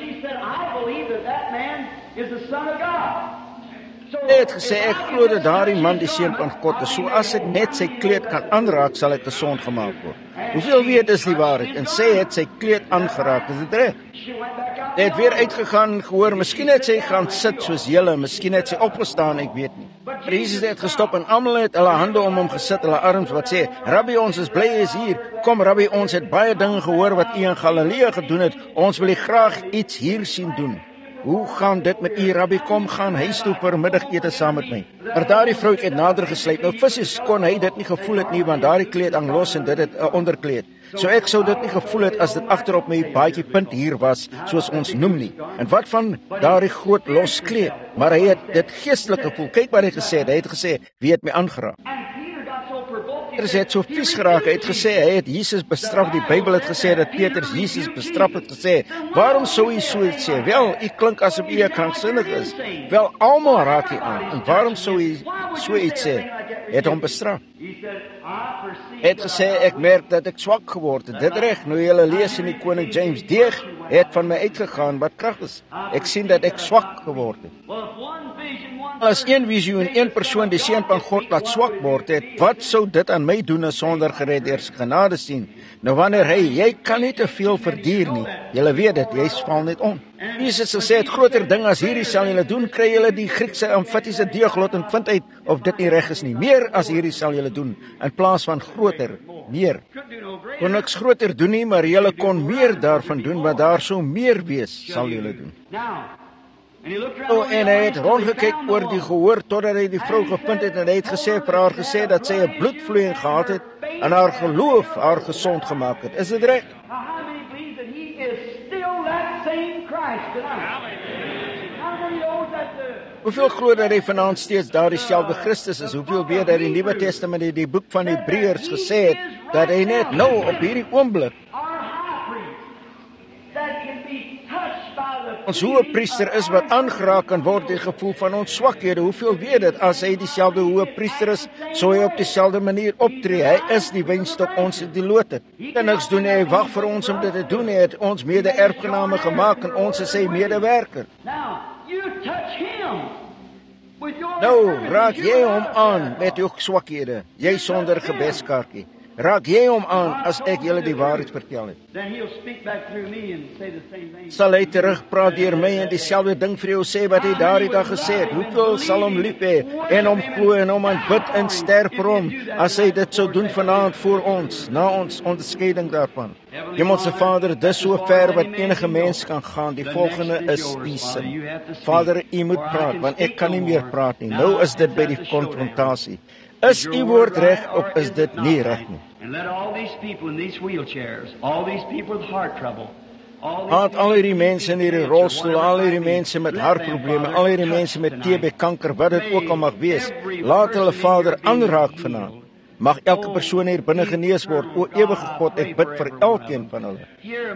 Hy het gesê, ek glo dat daardie man die seun van God is. So as ek net sy kleed kan aanraak, sal ek gesond gemaak word. Hoeveel weet is die waarheid? En sê het sy kleed aangeraak, is dit reg? Hy het weer uitgegaan en gehoor, miskien het sy gaan sit soos julle, miskien het sy opgestaan, ek weet nie. Maar Jesus het gestop en almal het hulle hande om hom gesit, hulle arms wat sê, "Rabbi, ons is bly jy is hier. Kom Rabbi, ons het baie dinge gehoor wat u in Galilea gedoen het. Ons wil u graag iets hier sien doen." Hoe gaan dit met u, Rabbi? Kom, gaan huis toe vir middagete saam met my. Maar daardie vrou het nader gesluip. Nou fisies kon hy dit nie gevoel het nie, want daardie kleed hang los en dit het 'n onderkleed. So ek sou dit nie gevoel het as dit agterop my baadjie punt hier was, soos ons noem nie. En wat van daardie groot los kleed? Maar hy het dit geestelik gevoel. Kyk wat hy gesê het. Hy het gesê, "Wie het my aangeraak?" Petrus het so vies geraak. Hy het gesê, hy het Jesus bestraf. Die Bybel het gesê dat Petrus Jesus bestraf het gesê, "Waarom sou hy so iets sê? Wel, u klink asof u kranksinnig is." Wel, almal raak hy aan. En waarom sou hy so iets sê? Hy het hom bestraf. Hy het gesê, "Ek merk dat ek swak geword het." Dit reg, nou julle lees in die Koning James, "Deeg het van my uitgegaan wat krag is. Ek sien dat ek swak geword het." As een visioen een persoon die seun van God laat swak word het, wat sou dit aan my doen as sonder gered deur sy genade sien? Nou wanneer hy, jy kan nie te veel verduur nie. Julle weet dit, jy val net om. Jesus het gesê, "Het groter ding as hierdie sal julle doen." Kry julle die Griekse amfitiese deeglot en vind uit of dit nie reg is nie. Meer as hierdie sal julle doen, in plaas van groter, meer. Kon niks groter doen nie, maar julle kon meer daarvan doen, want daar sou meer wees, sal julle doen. Oh, en hy het rondgekyk oor die gehoor totdat hy die vrou gevind het en hy het gesê vir haar gesê dat sy 'n bloedvloeiing gehad het en haar geloof haar gesond gemaak het. Is dit reg? Hoeveel glo dat hy vanaand steeds daardie selfde Christus is? Hoeveel weet dat die Nuwe Testament in die boek van Hebreërs gesê het dat hy net nou op hierdie oomblik ons hoëpriester is wat aangeraak kan word die gevoel van ons swakhede. Hoeveel weet dit, as hy dieselfde hoëpriester is, sou hy op dieselfde manier optree. Hy is die wynstok, ons is die lote. En niks doen hy, wag vir ons om dit te doen. Hy het ons mede-erfgename gemaak en ons is sy medewerker. Nou, raak jy hom aan met jou swakhede, jy sonder gebedskaartjie. Raak jy hom aan as ek julle die waarheid vertel het. Sal hy terugpraat deur my en dieselfde ding vir jou sê wat hy daardie dag gesê het. Hoeveel sal hom lief hê en hom glo en hom aanbid en sterf vir hom as hy dit sou doen vanaand voor ons, na ons onderskeiding daarvan. Hemelse Vader, dis so ver wat enige mens kan gaan. Die volgende is die sin. Vader, u moet praat, want ek kan nie meer praat nie. Nou is dit by die konfrontasie. Is u woord reg of is dit nie reg nie? Haat al hierdie mense in hierdie rolstoel, al hierdie mense met hartprobleme, al hierdie mense met T B kanker, wat dit ook al mag wees, laat hulle Vader aanraak vanaand. Mag elke persoon hier binne genees word. O ewige God, ek bid vir elkeen van hulle.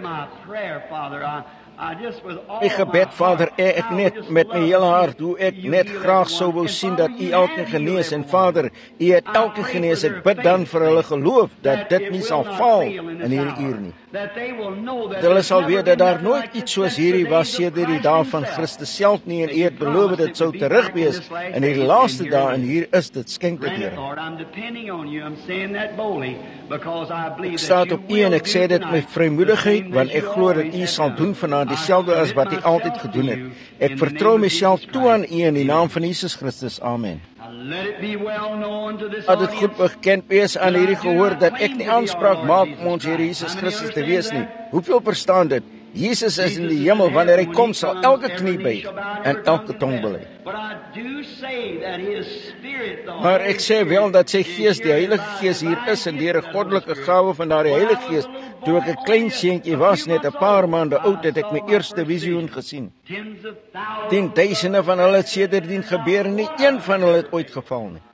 My gebed, Vader, ek net met my hele hart, hoe ek net graag sou wou sien dat u elkeen genees. En Vader, u het elkeen genees. Ek bid dan vir hulle geloof dat dit nie sal val in hierdie uur nie. Dat hulle sal weet dat daar nooit iets soos hierdie was sedert die dae van Christus self nie, en u het beloof dit sou terug wees in die laaste dae, en hier is dit. Skenk dit, Here. Ek staat op u en ek sê dit met vrymoedigheid, want ek glo dat u sal doen vanaand dieselfde as wat u altyd gedoen het. Ek vertrou myself toe aan u in die naam van Jesus Christus. Amen. Laat dit goed bekend wees aan hierdie gehoor dat ek nie aanspraak maak om ons Here Jesus Christus te wees nie. Hoeveel verstaan dit? Jesus is in die hemel, wanneer hy kom, sal elke knie buig en elke tong bely. Maar ek sê wel dat sy Gees, die Heilige Gees hier is en deur 'n goddelike gawe van daardie Heilige Gees, toe ek 'n klein seentjie was, net 'n paar maande oud, het ek my eerste visioen gesien. Tienduisende van hulle het sedertdien gebeur en nie een van hulle het ooit geval nie.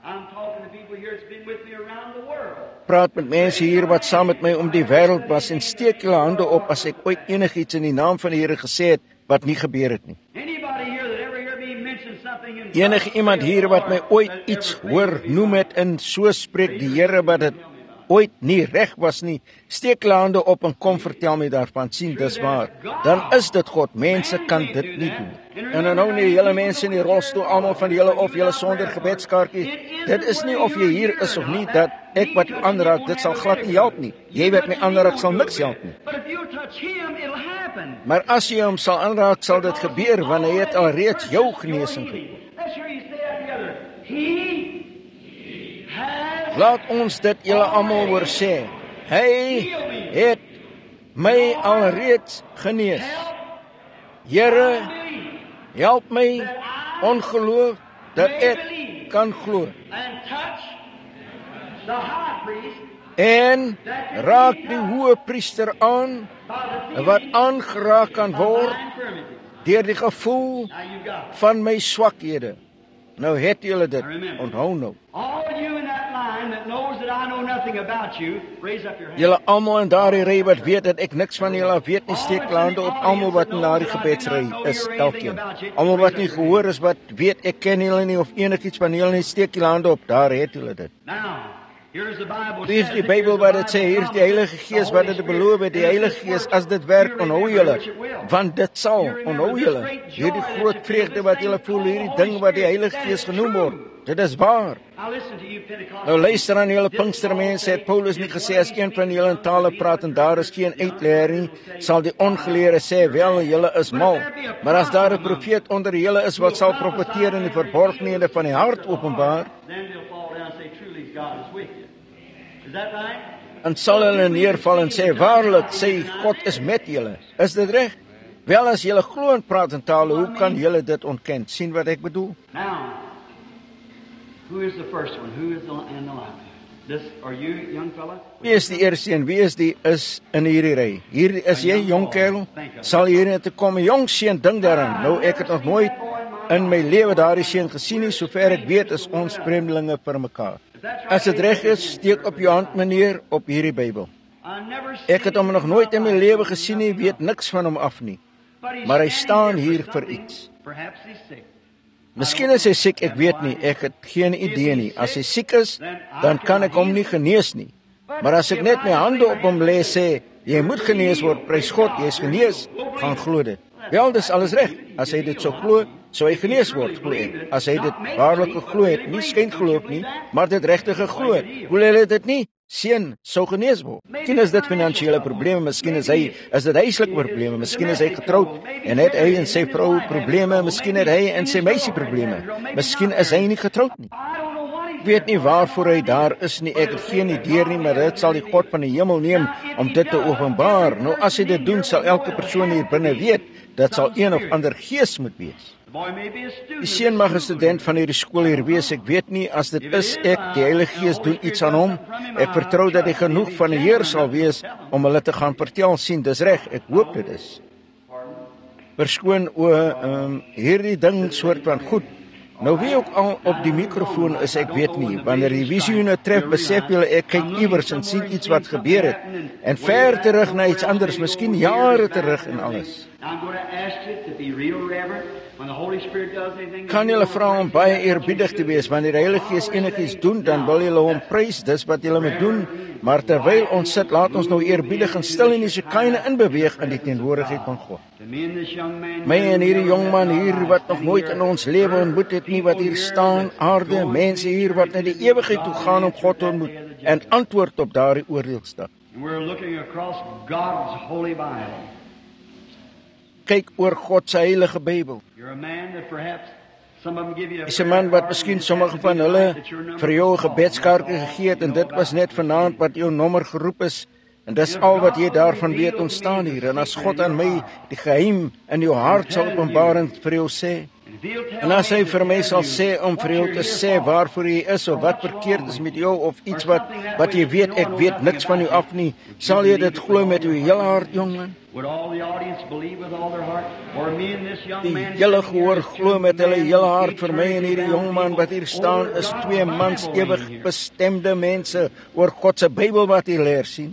Praat met mense hier wat saam met my om die wêreld was en steek julle hande op as ek ooit enigiets in die naam van die Here gesê het wat nie gebeur het nie. Enige iemand hier wat my ooit iets hoor noem het en so spreek die Here wat dit ooit nie reg was nie, steek julle hande op en kom vertel my daarvan, sien dis waar. Dan is dit God, mense kan dit nie doen. En nou nie julle mense in die rolstoel, almal van julle of julle sonder gebedskaartjie, dit is nie of jy hier is of nie, dat ek wat jou aanraak, dit sal glad nie help nie. Jy wat my aanraak sal niks help nie. Maar as jy hom sal aanraak, sal dit gebeur, want hy het al reeds jou genesing gedoen. Laat ons dit julle almal hoor sê, hy het my alreeds genees. Here, help my ongeloof dat ek kan glo. En raak die hoë priester aan, wat aangeraak kan word deur die gevoel van my swakhede. Nou het julle dit, onthou nou. Julle almal in daardie ry wat weet dat ek niks van julle weet nie, steek julle hande op, almal wat in daardie gebedsry is, elkeen. Almal wat nie gehoor is, wat weet ek ken julle nie of enigiets van julle nie, steek julle hande op, daar het julle dit. Hier is die Bybel wat dit sê, hier is die Heilige Gees wat dit beloof het, die Heilige Gees, as dit werk, onthou julle, want dit sal, onthou julle, hierdie groot vreugde wat julle voel, hierdie ding wat die Heilige Gees genoem word, dit is waar. Nou luister aan julle Pinkstermense, het Paulus nie gesê, as een van julle in tale praat en daar is geen uitleer nie, sal die ongeleerde sê, wel, julle is mal, maar as daar 'n profeet onder julle is, wat sal profeteer in die verborgenhede van die hart openbaar, en sal hulle neerval en sê, waarlik, sê God is met julle. Is dit reg? Wel, as julle glo en praat in tale, hoe kan julle dit ontken? Sien wat ek bedoel? Now, who is the first one? Who is the in the line? This, are you, young fella? Wie is die eerste en wie is die is in hierdie ry? Hier is jy, jong kerel, sal hier te kom, jong seun, dink daaraan. Nou, ek het nog nooit in my lewe daardie seun gesien nie, sover ek weet is ons vreemdelinge vir mekaar. As dit reg is, steek op jou hand, meneer, op hierdie Bybel. Ek het hom nog nooit in my lewe gesien nie, weet niks van hom af nie. Maar hy staan hier vir iets. Miskien is hy siek, ek weet nie, ek het geen idee nie. As hy siek is, dan kan ek hom nie genees nie. Maar as ek net my hande op hom lê sê, jy moet genees word, prys God, jy is genees, gaan glo dit. Wel, dis alles reg. As hy dit so glo, sou hy genees word, glo ek. As hy dit waarlik geglo het, nie skyn geloof nie, maar dit regtig geglo het. Glo hy dit nie? Seun sou genees word. Miskien is dit finansiële probleme, miskien is hy is dit huislike probleme, miskien is hy getroud en het hy en sy vrou probleme, miskien het hy en sy meisie probleme. Miskien is hy nie getroud nie. Ek weet nie waarvoor hy daar is nie, ek het geen idee nie, maar dit sal die God van die hemel neem om dit te openbaar. Nou as hy dit doen, sal elke persoon hier binne weet, dat sal een of ander gees moet wees. Die seun mag 'n student van hierdie skool hier wees, ek weet nie, as dit is ek, die Heilige Gees doen iets aan hom, ek vertrou dat hy genoeg van die Heer sal wees, om hulle te gaan vertel, sien, dis reg, ek hoop dit is. Verskoon, o, um, hierdie ding soort van goed, nou wie ook al op die mikrofoon is, ek weet nie, wanneer die visioene tref, besef julle, ek kyk iewers en sien iets wat gebeur het, en ver terug na iets anders, miskien jare terug en alles. Kan julle vra om baie eerbiedig te wees, wanneer die Heilige Gees enigiets doen, dan wil julle hom prys, dis wat julle moet doen, maar terwyl ons sit, laat ons nou eerbiedig en stil in die Shekinah inbeweeg in die teenwoordigheid van God. My en hierdie jongman hier, wat nog nooit in ons lewe ontmoet het nie, wat hier staan, aarde, mense hier, wat na die ewigheid toe gaan om God te ontmoet, en antwoord op daardie oordeelsdag. Kyk oor God se heilige Bybel. Is 'n man wat miskien sommige van hulle vir jou 'n gebedskaartjie gegee het en dit was net vanaand wat jou nommer geroep is En dis al wat jy daarvan weet ontstaan hier. En as God aan my die geheim in jou hart sal openbaar en vir jou sê, en as hy vir my sal sê om vir jou te sê waarvoor jy is of wat verkeerd is met jou of iets wat wat jy weet, ek weet niks van jou af nie, sal jy dit glo met jou hele hart, jongman? Die hele gehoor glo met hulle hele hart vir my en hierdie jongman wat hier staan is twee mans ewig bestemde mense oor God se Bybel wat hy leer sien.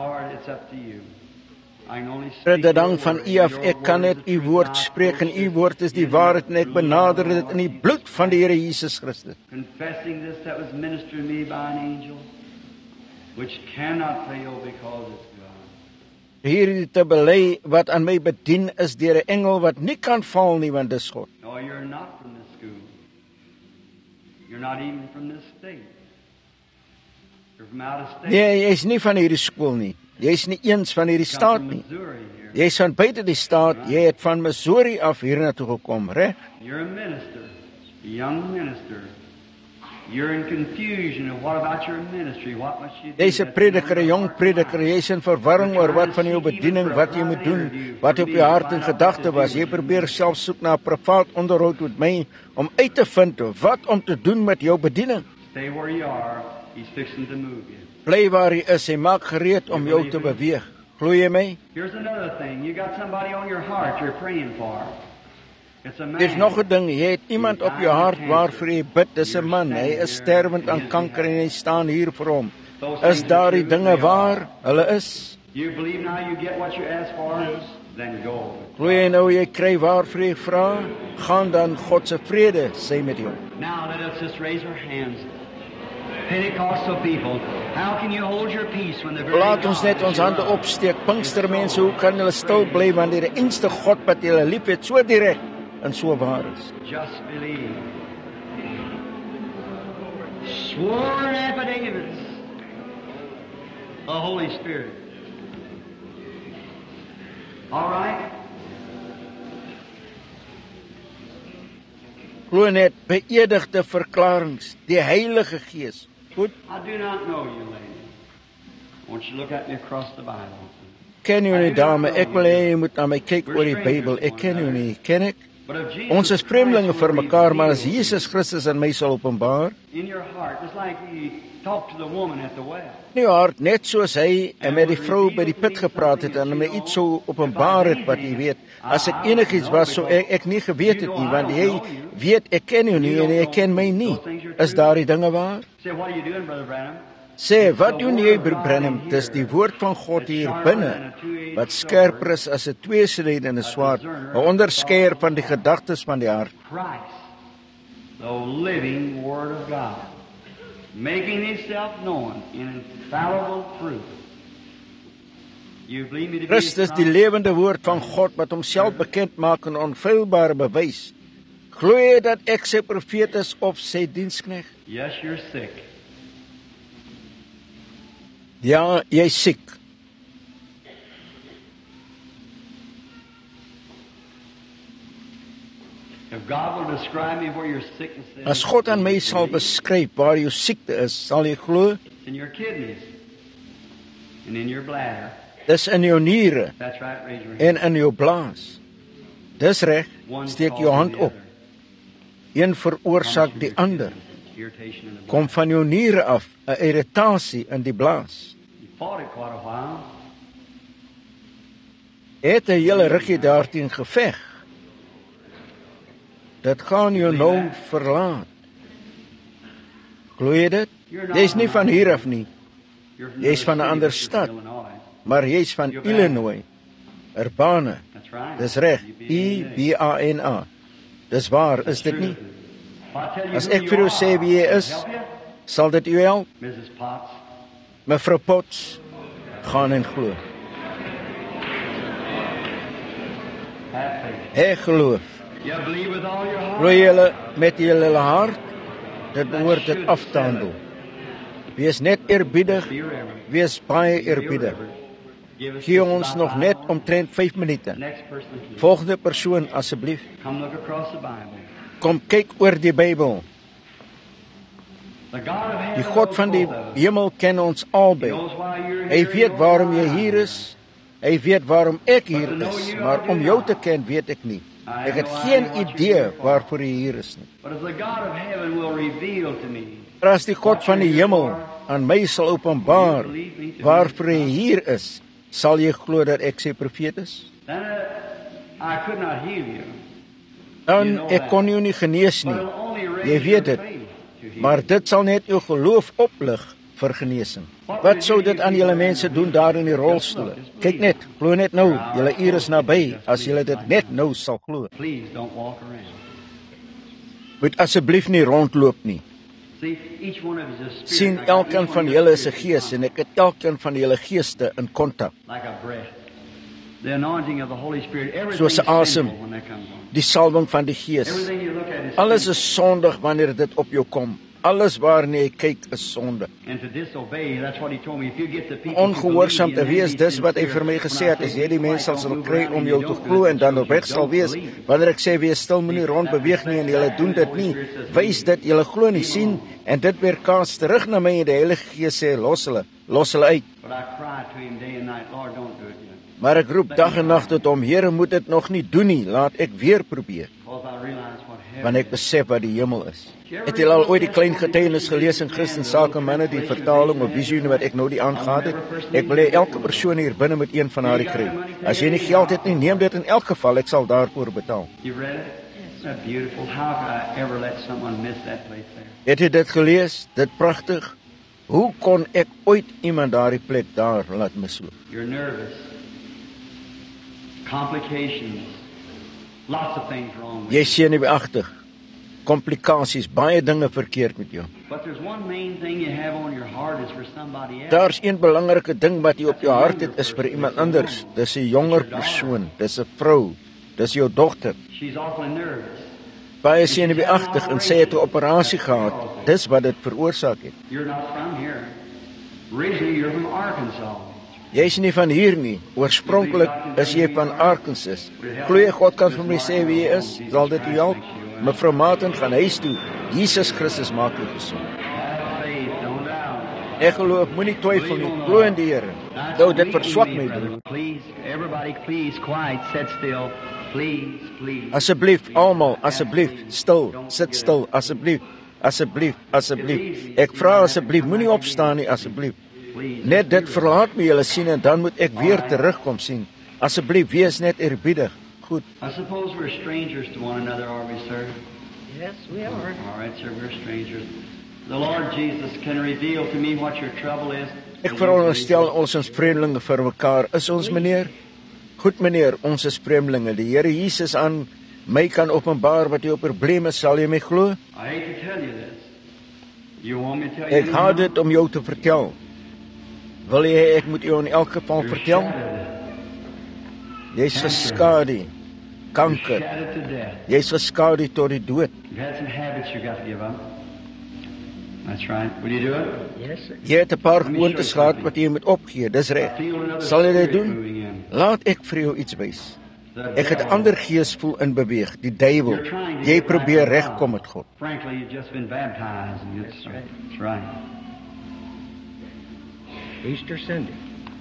Here, dank van U af, ek kan net U woord spreek en U woord is die waarheid en ek benader dit in die bloed van die Here Jesus Christus. Confessing this that was ministered to me by an angel, which cannot fail because it's God. Hierdie te bely wat aan my bedien is deur 'n engel wat nie kan val nie, want dis God. No, you're not from this school. You're not even from this state. You're from out of state. Nee, jy is nie van hierdie skool nie. Jy is nie eens van hierdie staat nie. Jy is van buite die staat. Jy het van Missouri af hiernatoe gekom, reg? You're a minister, a young minister. You're in confusion of what about your ministry? What must you do? Jy's 'n prediker, 'n jong prediker. Jy's in verwarring oor wat van jou bediening, wat jy moet doen, wat op jou hart en gedagte was. Jy probeer self soek na 'n privaat onderhoud met my om uit te vind wat om te doen met jou bediening. Stay where you are. He's fixing to move you. Bly waar jy is, hy maak gereed om jou te beweeg. Glo jy my? Here's another thing. You got somebody on your heart you're praying for. It's a man. Dis nog 'n ding, jy het iemand op jou hart waarvoor jy bid. Dis 'n man. Hy is sterwend aan kanker en hy staan hier vir hom. Is daardie dinge waar? Hulle is. You believe now you get what you ask for? Then go. Glo jy nou jy kry waarvoor jy vra? Gaan dan God se vrede sy met jou. Now let us just raise our hands. Pentecostal people, how can you hold your peace when the very Laat ons net ons hande opsteek. Pinkstermense, hoe kan hulle stil bly wanneer die enigste God wat julle liefhet so direk en so waar is? Just believe. Sworn affidavits. The Holy Spirit. All right. Glo net beëdigde verklaringe, die Heilige Gees. Goed. I do not know you, lady. I want you to look at me across the Bible. Ken jy nie, dame? Ek wil hê jy moet na my kyk oor die Bybel. Ek ken jou nie, ken ek? Ons is vreemdelinge vir mekaar, maar as Jesus Christus in my sal openbaar, In your heart, just like you talked to the woman at the well. in jou hart, net soos hy en met die vrou by die put gepraat het en my iets sou openbaar het wat jy weet. As ek enigiets was, sou ek, ek nie geweet het nie, want jy weet, ek ken jou nie en jy ken my nie. Is daar die dinge waar? Say, what are you doing, Brother Branham? Sê, wat doen jy, Broer Branham? Dis die woord van God hier binne, wat skerper is as 'n tweesnydende swaard, 'n onderskeier van die gedagtes van die hart. Christ, the living Word of God, making Himself known in infallible truth. You believe me to be Christus, die lewende woord van God, wat homself bekend maak in onfeilbare bewys. Glo jy dat ek sy profeet is of sy diensknegt? Yes, you're sick. Ja, jy is siek. If God will describe me where your sickness is, As God aan my sal beskryf waar jou siekte is, sal jy glo? it's in your kidneys and in your bladder. Dis in jou niere That's right, raise your hand. en in jou blaas. Dis reg, steek jou hand op. Een veroorsaak die ander. Irritation in the Kom van jou niere af, 'n irritasie in die blaas. You fought it quite a while. Het 'n hele rukkie daarteen geveg. Dit gaan jou nou verlaat. Glo jy dit? Jy's nie van hier af nie, You're from Jy's van 'n another ander city, stad. Illinois. maar jy's van Illinois, Urbana. That's right. Dis reg, I B A N A. Dis waar, is dit nie? As ek vir jou sê wie jy is, sal dit u help? Missus Potts. Mevrou Potts, gaan en glo. Have faith. Hê geloof. You believe with all your heart. Glo julle met julle hart, dit behoort dit af te handel. Wees net eerbiedig, Be reverent. wees baie Be eerbiedig. reverent. Give us Gee just ons about nog five net minutes. omtrent vyf minute. Next person, please. Volgende persoon asseblief. Come look across the Bible. Kom kyk oor die Bybel. Die God van die hemel ken ons albei. Hy weet waarom jy hier is. Hy weet waarom ek hier is, maar om jou te ken weet ek nie. Ek het geen idee waarvoor jy hier is nie. Maar as die God van die hemel aan my sal openbaar waarvoor hy hier is, sal jy glo dat ek sy profeet is? Dan ek kon jou nie genees nie. Jy weet dit. Maar dit sal net jou geloof oplig vir genesing. Wat sou dit aan julle mense doen daar in die rolstoele? Kyk net, glo net nou, julle uur is naby, as julle dit net nou sal glo. Moet asseblief nie rondloop nie. Sien, elkeen van julle is 'n gees en ek het elkeen van julle geeste in kontak. Soos asem, die salwing van die gees. Alles is sondig wanneer dit op jou kom. Alles waarna jy kyk is sonde. Ongehoorsaam te wees, dis wat hy vir my gesê het, as jy die mense sal kry om jou te glo en dan op weg sal wees, wanneer ek sê wees stil, moenie rond beweeg nie en julle doen dit nie, wys dit julle glo nie, sien, en dit weer kaas terug na my en die Heilige Gees sê, los hulle, los hulle uit. Maar ek roep dag en nacht tot hom, Here, moet dit nog nie doen nie, laat ek weer probeer. Want ek besef wat die hemel is. Het jy al ooit die klein getuienis gelees in Christen Sake Manne, die vertaling of visioene wat ek nou die aangehaad het? Ek wil hê elke persoon hier binne met een van haar kry. As jy nie geld het nie, neem dit in elk geval, ek sal daarvoor betaal. Het jy dit gelees? Dit pragtig. Hoe kon ek ooit iemand daardie plek daar laat misloop? You're nervous. Complications. Lots of things wrong. Jy sien nie beagtig. Komplikasies, baie dinge verkeerd met jou. Daar's een belangrike ding wat jy op jou hart het, is vir iemand anders. Dis 'n jonger persoon, dis 'n vrou, dis jou dogter. Baie senuweeagtig en sy het 'n operasie gehad. Dis wat dit veroorsaak het. Jy is nie van hier nie. Oorspronklik is jy van Arkansas. Glo jy God kan vir my sê wie jy is? Sal dit jou help? Mevrou Martin gaan huis toe. Jesus Christus maak jou gesond. Ek geloof, moenie twyfel nie. Glo in die Here. Nou dit verswak my broer. Asseblief, almal, asseblief, stil, sit stil, asseblief, asseblief, asseblief. Ek vra asseblief, moenie opstaan nie, asseblief. Net dit verlaat my julle sien en dan moet ek weer terugkom sien. Asseblief, wees net eerbiedig. Goed. I suppose we're strangers to one another, are we, sir? Yes, we are. All right, sir, we're strangers. The Lord Jesus can reveal to me what your trouble is. Ek veronderstel ons is vreemdelinge vir mekaar. Is ons, meneer? Goed, meneer, ons is vreemdelinge. Die Here Jesus aan my kan openbaar wat jou probleem is. Sal jy my glo? I hate to tell you this. You want me to tell you? Ek haat dit om jou te vertel. Wil jy ek moet jou in elk geval vertel? Jy's geskade, kanker. Jy's geskade tot die dood. You've had some habits you got to give up. That's right. Will you do it? Yes, sir. Jy het 'n paar gewoontes gehad wat jy moet opgee. Dis reg. Sal jy dit doen? Laat ek vir jou iets wys. Ek het 'n ander gees voel in beweeg, die duiwel. Jy probeer regkom met God. Frankly, you've just been baptized. And it's, that's right. Easter Sunday.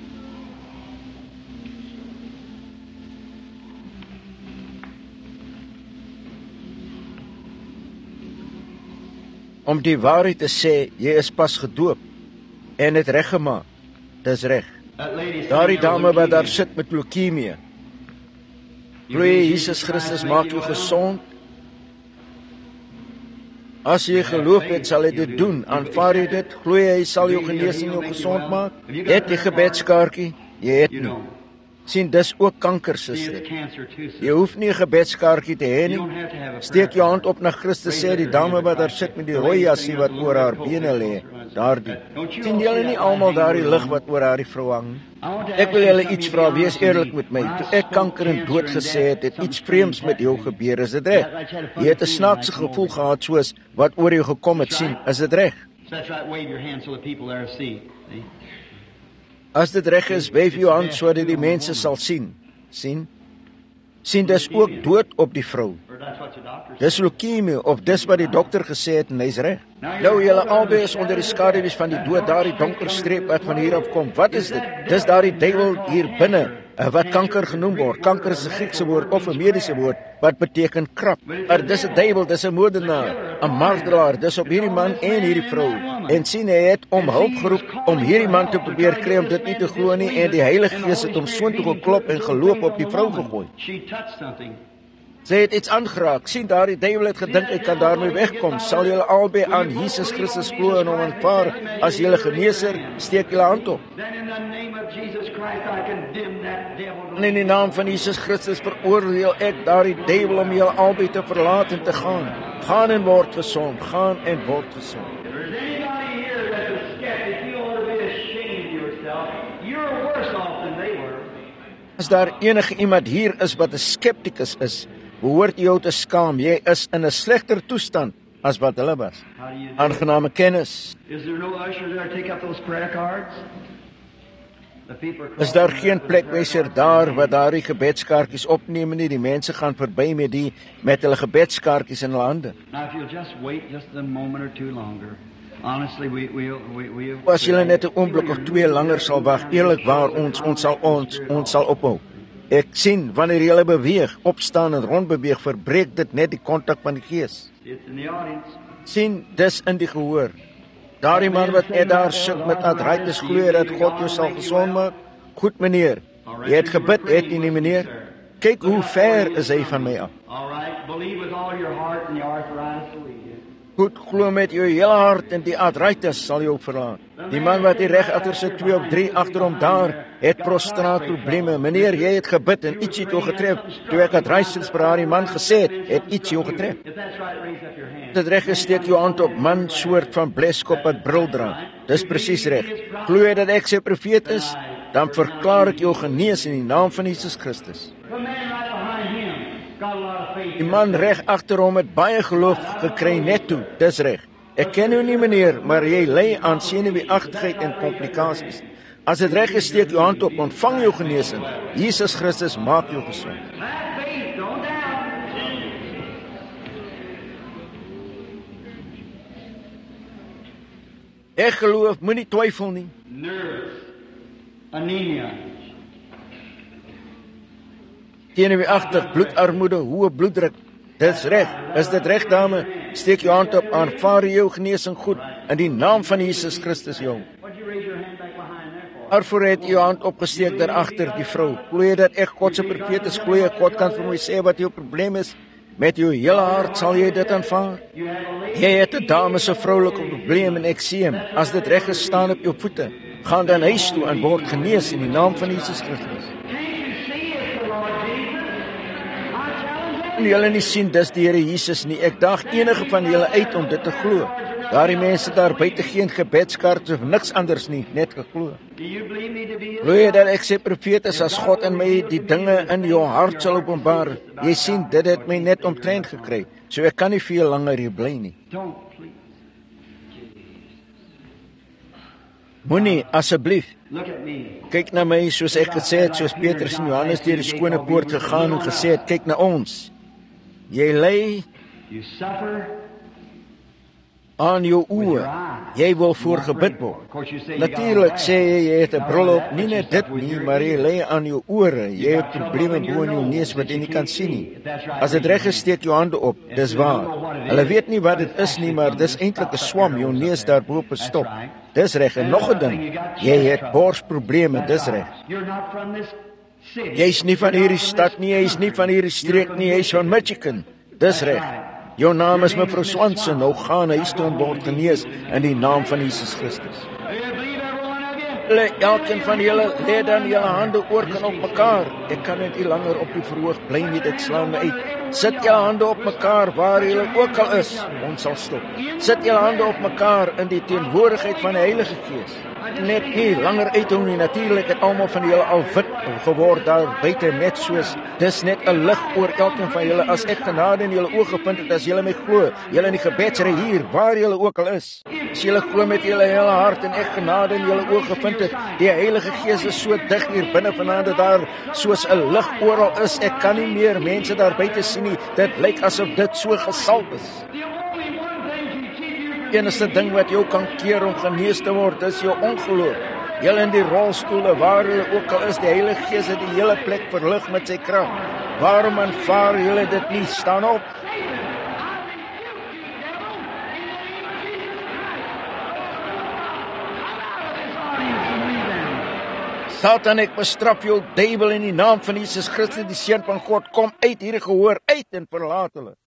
Om die waarheid te sê, jy is pas gedoop en het reggemaak. Dis reg. Daardie dame wat daar sit met leukemie. Glo jy Jesus Christus maak jou gesond? As jy geloof het, sal hy dit doen. Aanvaar jy dit? Glo jy hy sal jou genees en jou gesond maak? Het jy gebedskaartjie? Jy het nie. Sien, dis ook kanker, suster. Jy hoef nie 'n gebedskaartjie te hê nie. Steek jou hand op na Christus, sê die dame wat daar sit met die rooi jasie wat oor haar bene lê. Daardie. Sien julle nie almal daardie lig wat oor haar vrou hang? Ek wil julle iets vra, wees eerlik met my. Toe ek kanker en dood gesê het, het iets vreemds met jou gebeur, is dit reg? Jy het 'n snaakse gevoel gehad soos wat oor jou gekom het, sien, is dit reg? As dit reg is, wyf jou hand sodat die mense sal sien. Sien? Sien, dis ook dood op die vrou. Dis leukemie of dis wat die dokter gesê het en hy's reg. Nou julle albei is onder die skaduwees van die dood, daardie donker streep wat van hier af kom. Wat is dit? Dis daardie duiwel hier binne, wat kanker genoem word. Kanker is 'n Griekse woord of 'n mediese woord wat beteken krap. Maar dis 'n duiwel, dis 'n moordenaar, 'n martelaar. Dis op hierdie man en hierdie vrou. En sien, hy het om hulp geroep om hierdie man te probeer kry om dit nie te glo nie, en die Heilige Gees het hom soontoe geklop en geloop op die vrou gegooi. Sy het iets aangeraak. Sien, daar die duiwel het gedink hy kan daarmee wegkom. Sal julle albei aan Jesus Christus glo en hom aanvaar as julle geneeser, steek julle hand op. En in die naam van Jesus Christus veroordeel ek daardie duiwel om julle albei te verlaat en te gaan. Gaan en word gesond. Gaan en word gesond. As daar enige iemand hier is wat 'n skeptikus is, behoort jy jou te skaam. Jy is in 'n slegter toestand as wat hulle was. Aangename kennis. Is daar geen plekwyser daar wat daardie gebedskaartjies opneem nie? Die mense gaan verby met die met hulle gebedskaartjies in hulle hande. As julle net 'n oomblik of twee langer sal wag, eerlikwaar ons ons sal ons ons sal ophou. Ek sien wanneer julle beweeg, opstaan en rondbeweeg, verbreek dit net die kontak van die Gees. Sien, dis in die gehoor. Daardie man wat net daar sit met artritis, glo dat God jou sal gesond maak. Goed meneer, jy het gebid, het jy nie meneer? Kyk hoe ver is hy van my af. Goed, glo met jou hele hart en die artritis sal jou verlaat. Die man wat hier reg agter sit, twee of drie agter hom daar, het prostraatprobleme. Meneer, jy het gebid en iets het jou getref. Toe ek artritis vir haar die man gesê het, het iets jou getref. Dit reg is, steek jou hand op, man soort van bleskop wat bril dra. Dis presies reg. Glo jy dat ek sy profeet is? Dan verklaar ek jou genees in die naam van Jesus Christus. Die man reg agter hom het baie geloof gekry net toe, dis reg. Ek ken jou nie meneer, maar jy ly aan senuweeagtigheid en komplikasies. As dit reg is, steek jou hand op, ontvang jou genesing. Jesus Christus maak jou gesond. Ek geloof, moenie twyfel nie. Nerves, anemia. Senuweeagtig, bloedarmoede, hoë bloeddruk. Dis reg. Is dit reg, dame? Steek jou hand op, aanvaar jou genesing goed in die naam van Jesus Christus, jong. Waarvoor het jou hand opgesteek daar agter die vrou? Glo jy dat ek God se profeet is? Glo jy God kan vir my sê wat jou probleem is? Met jou hele hart sal jy dit aanvaar. Jy het 'n dame se vroulike probleem en ekseem. As dit reg is, staan op jou voete. Gaan dan huis toe en word genees in die naam van Jesus Christus. En julle nie sien dis die Here Jesus nie. Ek daag enige van julle uit om dit te glo. Daardie mense daar buite geen gebedskaarte of niks anders nie, net geglo. Glo jy dat ek sê profeet is as God in my die dinge in jou hart sal openbaar? Jy sien, dit het my net omtrent gekry. So ek kan nie veel langer hier bly nie. Moenie, asseblief. Kyk na my soos ek gesê het, soos Petrus en Johannes deur die skone poort gegaan en gesê het, kyk na ons. Jy ly aan jou oë. Jy wil voorgebid word. Natuurlik sê jy, jy het 'n bril op, nie net dit nie, maar jy lê aan jou ore. Jy het probleme bo in jou neus wat jy nie kan sien nie. As dit reg is, steek jou hande op. Dis waar. Hulle weet nie wat dit is nie, maar dis eintlik 'n swam, jou neus daarbo op stop. Dis reg. En nog 'n ding. Jy het borsprobleme, dis reg. Jy's nie van hierdie stad nie, jy's nie van hierdie streek nie, jy's van Michigan. Dis reg. Jou naam is mevrou Swanson, nou gaan huis toe en word genees in die naam van Jesus Christus. Lê elkeen van julle, lê dan julle hande oor kan op mekaar. Ek kan net nie langer op die verhoog bly nie, dit slaan my uit. Sit julle hande op mekaar waar julle ook al is, ons sal stop. Sit julle hande op mekaar in die teenwoordigheid van die Heilige Gees. Net nie langer uithou nie, natuurlik het almal van julle al wit geword daar buite, net soos, dis net 'n lig oor elkeen van julle, as ek genade in julle oë gevind het, as julle my glo, julle in die gebedsry hier, waar julle ook al is, as julle glo met julle hele hart en ek genade in julle oë gevind het, dit. Die Heilige Gees is so dig hier binne vanaand dat daar soos 'n lig oral is. Ek kan nie meer mense daar buite sien nie. Dit lyk asof dit so gesalf is. Die enigste ding wat jou kan keer om genees te word, is jou ongeloof. Julle in die rolstoele, waar julle ook al is, die Heilige Gees het die hele plek verlig met sy krag. Waarom aanvaar julle dit nie? Staan op. Satan, ek bestraf jou, duiwel, in die naam van Jesus Christus, die Seun van God. Kom uit hierdie gehoor, uit en verlaat hulle.